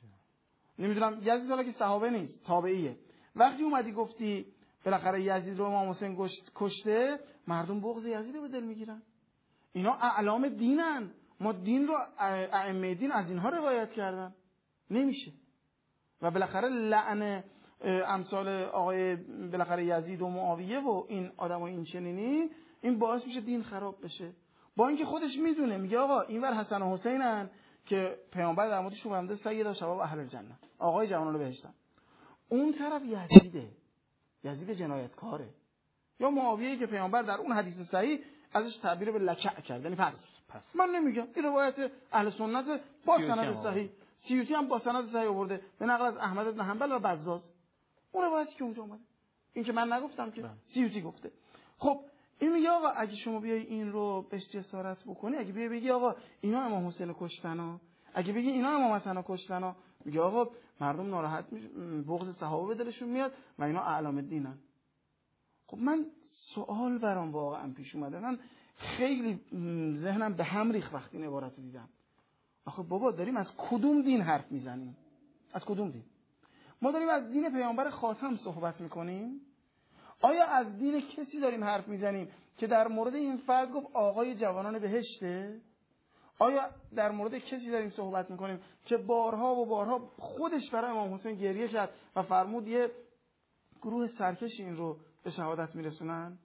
نمیدونم یزید حالا که صحابه نیست، تابعیه. وقتی اومدی گفتی بالاخره یزید رو امام حسین کشته، مردم بغض یزید رو به دل میگیرن. اینا اعلام دینن، ما دین رو ائمه دین از اینها روایت کردن. نمیشه. و بالاخره لعن امثال آقای بالاخره یزید و معاویه و این آدمای این چنینی، این باعث میشه دین خراب بشه. با اینکه خودش میدونه، میگه آقا اینور حسن و حسینن که پیامبر در موردشون فرموده سید شباب اهل الجنه، آقای جوانان بهشتن. اون طرف یزیده، یزید جنایتکاره، یا معاویه که پیامبر در اون حدیث صحیح ازش تعبیر به لکع کرد، یعنی پس. من نمیگم، این روایت اهل سنت با سند صحیح، سیوطی هم با سند صحیح آورده به نقل از احمد بن حنبل و بزاز، اون روایتی که اونجا اومده، این که من نگفتم که سیوطی گفته. خب این میگه آقا اگه شما بیای این رو بهش جسارت بکنی، اگه بیای بگی آقا اینا امام حسین کشتن، اگه بگی اینا امام حسن کشتن، میگه آقا مردم ناراحت میشه، بغض صحابه به دلشون میاد و اینا اعلام دینن. خب من سوال برام واقعا پیش اومده، من خیلی ذهنم به هم ریخت وقتی این عبارت رو دیدم. آخه بابا داریم از کدوم دین حرف میزنیم؟ از کدوم دین؟ ما داریم از دین پیامبر خاتم صحبت میکنیم؟ آیا از دین کسی داریم حرف میزنیم که در مورد این فرد گفت آقای جوانان بهشته؟ آیا در مورد کسی داریم صحبت میکنیم که بارها و بارها خودش برای امام حسین گریه کرد و فرمود یه گروه سرکش این رو به شهادت میرسونن؟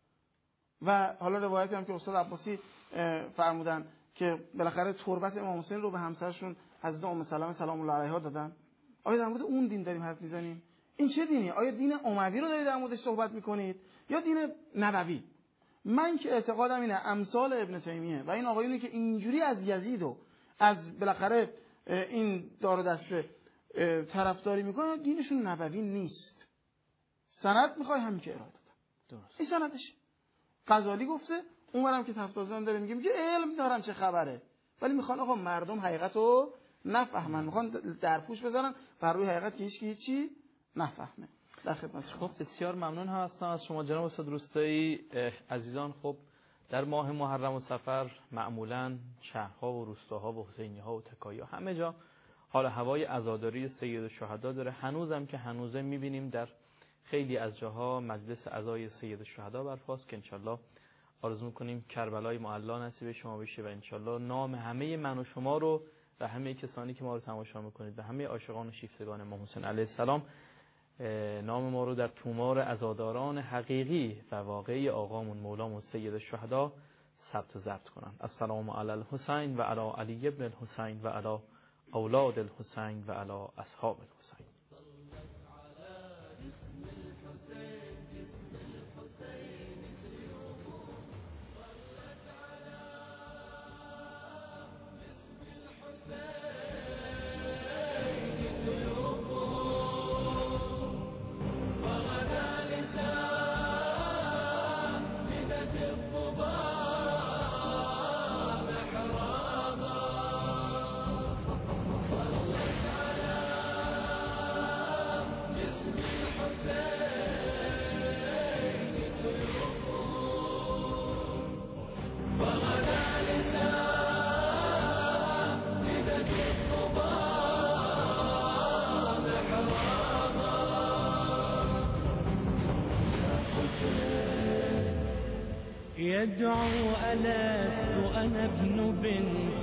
و حالا روایتی هم که استاد عباسی فرمودن که بالاخره تربت امام حسین رو به همسرشون حضرت ام سلمه سلام الله علیها دادن. آیا در مورد اون دین داریم حرف میزنیم؟ این چه دینی؟ آیا دین اموی رو دارید در موردش صحبت میکنید یا دین نبوی؟ من که اعتقادم اینه امثال ابن تیمیه و این آقایونی که اینجوری از یزید و از بالاخره این دار و دسته طرفداری میکنن، دینشون نبوی نیست. سند میخوای همین که اراده دادم، این سندشه. غزالی گفته، اونورم که تفتازان داره میگه علم دارن چه خبره، ولی میخوان آقا مردم حقیقتو نفهمن، میخوان درپوش بذارن بر روی حقیقت که هیچی نفهمه. در خدمت شما. خب بسیار ممنون هستم از شما جناب استاد روستایی. عزیزان، خب در ماه محرم و صفر معمولا شهرها و روستاها و حسینی‌ها و تکایی‌ها همه جا حال هوای عزاداری سید الشهدا داره. هنوزم که هنوزه میبینیم در خیلی از جاها مجلس عزای سید الشهدا برپاست که انشالله آرزو میکنیم کربلای معلا نصیب شما بشه و انشالله نام همه من و شما رو و همه کسانی که ما رو تماشا میکنید و همه عاشقان و شیفتگان امام حسین علیه السلام نام ما رو در تومار عزاداران حقیقی و واقعی آقامون مولامون سید الشهدا ثبت و ضبط کنن. السلام علی الحسین و علی علی ابن الحسین و علی اولاد الحسین و علی اصحاب الحسین. يدعو ألست أنا ابن بنت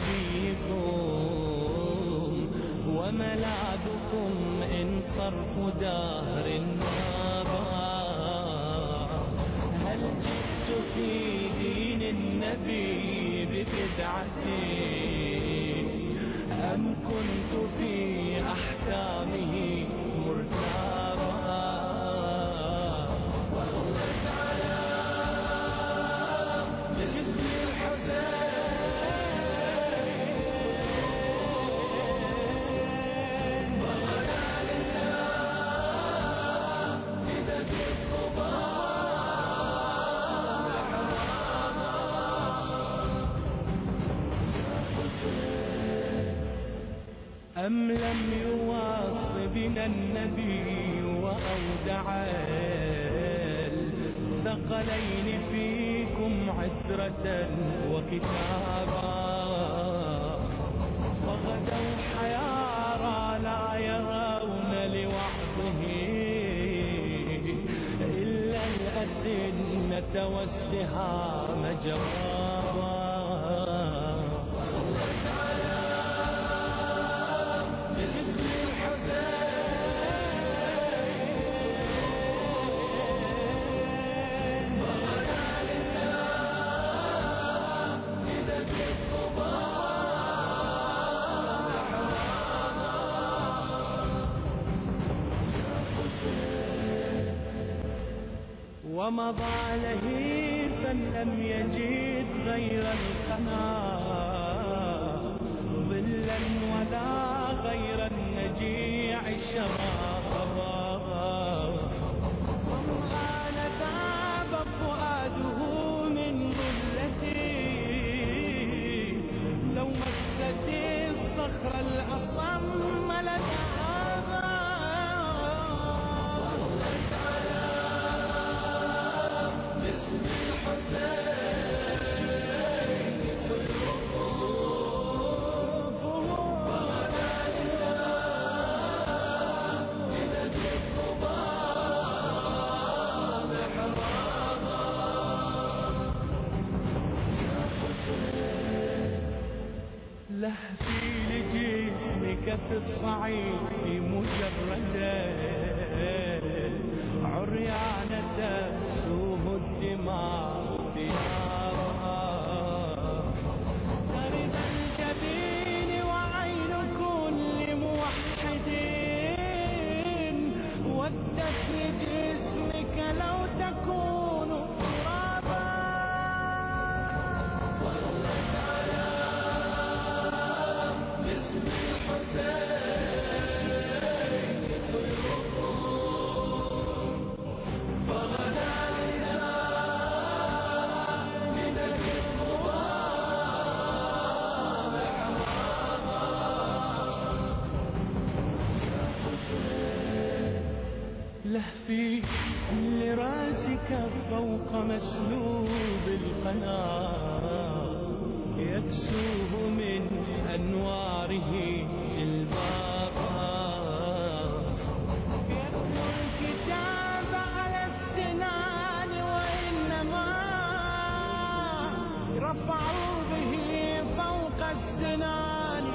نبيكم وملاذكم إن صرف دهر مضى. هل جئت في دين النبي ببدعة أم كنت في أحكامه مرتابا؟ صلت على جسم الحسين وغدا لسان جدة القبار. أم لم يواص بنا النبي وأودع الثقلين فيكم عترة وكتابا؟ فغدوا حيارى لا يرون لوحده إلا الأسنة والسهام جوابا. ومضى لهيفا لم يجد غير القنا ظلا ولا غير النجيع الشرابا. ومآن ذاب فؤاده من ظلتي لو مست الصخر الأصم لذهبا. لهفي لجسمك في الصعيد مجردا عريانة تسوه الدماء ثيابها. ترد الجبين وعين كل موحد ودت لجسمك لو تكون ترابا. صلت على جسم الحسين فغدا لهفي لراسك فوق مسلوب القناة يكسوه من أنواره جلبابا. يتلو الكتاب على السنان وإنما رفعوا به فوق السنان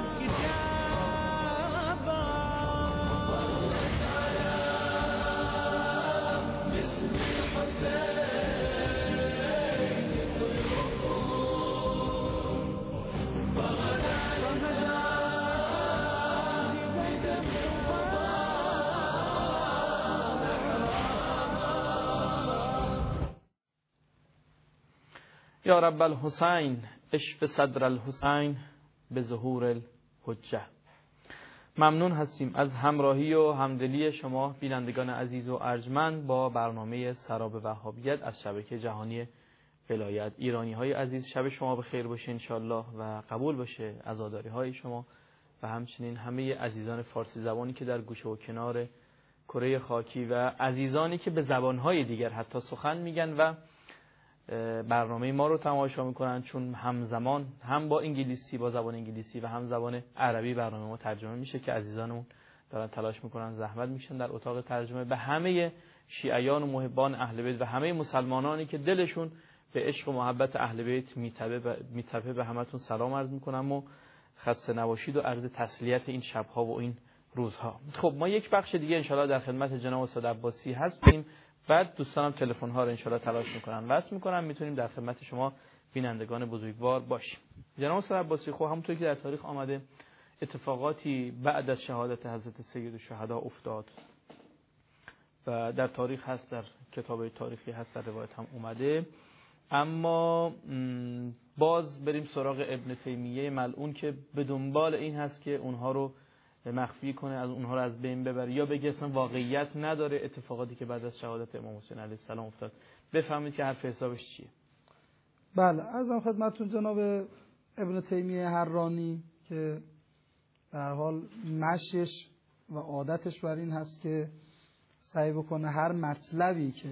كتابا. صلت على جسم الحسين یا رب الحسین اشف صدر الحسین به ظهور الحجه. ممنون هستیم از همراهی و همدلی شما بینندگان عزیز و ارجمند با برنامه سراب وهابیت از شبکه جهانی ولایت. ایرانی های عزیز، شب شما به خیر باشه انشالله و قبول باشه عزاداری های شما و همچنین همه عزیزان فارسی زبانی که در گوشه و کنار کره خاکی و عزیزانی که به زبانهای دیگر حتی سخن میگن و برنامه ما رو تماشا میکنن، چون همزمان هم با انگلیسی، با زبان انگلیسی و هم زبان عربی برنامه ما ترجمه میشه که عزیزانمون دارن تلاش میکنن، زحمت میشن در اتاق ترجمه. به همه شیعیان و محبان اهل بیت و همه مسلمانانی که دلشون به عشق و محبت اهل بیت میتپه به همتون سلام عرض میکنم و خسته نباشید و عرض تسلیت این شبها و این روزها. خب ما یک بخش دیگه انشالله در خدمت جناب استاد عباسی هستیم، بعد دوستانم تلفن ها رو انشالله تلاش میکنن وصل میکنن، میتونیم در خدمت شما بینندگان بزرگوار باشیم. جناب استاد عباسی، خب همونطور که در تاریخ آمده اتفاقاتی بعد از شهادت حضرت سید الشهدا افتاد و در تاریخ هست، در کتاب تاریخی هست، در روایت هم اومده، اما باز بریم سراغ ابن تیمیه ملعون که به دنبال این هست که اونها رو مخفی کنه، از اونها رو از بین ببره، یا بگه اصلا واقعیت نداره اتفاقاتی که بعد از شهادت امام حسین علیه السلام افتاد. بفهمید که حرف حسابش چیه. بله، عرضم خدمتتون جناب ابن تیمیه حرانی که به هر حال مشیش و عادتش بر این هست که سعی بکنه هر مطلبی که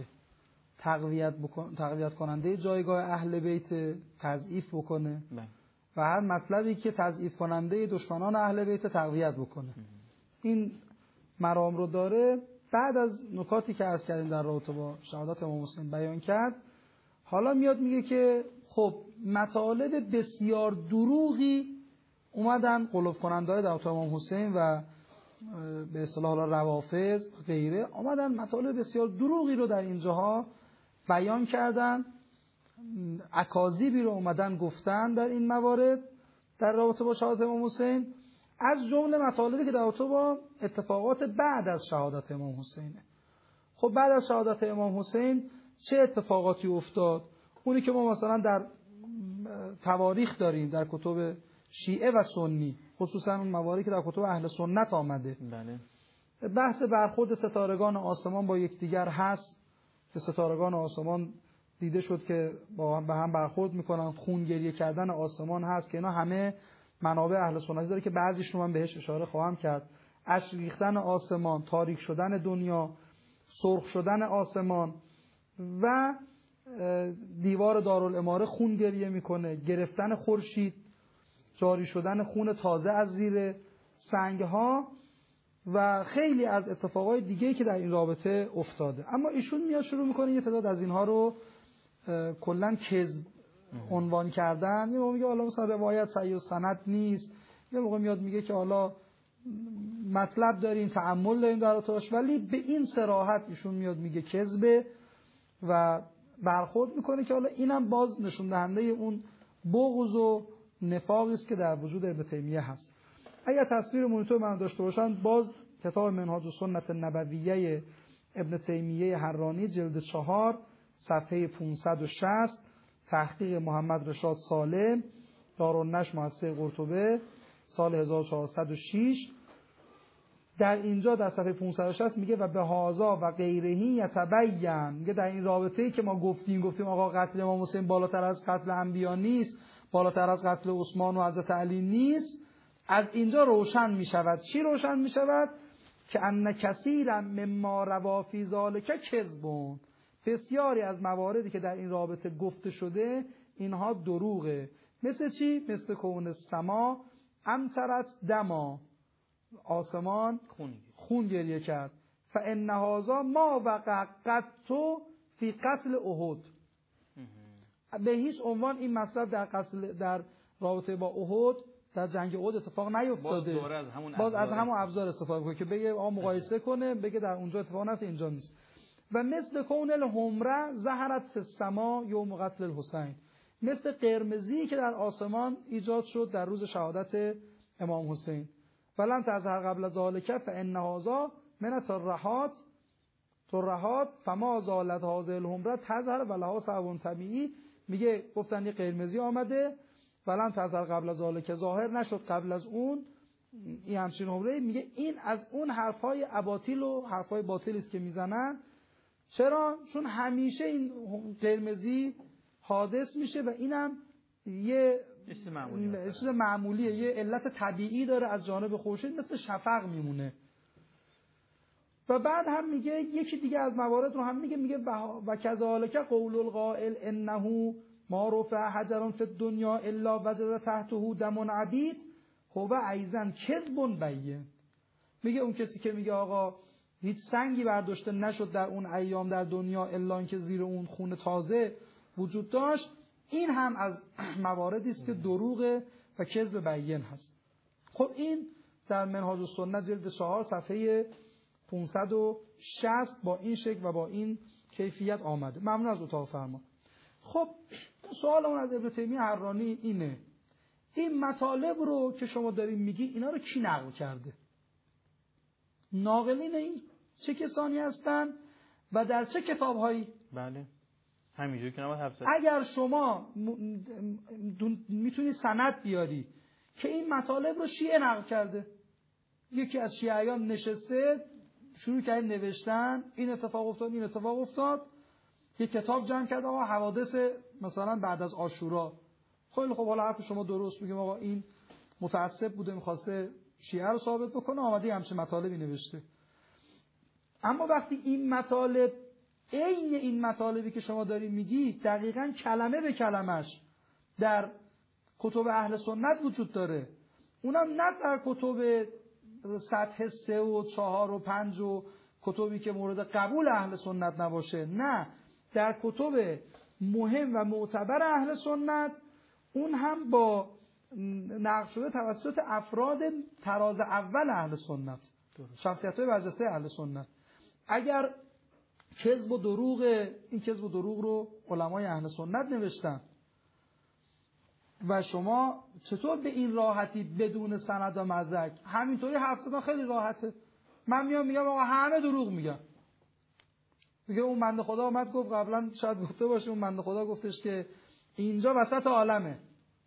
تقویت کننده جایگاه اهل بیت تضعیف بکنه و هر مطلبی که تضعیف کننده دشمنان اهل بیت تقویت بکنه. این مرام رو داره. بعد از نکاتی که عرض کردیم در رابطه با شهادت امام حسین بیان کرد، حالا میاد میگه که خب مطالب بسیار دروغی اومدن قلوب کننده‌های دعوت امام حسین و به اصطلاح روافض غیره اومدن مطالب بسیار دروغی رو در اینجاها بیان کردن، اکاذیبی رو اومدن گفتن در این موارد در رابطه با شهادت امام حسین، از جمله مطالبی که در رابطه با اتفاقات بعد از شهادت امام حسینه. خب بعد از شهادت امام حسین چه اتفاقاتی افتاد؟ اونی که ما مثلا در تواریخ داریم در کتب شیعه و سنی، خصوصا اون مواردی که در کتب اهل سنت آمده. بله. بحث برخورد ستارگان آسمان با یکدیگر هست که ستارگان آسمان دیده شد که به هم برخورد میکنن، خون گریه کردن آسمان هست که اینا همه منابع اهل سنتی داره که بعضیش رو من بهش اشاره خواهم کرد. اشک ریختن آسمان، تاریک شدن دنیا، سرخ شدن آسمان و دیوار دارالاماره خون گریه میکنه، گرفتن خورشید، جاری شدن خون تازه از زیر سنگ ها و خیلی از اتفاقای دیگه‌ای که در این رابطه افتاده. اما ایشون میاد شروع میکنه یه تعداد از اینها رو کلاً کذب عنوان کردن. یه موقع میگه حالا مثلا روایت صحیح السند نیست، یه موقع میاد میگه که حالا مطلب داریم، تأمل داریم در اتاش، ولی به این صراحت ایشون میاد میگه کذبه و برخورد میکنه که حالا اینم باز نشون دهنده اون بغض و نفاقی است که در وجود ابن تیمیه هست. اگر تصویر مونیتور من داشته باشن، باز کتاب منهاج السنة النبویه ابن تیمیه حرانی جلد 4 صفحه 560 تحقیق محمد رشاد سالم، دارالنشر مؤسسه قرطبه سال 1406. در اینجا در صفحه 560 میگه و به هازا و غیرهی یتبین، میگه در این رابطه‌ای که ما گفتیم آقا قتل امام حسین بالاتر از قتل انبیا نیست، بالاتر از قتل عثمان و حضرت علی نیست، از اینجا روشن میشود. چی روشن میشود؟ که ان کثیرا مما روا فی ذلک کذبون، بسیاری از مواردی که در این رابطه گفته شده اینها دروغه. مثل چی؟ مثل کون السما امطرت دما، آسمان خون گریه کرد. فان هذا ما وقع قط فی قتل احد، به هیچ عنوان این مطلب در رابطه با احد، در جنگ احد اتفاق نیفتاده. باز از همون ابزار استفاده کنه که بگه مقایسه کنه، بگه در اونجا اتفاق نیفتاده اینجا نیست. و مثل کون الحمره ظهرت فی السما یوم قتل الحسین، مثل قرمزی که در آسمان ایجاد شد در روز شهادت امام حسین. ولن تظهر قبل ذلک فان هذا من ترهات فما زالت هذه الحمره تظهر ولها سبب طبیعی. میگه گفتن یه قرمزی آمده، ولن تظهر قبل ذلک، ظاهر نشد قبل از اون این همچین حمره. میگه این از اون حرفای اباطیل و حرفای باطلی است که میزنن. چرا؟ چون همیشه این قرمزی حادث میشه و اینم یه چیز معمولیه، یه علت طبیعی داره از جانب خورشید، مثل شفق میمونه. و بعد هم میگه یکی دیگه از موارد رو هم میگه و کذالک قول القائل انه ما رفع حجر فی الدنیا الا وجد تحته دم عبید هو ایضا کذب بین. میگه اون کسی که میگه آقا هیچ سنگی برداشته نشد در اون ایام در دنیا الا اینکه زیر اون خون تازه وجود داشت. این هم از مواردی است که دروغ و کذب بیان هست. خب این در منهاج السنه جلد 4 صفحه 560 با این شکل و با این کیفیت آمده. ممنون از اتاق فرمان. خب سوالمون از ابن تیمیه حرانی اینه، این مطالب رو که شما دارین میگی اینا رو کی نقل کرده؟ ناقلین این چه کسانی هستن و در چه کتابهایی؟ بله همینجوری که نباید حفظ. اگر شما میتونی سند بیاری که این مطالب رو شیعه نقل کرده، یکی از شیعیان نشسته شروع کرد نوشتن این اتفاق افتاد این اتفاق افتاد، یک کتاب جمع کرد آقا حوادث مثلا بعد از عاشورا. خیلی خب حالا حرف شما درست، میگم آقا این متعصب بوده میخواسته شیعه رو ثابت بکنه، آمده همچین مطالبی نوشته. اما وقتی این مطالب عین این مطالبی که شما داری میگی دقیقاً کلمه به کلمش در کتب اهل سنت وجود داره، اونم نه در کتب سطح 3 و 4 و 5 و کتبی که مورد قبول اهل سنت نباشه، نه در کتب مهم و معتبر اهل سنت، اون هم با نقل شده توسط افراد تراز اول اهل سنت، شخصیت‌های برجسته اهل سنت. اگر کذب و دروغ، این کذب و دروغ رو علمای اهل سنت نوشتن و شما چطور به این راحتی بدون سند و مدرک همینطوری حرف زدن؟ خیلی راحته. من میگم آقا همه دروغ میگن. میگه اون بنده خدا اومد گفت، قبلا شاید گفته باشه، اون بنده خدا گفتش که اینجا وسط عالمه.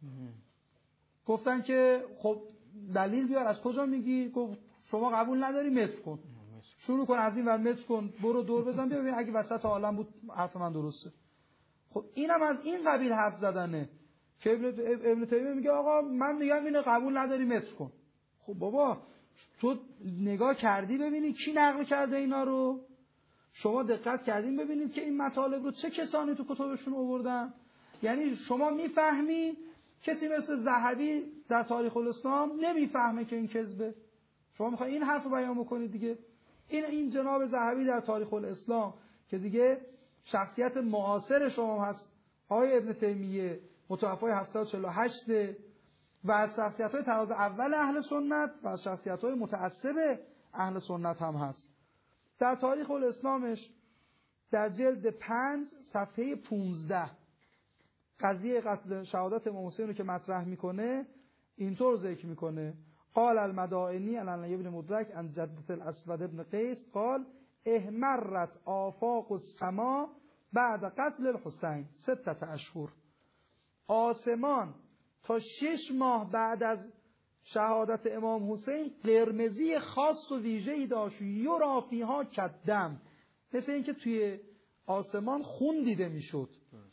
گفتن که خب دلیل بیار، از کجا میگی؟ گفت شما قبول نداری متر کن، شروع کن از این ور متر کن، برو دور بزن ببین اگه وسط عالم بود حرف من درسته. خب اینم از این قبیل حرف زدنه که ابن تیمیه میگه آقا من میگم اینو قبول نداری متر کن. خب بابا تو نگاه کردی ببینی کی نقل کرده اینا رو؟ شما دقت کردین ببینید که این مطالب رو چه کسانی تو کتابشون آوردن؟ یعنی شما میفهمی کسی مثل ذهبی در تاریخ الاسلام نمیفهمه که این کذبه. شما میخواید این حرف رو بیان بکنید دیگه. این جناب ذهبی در تاریخ الاسلام که دیگه شخصیت معاصر شما هست، آقای ابن تیمیه متوفای 748 و از شخصیت‌های تراز اول اهل سنت و از شخصیت‌های متعصب اهل سنت هم هست. در تاریخ الاسلامش در جلد 5 صفحه 15 قضیه قتل شهادت امام حسین رو که مطرح میکنه اینطور ذکر میکنه: قال المدائنی عن علی بن مدرک عن جدة الاسود ابن قیس قال احمرت آفاق السما بعد قتل الحسین 6 اشهر. آسمان تا 6 ماه بعد از شهادت امام حسین قرمزی خاص و ویژه‌ای داشت، یرا فیها کدم، مثل اینکه توی آسمان خون دیده میشد.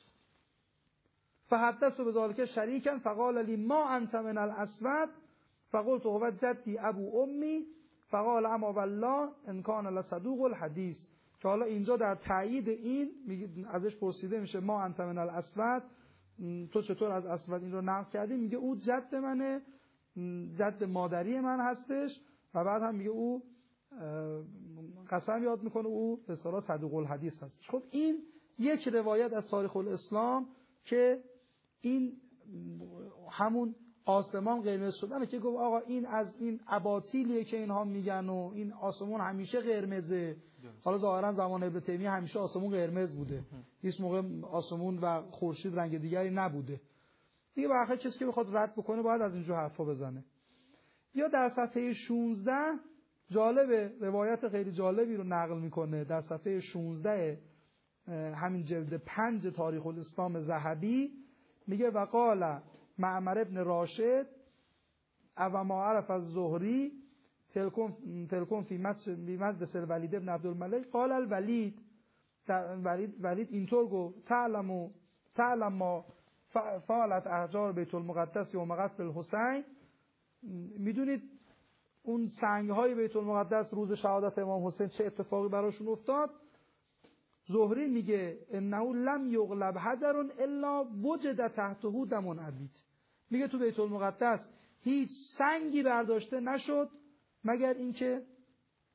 فحدثت بذلک شریکا فقال لی ما انت من الاسود فقلت هو جدی ابو امی فقال اما والله ان کان لصدوق الحدیث. که حالا اینجا در تایید این ازش پرسیده میشه ما انت من الاسود، تو چطور از اسود این رو نقل کردی؟ میگه او جد منه، جد مادری من هستش. و بعد هم میگه او قسم یاد میکنه او به اصطلاح صدوق الحدیث هست. خب این یک روایت از تاریخ الاسلام که این همون آسمان قرمز شدنه که گفت آقا این از این اباطیلیه که اینها میگن و این آسمان همیشه قرمزه. حالا ظاهرا زمان ابن تیمیه همیشه آسمون قرمز بوده، هیچ موقع آسمون و خورشید رنگ دیگری نبوده دیگه. واقعا کسی که بخواد رد بکنه باید از اینجا حرفا بزنه. یا در صفحه 16 جالبه، روایت خیلی جالبی رو نقل میکنه در صفحه 16 همین جلد 5 تاریخ الاسلام ذهبی. میگه وقال معمر ابن راشد او ما عرف از زهری تلکن فی مجلس الولید ابن عبدالملک قال الولید اینطور گفت تعلم ما فعلت احجار بیت المقدس یوم قتل الحسین. میدونید اون سنگ های بیت المقدس روز شهادت امام حسین چه اتفاقی براشون افتاد؟ زهری میگه انه لم یغلب حجر الا وجد تحته دم ابید. میگه تو بیت المقدس هیچ سنگی برداشته نشد مگر اینکه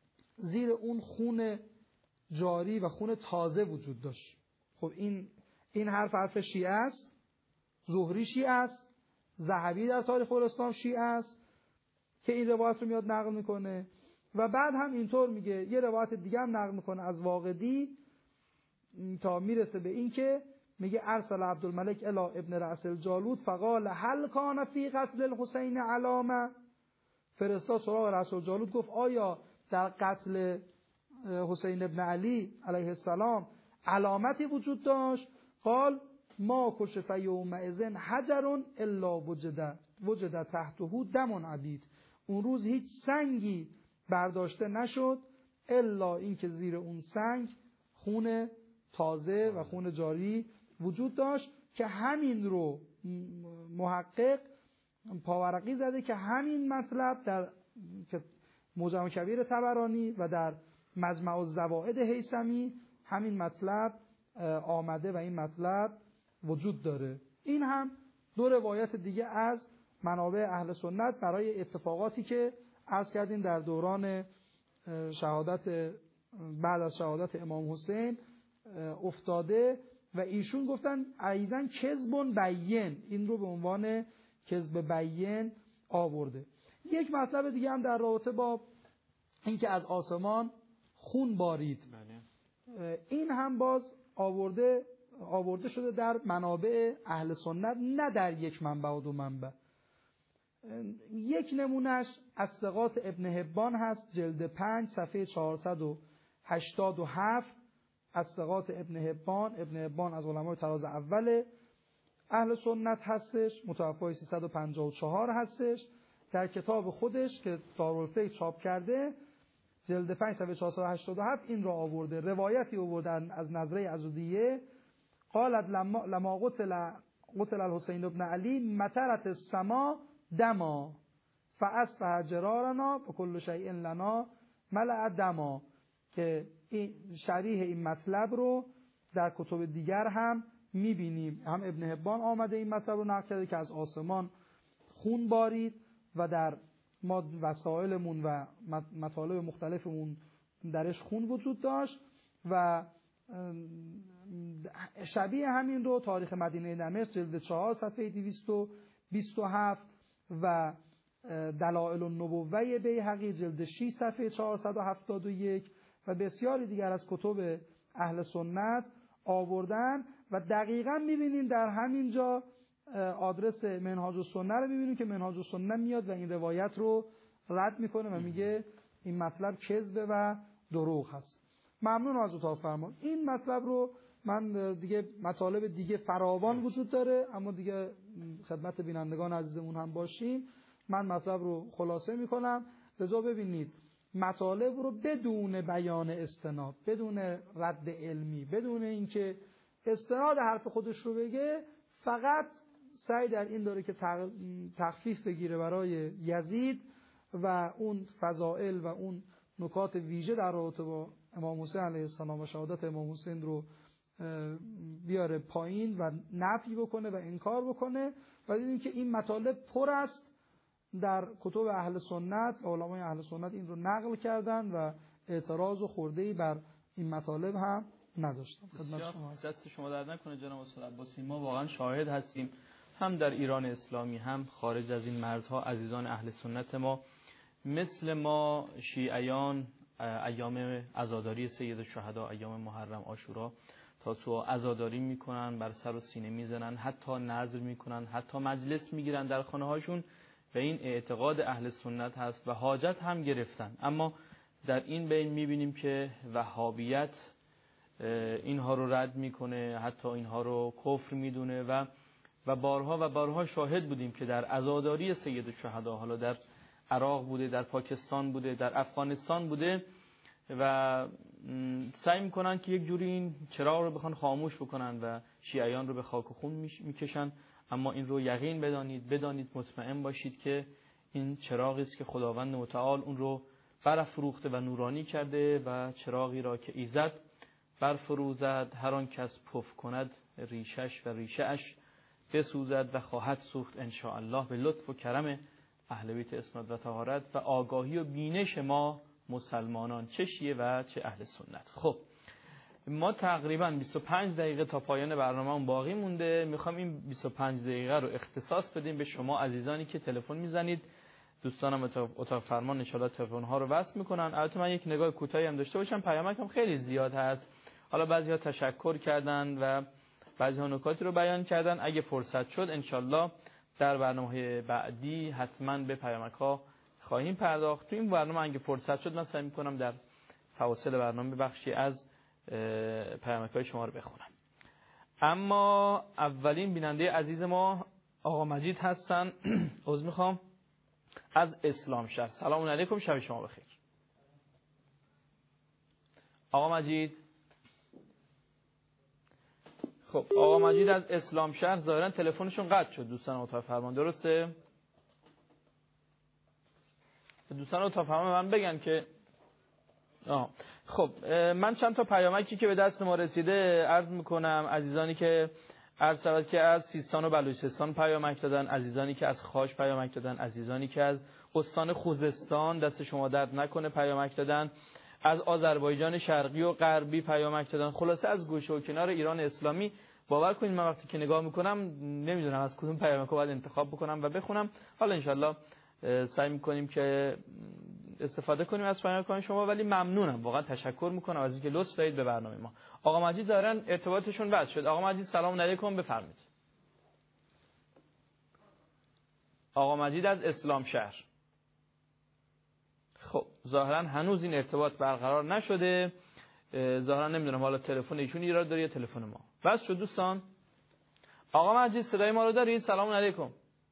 زیر اون خون جاری و خون تازه وجود داشت. خب این این حرف شیعه است، زهری شیعه است، ذهبی در تاریخ الاسلام شیعه است که این روایت رو میاد نقل میکنه و بعد هم اینطور میگه. یه روایت دیگه هم نقل میکنه از واقدی تا میرسه به این که میگه ارسل عبدالملک الی ابن رأس الجالوت فقال هل کان فی قتل الحسین علامه. فرستاد سراغ رأس الجالوت، گفت آیا در قتل حسین ابن علی علیه السلام علامتی وجود داشت؟ قال ما کشف یومئذ حجر الا وجد تحته دم عبید. اون روز هیچ سنگی برداشته نشد الا اینکه زیر اون سنگ خون تازه و خون جاری وجود داشت، که همین رو محقق پاورقی زده که همین مطلب در معجم کبیر طبرانی و در مجمع الزوائد هیثمی همین مطلب آمده و این مطلب وجود داره. این هم دو روایت دیگه از منابع اهل سنت برای اتفاقاتی که عرض کردیم در دوران شهادت بعد از شهادت امام حسین افتاده و ایشون گفتن ایزن کذب بین، این رو به عنوان کذب بین آورده. یک مطلب دیگه هم در رابطه با این که از آسمان خون بارید، این هم باز آورده شده در منابع اهل سنت، نه در یک منبع و دو منبع. یک نمونش از ثقات ابن حبان هست، جلد 5 صفحه 487 از ثقات ابن حبان از علمای طراز اول اهل سنت هستش، متوفی 354 هستش. در کتاب خودش که دارالفکر چاپ کرده جلد 5 صفحه 487 این را آورده. روایتی آوردن از نظره عزودیه قالت لما قتل الحسین ابن علی مطرت السما دما فاصبح جرارنا بكل شیء لنا ملأ دما، که شریح این مطلب رو در کتب دیگر هم میبینیم. هم ابن حبان آمده این مطلب رو نقل کرده که از آسمان خون بارید و در ما وسایلمون و مطالب مختلفمون درش خون وجود داشت. و شبیه همین رو تاریخ مدینه دمشق جلد 4 صفحه 227 و دلائل النبوه بیهقی جلد 6 صفحه 471 و بسیاری دیگر از کتب اهل سنت آوردن و دقیقاً می‌بینیم در همین جا آدرس منهاج السنه رو می‌بینیم که منهاج السنه میاد و این روایت رو رد میکنه و میگه این مطلب کذب و دروغ هست. ممنون از اتاق فرمان. این مطلب رو من دیگه مطالب دیگه فراوان وجود داره، اما دیگه خدمت بینندگان عزیزمون هم باشیم، من مطلب رو خلاصه میکنم. لذا ببینید مطالب رو بدون بیان استناد، بدون رد علمی، بدون اینکه استناد حرف خودش رو بگه، فقط سعی در این داره که تخفیف بگیره برای یزید و اون فضائل و اون نکات ویژه در رابطه با امام حسین علیه السلام و شهادت امام حسین رو بیاره پایین و نفی بکنه و انکار بکنه. و دیدیم که این مطالب پر است در کتب اهل سنت و علمای اهل سنت این رو نقل کردن و اعتراض و خورده‌ای بر این مطالب هم نداشتن. خدمت شما دست شما درد نکنه جناب استاد عباسی. ما واقعا شاهد هستیم هم در ایران اسلامی هم خارج از این مرزها عزیزان اهل سنت ما مثل ما شیعیان ایام عزاداری سید الشهدا، ایام محرم، عاشورا، تاسوعا عزاداری میکنن، بر سر و سینه میزنن، حتی نذر میکنن، حتی مجلس میگیرن در خانه هاشون و این اعتقاد اهل سنت هست و حاجت هم گرفتن. اما در این بین میبینیم که وهابیت اینها رو رد میکنه، حتی اینها رو کفر میدونه و بارها شاهد بودیم که در عزاداری سید الشهدا، حالا در عراق بوده، در پاکستان بوده، در افغانستان بوده و سعی میکنن که یک جوری این چراغ رو بخوان خاموش بکنن و شیعیان رو به خاک و خون میکشن. اما این رو یقین بدانید مطمئن باشید که این چراغی است که خداوند متعال اون رو برافروخته و نورانی کرده و چراغی را که ایزد برفروزد هر آن کس پف کند ریشش و ریشه اش بسوزد و خواهد سوخت ان شاء الله به لطف و کرم اهل بیت اسمت و طهارت و آگاهی و بینش ما مسلمانان، چه شیعه و چه اهل سنت. خب ما تقریبا 25 دقیقه تا پایان برنامه‌مون باقی مونده. میخوام این 25 دقیقه رو اختصاص بدیم به شما عزیزانی که تلفن میزنید. دوستانم اتاق فرمان ان شاءالله تلفن ها رو وصل میکنن. البته من یک نگاه کوتاهی هم داشته باشم، پیامک هم خیلی زیاد هست. حالا بعضی‌ها تشکر کردن و بعضی‌ها نکاتی رو بیان کردن. اگه فرصت شد ان شاءالله در برنامه‌های بعدی حتما به پیامک ها خواهیم پرداخت. تو این برنامه اگه فرصت شد من سعی می‌کنم در فواصل برنامه بخشی از پیامک‌های شما رو بخونم. اما اولین بیننده عزیز ما آقا مجید هستن. عذر میخوام، از اسلام شهر. سلام علیکم، شب شما بخیر. آقا مجید. خب آقا مجید از اسلام شهر ظاهرا تلفنشون قطع شد. دوستان اتاق فرمان درسته؟ دوستان اتاق فرمان من بگن که خب من چند تا پیامکی که به دست ما رسیده عرض میکنم. عزیزانی که عرض شود که از سیستان و بلوچستان پیامک دادن، عزیزانی که از خاش پیامک دادن، عزیزانی که از استان خوزستان دست شما درد نکنه پیامک دادن، از آذربایجان شرقی و غربی پیامک دادن، خلاصه از گوشه و کنار ایران اسلامی. باور کنید من وقتی که نگاه میکنم نمیدونم از کدوم پیامک رو باید انتخاب بکنم و بخونم. حالا انشالله سعی میکنیم که استفاده کنیم از پیامک‌های شما، ولی ممنونم، واقعا تشکر میکنم از اینکه لطف دارید به برنامه ما. آقا مجید ظاهرا ارتباطشون قطع شد. آقا مجید سلام علیکم، بفرمایید. آقا مجید از اسلام شهر. خب ظاهرا هنوز این ارتباط برقرار نشده. ظاهرا نمیدونم حالا تلفن ایشون ایراد داره یا تلفن ما. بس شد دوستان. آقا مجید صدای ما رو دارید؟ سلام علیکم.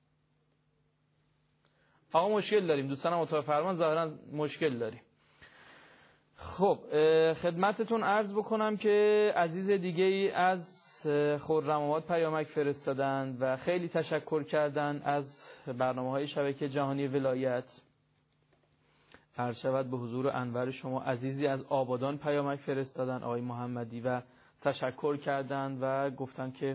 آقا مشکل داریم، دوستانم اتاق فرمان ظاهرا مشکل داریم. خب خدمتتون عرض بکنم که عزیز دیگه ای از خرم‌آباد پیامک فرستادن و خیلی تشکر کردن از برنامه‌های شبکه جهانی ولایت. عرض شود به حضور انور شما عزیزی از آبادان پیامک فرستادن، آقای محمدی، و تشکر کردن و گفتن که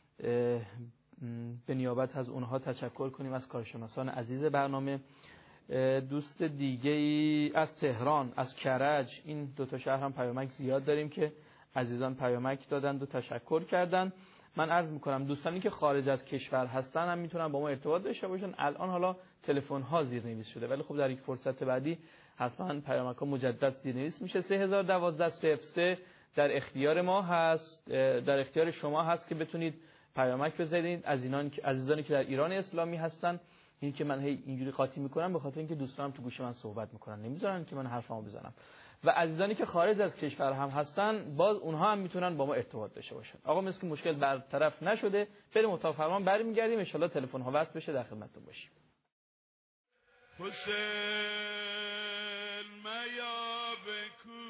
به نیابت از اونها تشکر کنیم از کارشناسان عزیز برنامه. دوست دیگه ای از تهران، از کرج، این دوتا شهر هم پیامک زیاد داریم که عزیزان پیامک دادند و تشکر کردن. من عرض میکنم دوستانی که خارج از کشور هستن هم میتونن با ما ارتباط داشته باشن. الان حالا تلفن ها زیرنویس شده، ولی خب در یک فرصت بعدی حتما پیامک ها مجدد زیرنویس میشه. 3012 در اختیار ما هست، در اختیار شما هست که بتونید پیامک بزنید. عزیزانی که در ایران اسلامی هستن، این که من اینجوری قاطی میکنم به خاطر اینکه دوستانم تو گوش من صحبت میکنن، نمیذارن که من حرفمو بزنم. و عزیزانی که خارج از کشور هم هستن، باز اونها هم میتونن با ما ارتباط داشته باشن. آقا مثل که مشکل برطرف نشده، بریم اتاق فرمان برمیگردیم، ان شاءالله تلفن ها وصل بشه، در خدمتتون باشیم. حسین میا به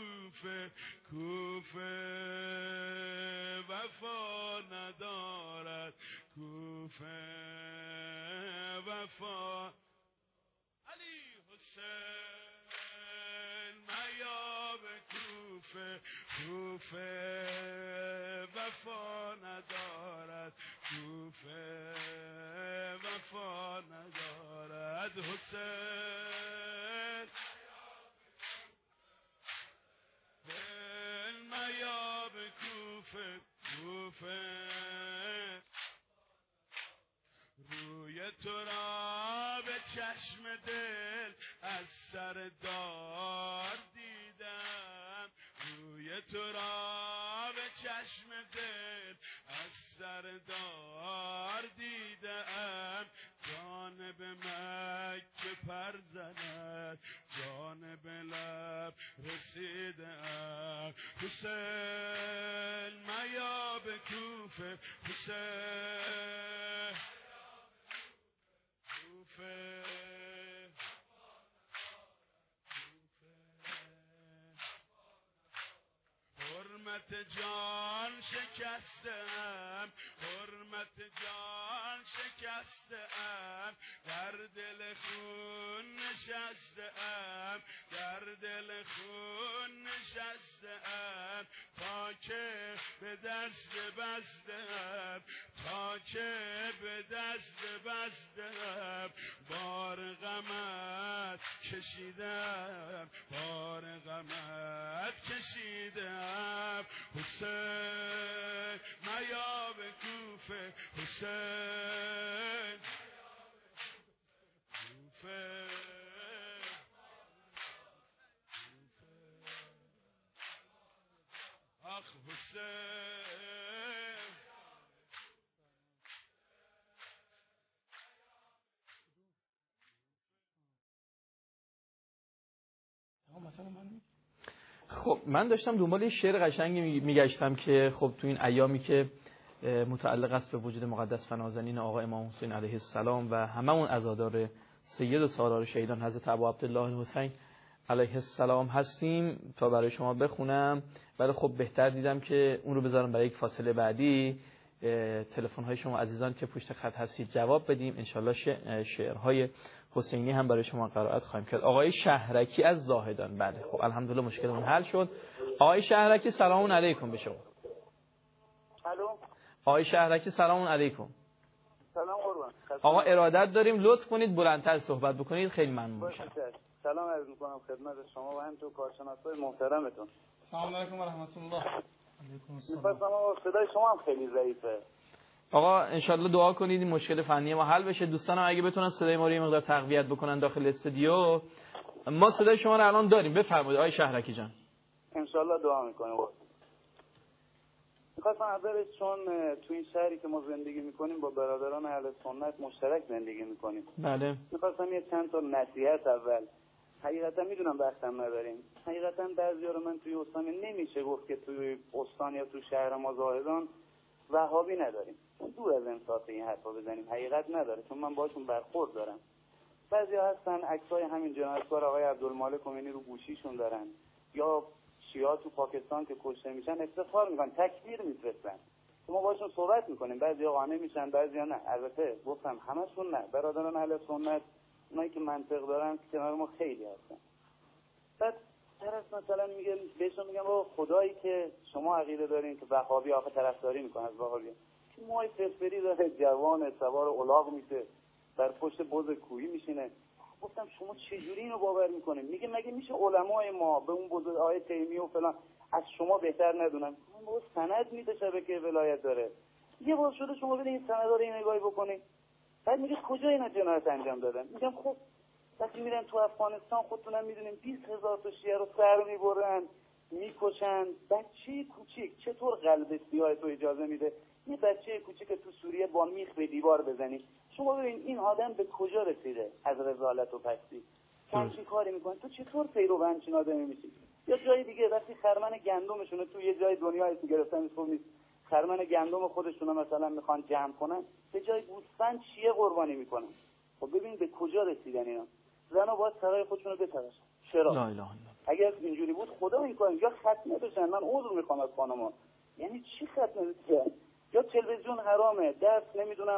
کوفه وفا ندارد، کوفه وفا. علی حسین میا به کوفه وفا ندارد، کوفه وفا ندارد. حسین میا به کوفه روی تو را به چشم دل از سر دار دیدم، روی تو را به چشم دل از سر دار دیدم. جانب مکه پر زند، جانب لب رسیدم. حسین میا به کوفه، حسین کوفه حرمت جان شکستم، حرمت جان شکستم، در دل خون نشستم، در دل خون نشستم، تا که به دست بستم، تا که به دست بستم، بار غمت کشیدم، بار غمت کشیدم. حسین میاب کوفه حسین کوفه آخ حسین خب من داشتم دنبال شعر قشنگی میگشتم که خب تو این ایامی که متعلق است به وجود مقدس فنازنین آقا امام حسین علیه السلام و هممون عزادار سید و سالار شهیدان حضرت ابو عبدالله حسین علیه السلام هستیم تا برای شما بخونم، ولی خب بهتر دیدم که اون رو بذارم برای یک فاصله بعدی تلفن های شما عزیزان که پشت خط هستید جواب بدیم. انشالله شعرهای حسینی هم برای شما قرائت خواهیم کرد. آقای شهرکی از زاهدان. بله خب الحمدلله مشکلمون حل شد. آقای شهرکی سلام علیکم به شما. الو. آقای شهرکی سلام علیکم. سلام قربان. آقا ارادت داریم لطف کنید بلندتر صحبت بکنید، خیلی ممنون میشم. سلام عرض میکنم خدمت شما و هم تو کارشناسای محترمتون. سلام علیکم و رحمت الله. علیکم السلام. صدای شما هم خیلی ضعیفه. آقا انشالله دعا کنید این مشکل فنی ما حل بشه. دوستانم اگه بتونن صدای ما رو یه مقدار تقویت بکنن داخل استودیو. ما صدای شما رو الان داریم، بفرمایید آقای شهرکی جان. انشالله دعا میکنیم. میخواستم اولش چون تو این شهری که ما زندگی میکنیم با برادران اهل سنت مشترک زندگی میکنیم. بله. میخواستم یه چند تا نصیحت اول. حقیقتا میدونم وقتم نداریم. حقیقتا بعضیا رو من توی استان نمیشه گفت که توی استان یا تو شهر ما زاهدان وهابی نداریم. چون دور از انصاف این حرفا بزنیم حقیقت نداره، چون من باشون برخورد دارم. بعضیا هستن عکسای همین جنایتکار آقای عبدالمالک خمینی رو گوشیشون دارن، یا شیعه تو پاکستان که کشته میشن افتخار میکنن، تکبیر میفرستن. ما باشون صحبت میکنیم، بعضیا قانع میشن بعضیا نه. البته گفتم همشون نه، برادران اهل سنت اونایی که منطق دارن کنار ما خیلی هستن. بعد طرف مثلا میگه بهشون میگم بابا خدایی که شما عقیده دارین که وهابی آخه طرفداری میکنه از وهابی، که موهای فرفری داره، جوان سوار الاغ میشه، در پشت بز کوهی میشینه. گفتم شما چجوری اینو باور میکنین؟ میگه مگه میشه علمای ما به اون بزرگای تیمیه و فلان از شما بهتر ندونن؟ من بابا سند میده شبکه ولایت داره، یه بار شده شما برید این سندا رو این نگاهی بکنید. بعد میگه کجا اینا جنایت انجام دادن؟ میگم خب وقتی میرن تو افغانستان خودتونم میدونین 20,000 تا شیعه رو سر میبرن میکشن. بچه کوچیک چطور قلب سیاه تو اجازه میده یه بچه کوچیک تو سوریه با میخ به دیوار بزنی؟ شما ببین این آدم به کجا رسیده از رذالت و پستی؟ همچین کاری میکنه، تو چطور پیرو همچین آدمی میشی؟ یا جای دیگه وقتی خرمن گندمشونه تو یه جای دنیا اسم گرفتن خوب نیست، خرمن گندم خودشونو مثلا میخوان جمع کنن، به جای گوسفند چیه قربانی میکنن؟ خب ببین به کجا رسیدن اینا. زنا باید سرای خودشونو بتراشن. چرا؟ لا اله الا. اگر اینجوری بود خدا این کار، یا ختنه بشن، من عذر میخوام از خانما. یعنی چی ختنه بشن؟ یا تلویزیون حرامه، درس نمیدونم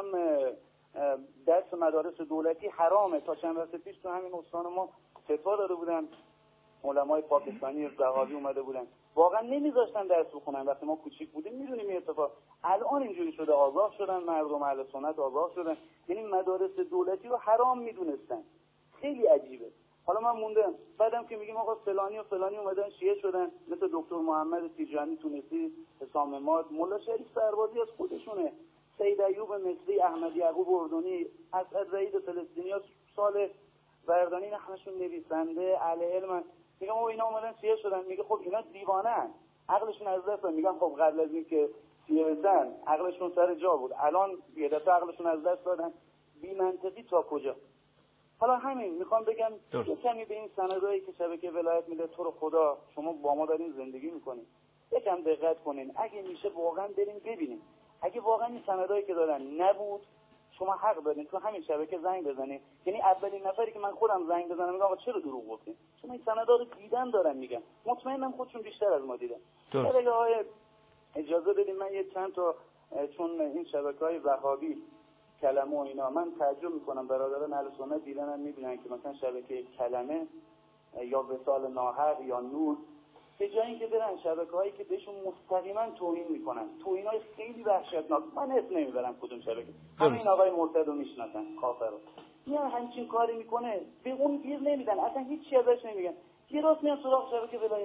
درس مدارس دولتی حرامه. تا چند وقت پیش تو همین استان ما فتوا داده بودن علمای پاکستانی وهابی اومده بودن، واقعا نمیذاشتن درس بخونن وقتی ما کوچیک بودیم. میدونیم این اتفاق الان اینجوری شده، آگاه شدن مردم اهل سنت، آگاه شدن، یعنی مدارس دولتی رو حرام میدونستن. خیلی عجیبه. حالا من موندم بعدم که میگیم آقا فلانی و فلانی اومدن شیعه شدن، مثل دکتر محمد تیجانی تونسی، حسام ماد، مولا شریف سربازی از خودشونه، سید ایوب مصری، احمد یعقوب اردنی، اسد رئیس فلسطینیا سال وردانی، همشون نویسنده اهل علم. میگم او اینا اومدن شیعه شدن، میگه خب اینا دیوانه‌ان، عقلشون از دست داد. میگم خب قبل از این که شیعه بشن عقلشون سر جا بود، الان یه دفعه عقلشون از دست دادن. بی منطقی تا کجا؟ حالا همین میخوام بگم یه کمی به این سندایی که شبکه ولایت میده، تو رو خدا شما با ما دارین زندگی میکنین یکم دقت کنین، اگه میشه واقعا بریم ببینیم. اگه واقعا این سندایی که دارن نبود شما حق دارین تو همین شبکه زنگ بزنین. یعنی اولین نفری که من خودم زنگ بزنم میگم آقا چرا دروغ گفتین؟ چون این سندا رو دیدن دارن میگن، مطمئنم خودشون بیشتر از ما دیدن. اگه اجازه بدین من یه چند تا، چون این شبکه‌های وهابی کلمه و اینا من تعجب میکنم برادران اهل سنت دیدن میبینن که مثلا شبکه کلمه یا وصال ناحق یا نور، به جای اینکه برن شبکه‌هایی که بهشون مستقیما توهین میکنن، توهینای خیلی وحشتناک، من اسم نمیبرم کدوم شبکه، همین آقای مرتضی رو میشناسن، کافر رو میان همچین کاری میکنه، به اون گیر نمیدن، اصلا هیچ چیزی ازش نمیگن، یه راست میان سراغ شبکه ولایت.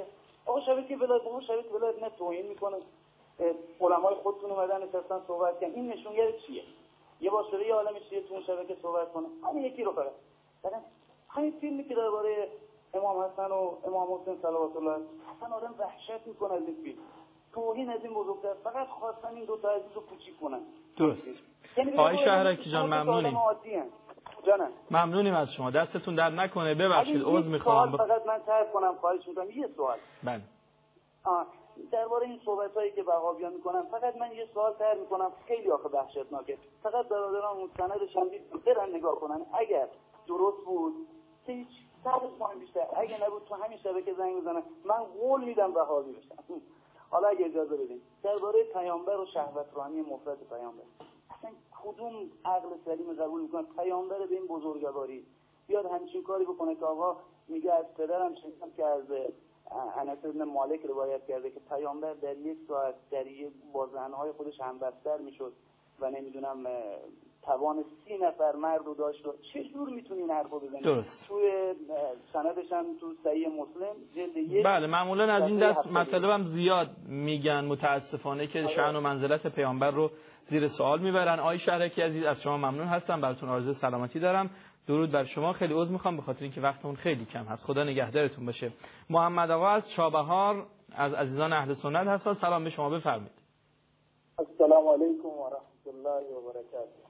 آقا شبکه ولایت نه توهین میکنه، علمای خودتون اومدن نشستن صحبت کردن، این نشونگر چیه؟ یه بار شده یه عالم چیه تو اون شبکه صحبت کنه، همین یکی رو فقط بعدن همین فیلمی که درباره امام حسن و امام حسین صلوات الله اصلا آدم وحشت میکنه از این فیلم. توهین از این بزرگتر، فقط خواستن این دو تا عزیز رو کوچیک کنن. درست. آقای شهرکی جان ممنونیم. ممنونیم از شما، دستتون درد نکنه. ببخشید عذر میخوام. فقط من تعریف کنم، خواهش میکنم یه سوال. بله. درباره این صحبتایی که وهابیان میکنن فقط من یه سوال تعریف میکنم، خیلی آخه وحشتناکه. فقط برادران مستندش هم برن نگاه کنن، اگر درست بود که هیچ صدش مهم بیشتر، اگه نبود تو همین شبکه زنگ بزنن، من قول میدم وهابی بشم. حالا اگه اجازه بدین درباره پیامبر و شهوت رانی مفرد پیامبر، اصلا کدوم عقل سلیم قبول میکنه پیامبر به این بزرگواری بیاد همچین کاری بکنه که آقا میگه از پدرم شنیدم که از انس بن مالک روایت کرده که پیامبر در یک ساعت با زنهای خودش همبستر میشد و نمیدونم توان 30 نفر مرد رو داشت. چه جور میتونی این حرفو بزنی؟ درست. توی سندش هم تو صحیح مسلم جلد 1. بله معمولا از این دست مطلبم زیاد میگن، متاسفانه که شأن و منزلت پیامبر رو زیر سوال میبرن. آقای شهرکی عزیز از شما ممنون هستم، براتون آرزوی سلامتی دارم. درود بر شما. خیلی عذر میخوام به خاطر اینکه وقتمون خیلی کم هست. خدا نگهدارتون باشه. محمد آقا از چابهار از عزیزان اهل سنت هستن. سلام به شما، بفرمایید. السلام علیکم و رحمت الله و برکاته.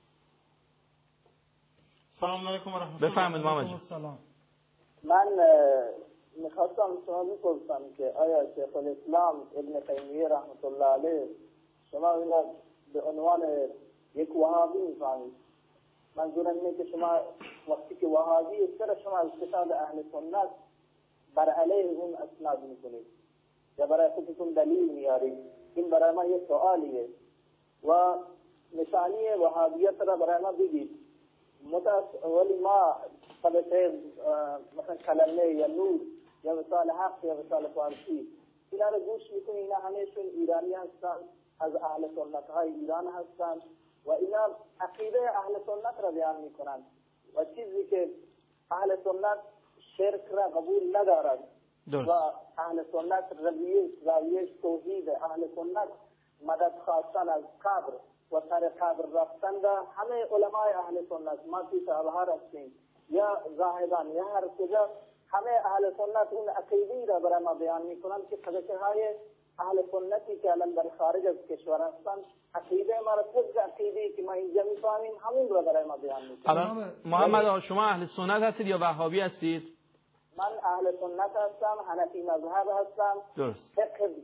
سلام علیکم و رحمت الله. بفرمایید محمد جان. سلام. من میخواستم شما بپرسم که آیا شیخ الاسلام ابن تیمیه رحمت الله علیه شما اینا به عنوان یک وهابی میفهمید؟ منظورم اینه که شما وقتی که وهابی چرا شما از کتاب اهل سنت بر علیه اون اسناد میکنید یا برای خودتون دلیل میارید؟ این برای ما یک سوالیه و نشانی وهابیت را برای ما بگید. ولی ما طبقه مثلا کلمه یا نور یا وصال حق یا وصال فارسی اینا رو گوش میکنی، اینا همهشون ایرانی هستن، از اهل سنت های ایران هستن و اینا عقیده اهل سنت را بیان میکنن و چیزی که اهل سنت شرک را قبول ندارد و اهل سنت رویش توحید، اهل سنت مدد خواستن از قبر و سر قبر رفتن را همه علمای اهل سنت، ما توی چابهار هستیم یا زاهدان یا هر کجا، همه اهل سنت اون عقیدی را برای ما بیان میکنن که طبقه های اهل سنتی که الان در خارج از کشور هستن عقیده ما را طبق عقیده‌ای که ما اینجا میفهمیم همون را برای ما بیان میکنن. الان محمد شما اهل سنت هستید یا وهابی هستید؟ من اهل سنت هستم، حنفی مذهب هستم. درست.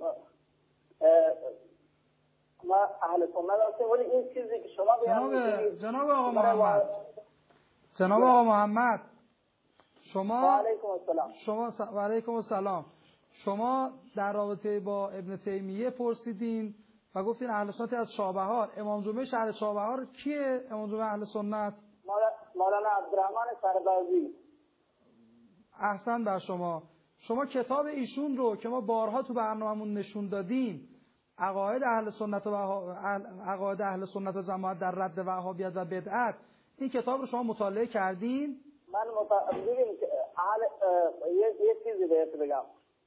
ما اهل سنت هستیم، ولی این چیزی که شما بیان میکنید جناب آقا محمد شما و علیکم السلام، شما در رابطه با ابن تیمیه پرسیدین و گفتین اهل سنت از چابهار. امام جمعه شهر چابهار کیه؟ امام جمعه اهل سنت مولانا عبدالرحمن سربازی. احسن بر شما. شما کتاب ایشون رو که ما بارها تو برنامه‌مون نشون دادیم، عقاید اهل سنت و جماعت در رد وهابیت و بدعت، این کتاب رو شما مطالعه کردین؟ من ببین یه چیزی بهت بگم.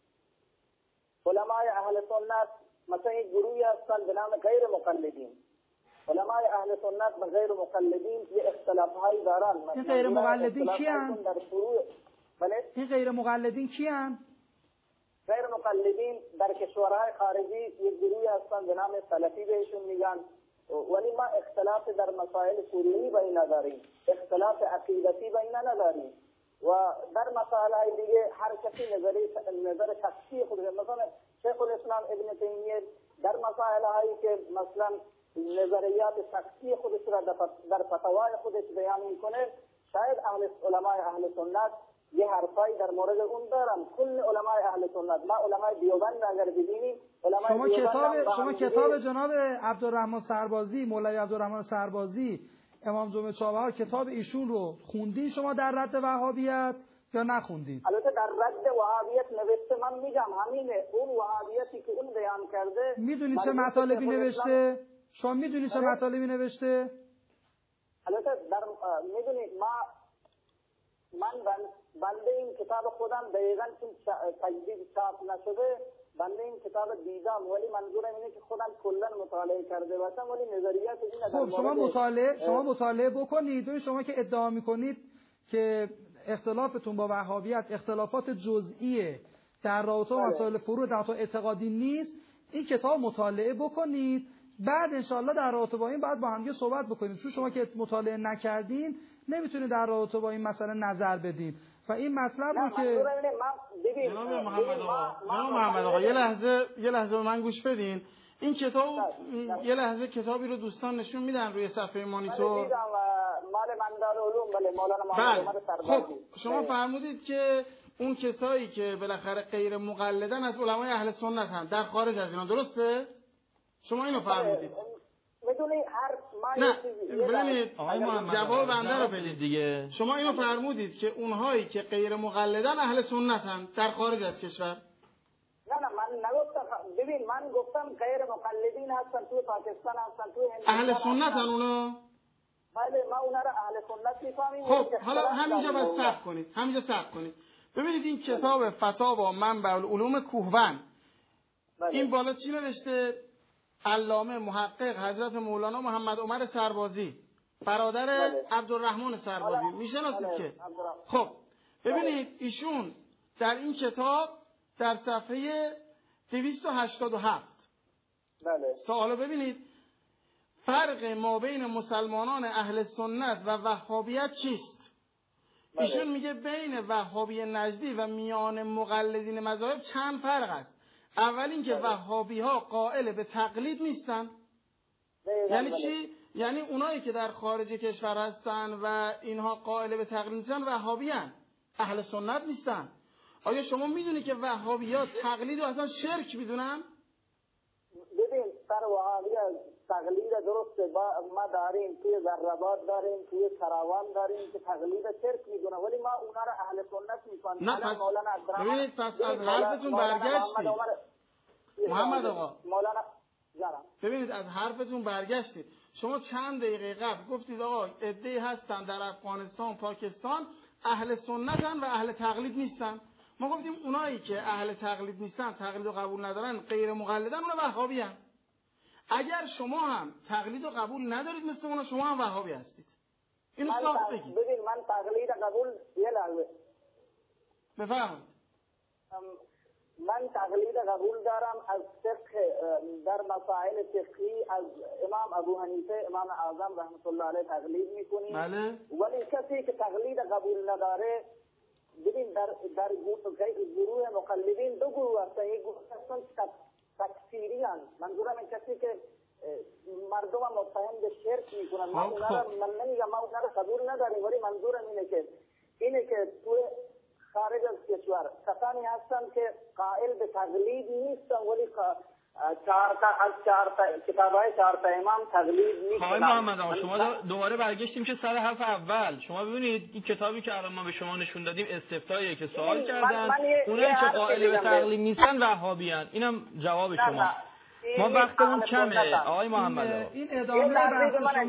علمای اهل سنت مثلا یک گروهی هستن به نام غیر مقلدین. علمای اهل سنت و غیر مقلدین یه اختلاف‌هایی دارن. این غیر مقلدین کیان؟ این غیر مقلدین کیان؟ غیر مقلدین در کشورهای خارجی یک گروهی هستن به نام سلفی بهشون میگن، ولی ما اختلاف در مسائل فروعی بین نداریم، اختلاف عقیدتی بین نداریم و در مسائل دیگه هر کسی نظر شخصی خودش. مثلا شیخ الاسلام ابن تیمیه در مسائل هایی که مثلا نظریات شخصی خودش را در فتاوای خودش بیان میکنه، شاید علمای اهل سنت یه حرفایی در مورد اون دارن. کل علمای اهل سنت، ما علمای دیوبند اگر ببینیم، شما کتاب جناب عبدالرحمن سربازی، مولوی عبدالرحمن سربازی، امام جمعه چابهار، کتاب ایشون رو خوندین شما در رد وهابیت یا نخوندین؟ البته در رد وهابیت نوشته، من میگم همینه، اون وهابیتی که اون بیان کرده. میدونی چه مطالبی نوشته؟ شما میدونی چه مطالبی نوشته؟ البته میدونی من بنده این کتاب خودم دقیقاً چون تجدید چاپ نشده بنده این کتاب دیدم، ولی منظورم اینه که خودم کلا مطالعه کرده باشم، ولی نظریات این خب شما مطالعه بکنید. ببین شما که ادعا میکنید که اختلافتون با وهابیت اختلافات جزئیه در رابطه با مسائل فروع در اعتقادی نیست، این کتاب مطالعه بکنید، بعد انشاءالله در رابطه با این بعد با هم صحبت بکنید. چون شما که مطالعه نکردین نمیتونید در رابطه با این مسئله نظر بدین و این مطلب رو که جناب محمد آقا یه لحظه به من گوش بدین. این کتاب یه لحظه کتابی رو دوستان نشون میدن روی صفحه مانیتور. مال مندارالعلوم بله مولانا محمد عمر سربازی. خب شما فرمودید که اون کسایی که بالاخره غیر مقلدن از علمای اهل سنت هم در خارج از اینا، درسته؟ شما اینو فرمودید. بدونی هر نه ببینید جواب بنده رو بدید دیگه. شما اینو فرمودید که اونهایی که غیر مقلدن اهل سنتن در خارج از کشور. نه من نگفتم. ببین من گفتم غیر مقلدین هستن تو پاکستان هستن تو اهل سنتن اونا. بله ما اونا رو اهل سنت میفهمیم. خب حالا همینجا بس صبر کنید. ببینید این کتاب فتاوا منبع العلوم کوهوند این بالا چی نوشته؟ علامه محقق حضرت مولانا محمد عمر سربازی، برادر عبدالرحمن سربازی، میشناسید که؟ خب ببینید ایشون در این کتاب در صفحه 287 سوالو ببینید، فرق ما بین مسلمانان اهل سنت و وهابیت چیست؟ ایشون میگه بین وهابی نجدی و میان مقلدین مذاهب چند فرق است. اول اینکه وهابی ها قائل به تقلید نیستن. یعنی چی؟ یعنی اونایی که در خارج کشور هستن و اینها قائل به تقلید نیستن وهابی هستن، اهل سنت نیستن. آیا شما میدونی که وهابی ها تقلید رو اصلا شرک میدونن؟ ببین سر وهابی تقلید درسته ما داریم، توی ذره‌آباد داریم، توی کراوان داریم که تقلید شرک میدونن، ولی ما اونا رو اهل سنت میکنیم. نه پس ببینید پس از حرفتون برگشتید محمد آقا. مولانا جانم ببینید از حرفتون برگشتید. شما چند دقیقه قبل گفتید آقا عده‌ای هستن در افغانستان پاکستان اهل سنتن و اهل تقلید نیستن. ما گفتیم اونایی که اهل تقلید نیستن، تقلید رو قبول ندارن، غیر مقلدن، اونا وهابی هستن. اگر شما هم تقلید رو قبول ندارید مثل اونا، شما هم وهابی هستید. اینو صاف بگید. ببین من تقلید قبول یه لحظه بفرمایید. من تقلید قبول دارم از فقه در مسائل فقهی از امام ابو حنیفه امام اعظم رحمت الله علیه تقلید میکنیم. بله. ولی کسی که تقلید قبول نداره، ببین در گروه مقلدین دو گروه هستن. یک گروه هستن تکفیریان، منظورم این کسی که مردم متهم به شرک میکنن. من نمیگم ما اونا رو قبول نداریم، ولی منظورم اینه که توی خارج از کشور کسانی هستن که قائل به تقلید نیستن، ولی کتابای چهار تا امام تقلید نیستن. آقای محمد آقا شما دوباره برگشتیم که سر حرف اول. شما ببینید این کتابی که الان ما به شما نشون دادیم استفتاییه که سوال کردن، اونایی که قائل به تقلید نیستن وهابیان. اینم جواب شما. ما وقتمون کمه آقای محمد آقا. این ادامه بحث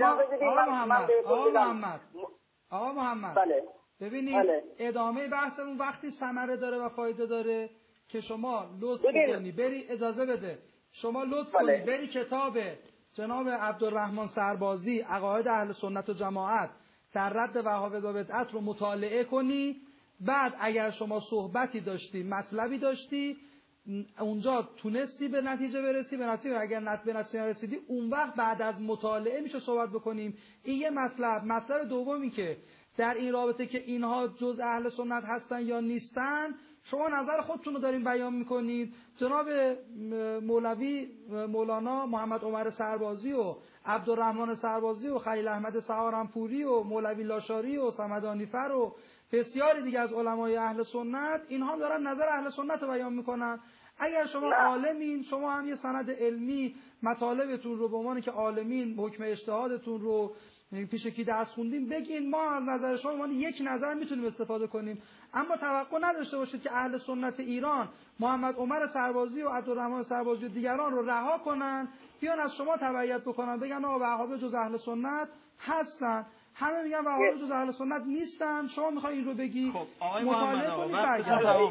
شما آقا محمد بله. ببینید ادامه بحثمون وقتی ثمره داره و فایده داره که شما لطف کنی بری، اجازه بده شما لطف کنی بری کتاب جناب عبدالرحمن سربازی عقاید اهل سنت و جماعت در رد وهابیت و بدعت رو مطالعه کنی. بعد اگر شما صحبتی داشتی، مطلبی داشتی، اونجا تونستی به نتیجه برسی، به نتیجه اگر به نتیجه رسیدی، اون وقت بعد از مطالعه میشه صحبت بکنیم. این یه مطلب دومی که در این رابطه که اینها جز اهل سنت هستن یا نیستن، شما نظر خودتون رو دارین بیان میکنید. جناب مولوی مولانا محمد عمر سربازی و عبدالرحمن سربازی و خلیل احمد سهارنپوری و مولوی لاشاری و صمدانی فر و بسیاری دیگه از علمای اهل سنت، اینها دارن نظر اهل سنت رو بیان میکنن. اگر شما عالمین، شما هم یه سند علمی مطالبتون رو به عنوان که عالمین حکم اجتهادتون رو پیش کی درس خوندیم بگین، ما از نظر شما یک نظر میتونیم استفاده کنیم. اما توقع نداشته باشید که اهل سنت ایران محمد عمر سربازی و عبدالرحمن سربازی و دیگران رو رها کنن، بیان از شما تبعیت بکنن، بگن آقا وهابی جز اهل سنت هستن. همه میگن وهابی جز اهل سنت نیستن، شما میخوای این رو بگی؟ خب آقای مطالعه محمد کنید آقا برگردید.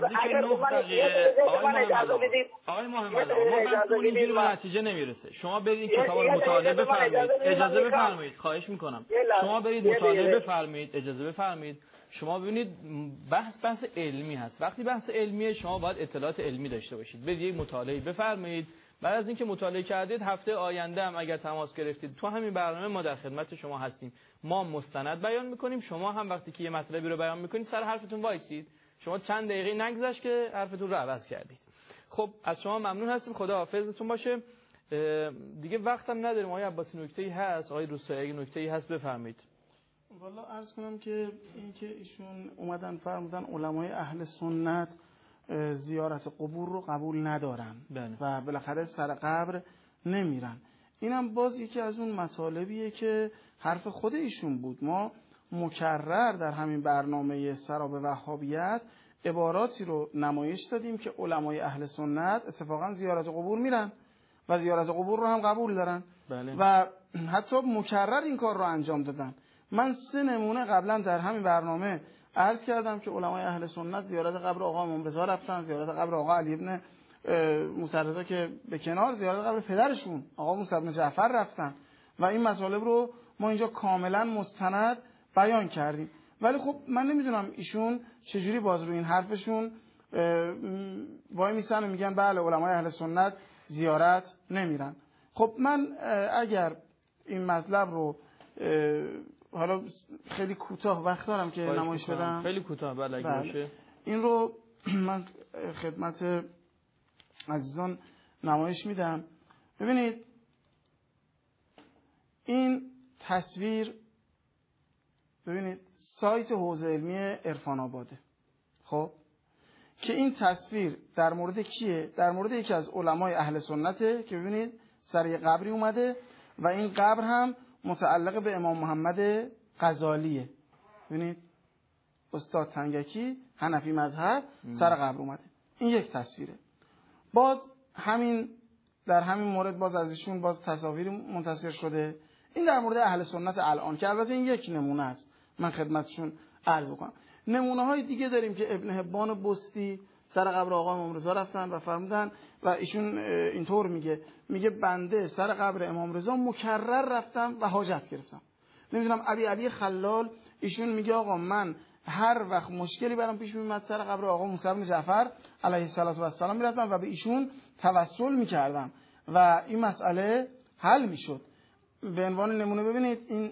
آقای محمد آقا ما بحثمون اینجوری به نتیجه نمیرسه. شما برید این کتاب رو مطالعه بفرمایید. اجازه بفرمایید، خواهش میکنم. شما برید مطالعه بفرمایید، اجازه بفرمایید. شما ببینید بحث علمی هست. وقتی بحث علمیه شما باید اطلاعات علمی داشته باشید. برید یک مطالعه بفرمایید. بعد از اینکه مطالعه کردید هفته آینده هم اگر تماس گرفتید تو همین برنامه ما در خدمت شما هستیم. ما مستند بیان میکنیم، شما هم وقتی که یه مطلبی رو بیان میکنید سر حرفتون وایسید. شما چند دقیقه نگذشت که حرفتون رو عوض کردید. خب از شما ممنون هستیم، خدا حافظتون باشه. دیگه وقتم نداریم. آقای عباسی نکته‌ای هست؟ آقای روستایی نکته‌ای هست بفرمایید. والا عرض کنم که اینکه ایشون اومدن فرمودن علمای اهل سنت زیارت قبور رو قبول ندارن و بالاخره سر قبر نمیرن، اینم باز یکی از اون مطالبیه که حرف خود ایشون بود. ما مکرر در همین برنامه سراب وهابیت عباراتی رو نمایش دادیم که علمای اهل سنت اتفاقا زیارت قبور میرن و زیارت قبور رو هم قبول دارن و حتی مکرر این کار رو انجام دادن. من 3 نمونه قبلا در همین برنامه عرض کردم که علمای اهل سنت زیارت قبر آقا امام رضا رفتن، زیارت قبر آقا علی ابن موسی رضا که به کنار، زیارت قبر پدرشون آقا موسی بن جعفر رفتن و این مطالب رو ما اینجا کاملا مستند بیان کردیم. ولی خب من نمیدونم ایشون چجوری باز رو این حرفشون وای میسن و میگن بله علمای اهل سنت زیارت نمیرن. خب من اگر این مطلب رو حالا خیلی کوتاه وقت دارم که نمایش بدم، خیلی کوتاه بله اگه باشه این رو من خدمت عزیزان نمایش میدم. ببینید این تصویر، ببینید سایت حوزه علمی عرفان آباده. خب که این تصویر در مورد کیه؟ در مورد یکی از علمای اهل سنته که ببینید سر یه قبری اومده و این قبر هم متعلق به امام محمد غزالیه. ببینید استاد تنگکی حنفی مذهب سر قبر اومده. این یک تصویره. باز همین در همین مورد باز از ایشون باز تصاویر منتشر شده. این در مورد اهل سنت الان که البته این یک نمونه است، من خدمتشون عرض بکنم. نمونه های دیگه داریم که ابن حبان بستی سر قبر آقا امام رضا رفتن و فرمودن و ایشون اینطور میگه بنده سر قبر امام رضا مکرر رفتم و حاجت گرفتم. نمیدونم ابی علی خلال ایشون میگه آقا من هر وقت مشکلی برام پیش میومد سر قبر آقا موسی بن جعفر علیه السلام میرفتم و به ایشون توسل میکردم و این مسئله حل میشد. به عنوان نمونه ببینید این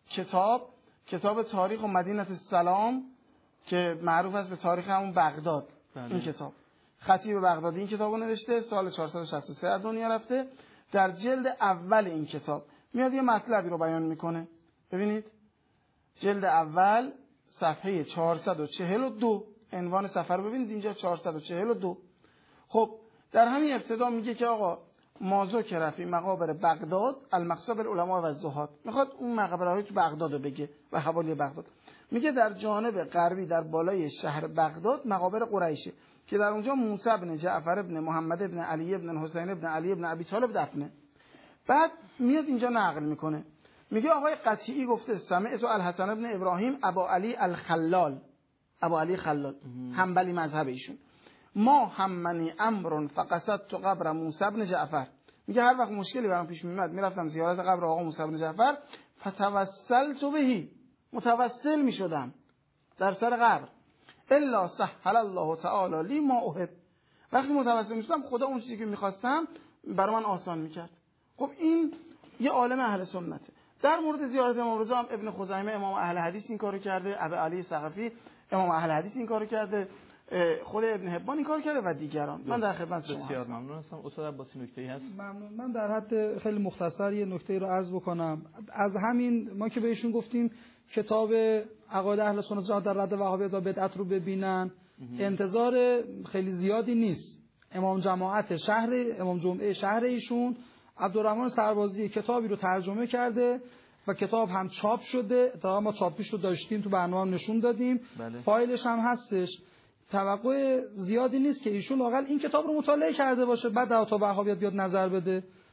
کتاب تاریخ و مدینه السلام که معروف است به تاریخ همون بغداد. این کتاب خطیب بغدادی این کتابو نوشته، سال 463 از دنیا رفته. در جلد اول این کتاب میاد یه مطلبی رو بیان میکنه. ببینید جلد اول صفحه 442 عنوان صفحه رو ببینید اینجا 442. خب در همین ابتدا میگه که آقا مازو که رفی مقابر بغداد المقصود بالعلماء و الزهاد، میخواد اون مقبره‌های تو بغداد رو بگه و حوالی بغداد. میگه در جانب غربی در بالای شهر بغداد مقابر قریشه که در اونجا موسی بن جعفر ابن محمد ابن علی ابن حسین ابن علی ابن ابی طالب دفنه. بعد میاد اینجا نقل میکنه میگه آقای قطیعی گفته سمعت الحسن ابن ابراهیم ابا علی الخلال، ابا علی خلال حنبلی مذهب ایشون، ما همنی امر فقصد تو قبر موسی بن جعفر، میگه هر وقت مشکلی برام پیش میاد میرفتم زیارت قبر آقا موسی بن جعفر فتوسلت بهی، متوسل میشدم در سر قبر، الا سهل الله تعالی لی ما احب، وقتی متوسل میشدم خدا اون چیزی که میخواستم برای من آسان میکرد. خب این یه عالم اهل سنته. در مورد زیارت امام رضا هم ابن خزیمه امام اهل حدیث این کارو کرده، ابو علی ثقفی امام اهل حدیث این کارو کرده، خود ابن حبان این کار کرده و دیگران. من در خدمت شما بسیار ممنون هستم. استاد عباسی نکته‌ای هست؟ ممنون. من در حد خیلی مختصر یه نکته رو عرض بکنم. از همین ما که بهشون گفتیم کتاب عقاید اهل سنت در رد وهابیت و بدعت رو ببینن، انتظار خیلی زیادی نیست. امام جماعت شهر، امام جمعه شهر ایشون عبدالرحمن سربازی کتابی رو ترجمه کرده و کتاب هم چاپ شده. تا ما چاپیش رو داشتیم تو برنامه نشون دادیم. بله. فایلش هم هستش. توقع زیادی نیست که ایشون واقعا این کتاب رو مطالعه کرده باشه بعد تا وهابیت بیاد نظر بده.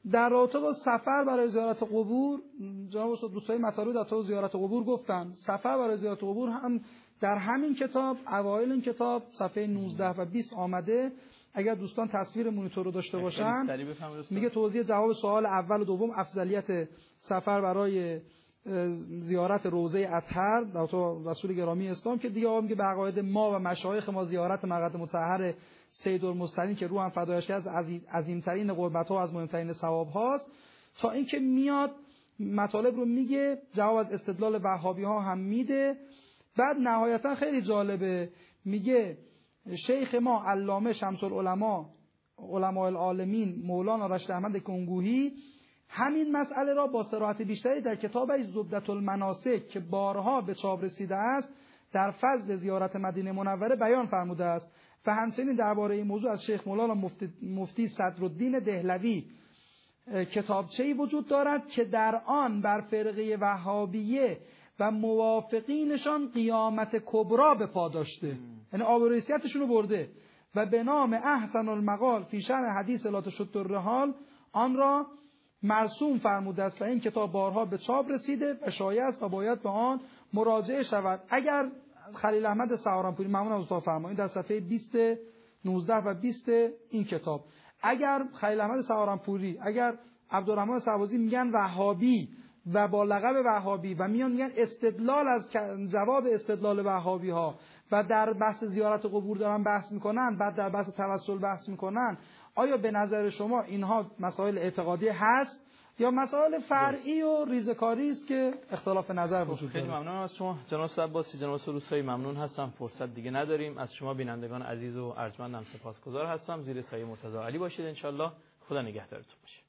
در رابطه با سفر برای زیارت قبور، جناب استاد دوستای مطالب در تو زیارت قبور گفتن، سفر برای زیارت قبور هم در همین کتاب اوایل این کتاب صفحه 19 و 20 آمده. اگر دوستان تصویر مونیتور رو داشته باشن میگه توضیح جواب سوال اول و دوم، افضلیت سفر برای زیارت روضه اطهر در تو رسول گرامی اسلام، که دیگه آقا میگه به عقاید ما و مشایخ ما زیارت مقعد مطهر سیدالمرسلین که روح هم فدایش از عظیمترین قربت‌ها و از مهمترین ثواب‌هاست، تا اینکه میاد مطالب رو میگه، جواب از استدلال وهابی‌ها هم میده. بعد نهایتا خیلی جالبه، میگه شیخ ما علامه شمس العلماء علماء العالمین مولانا رشید احمد کنگوهی همین مسئله را با صراحت بیشتری در کتابش زبدة المناسک که بارها به چاپ رسیده است در فضل زیارت مدینه منوره بیان فرموده است و همچنین درباره این موضوع از شیخ مولانا مفتی صدرالدین دهلوی کتابچه‌ای وجود دارد که در آن بر فرقه وهابیه و موافقینشان قیامت کبرا به پا داشته، یعنی آبروریتشون رو برده و به نام احسن المقال فی شرح حدیث لا تشد الرحال آن را مرسوم فرموده است و این کتاب بارها به چاپ رسیده و شایع است و باید به آن مراجعه شود. اگر خلیل احمد سهارنپوری، ممنون از اتاق فرمایید، در صفحه 20 19 و 20 این کتاب، اگر خلیل احمد سهارنپوری، اگر عبدالرحمن سربازی میگن وهابی و با لقب وهابی و میگن استدلال از جواب استدلال وهابی ها و در بحث زیارت قبور دارن بحث میکنن، بعد در بحث توسل بحث میکنن، آیا به نظر شما اینها مسائل اعتقادی هست یا مسائل فرعی و ریزکاری است که اختلاف نظر وجود داره؟ خیلی ممنونم از شما جناب عباسی. جناب روستایی ممنون هستم، فرصت دیگه نداریم. از شما بینندگان عزیز و ارجمندم سپاسگزار هستم. زیر سایه مرتضی علی باشید ان شاء الله. خدا نگهدارتون باشه.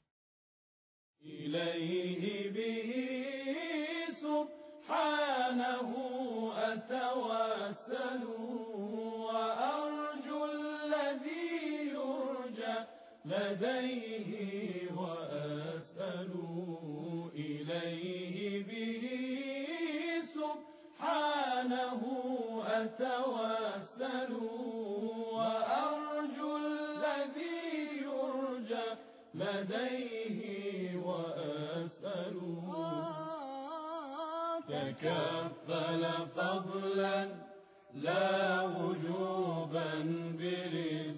إليه به سبحانه أتوسل وأرجو الذي يرجى لديه وأسأل إليه به سبحانه أتوسل وأرجو الذي يرجى لديه وأسأل تكفل فضلا لا وجوبا برزق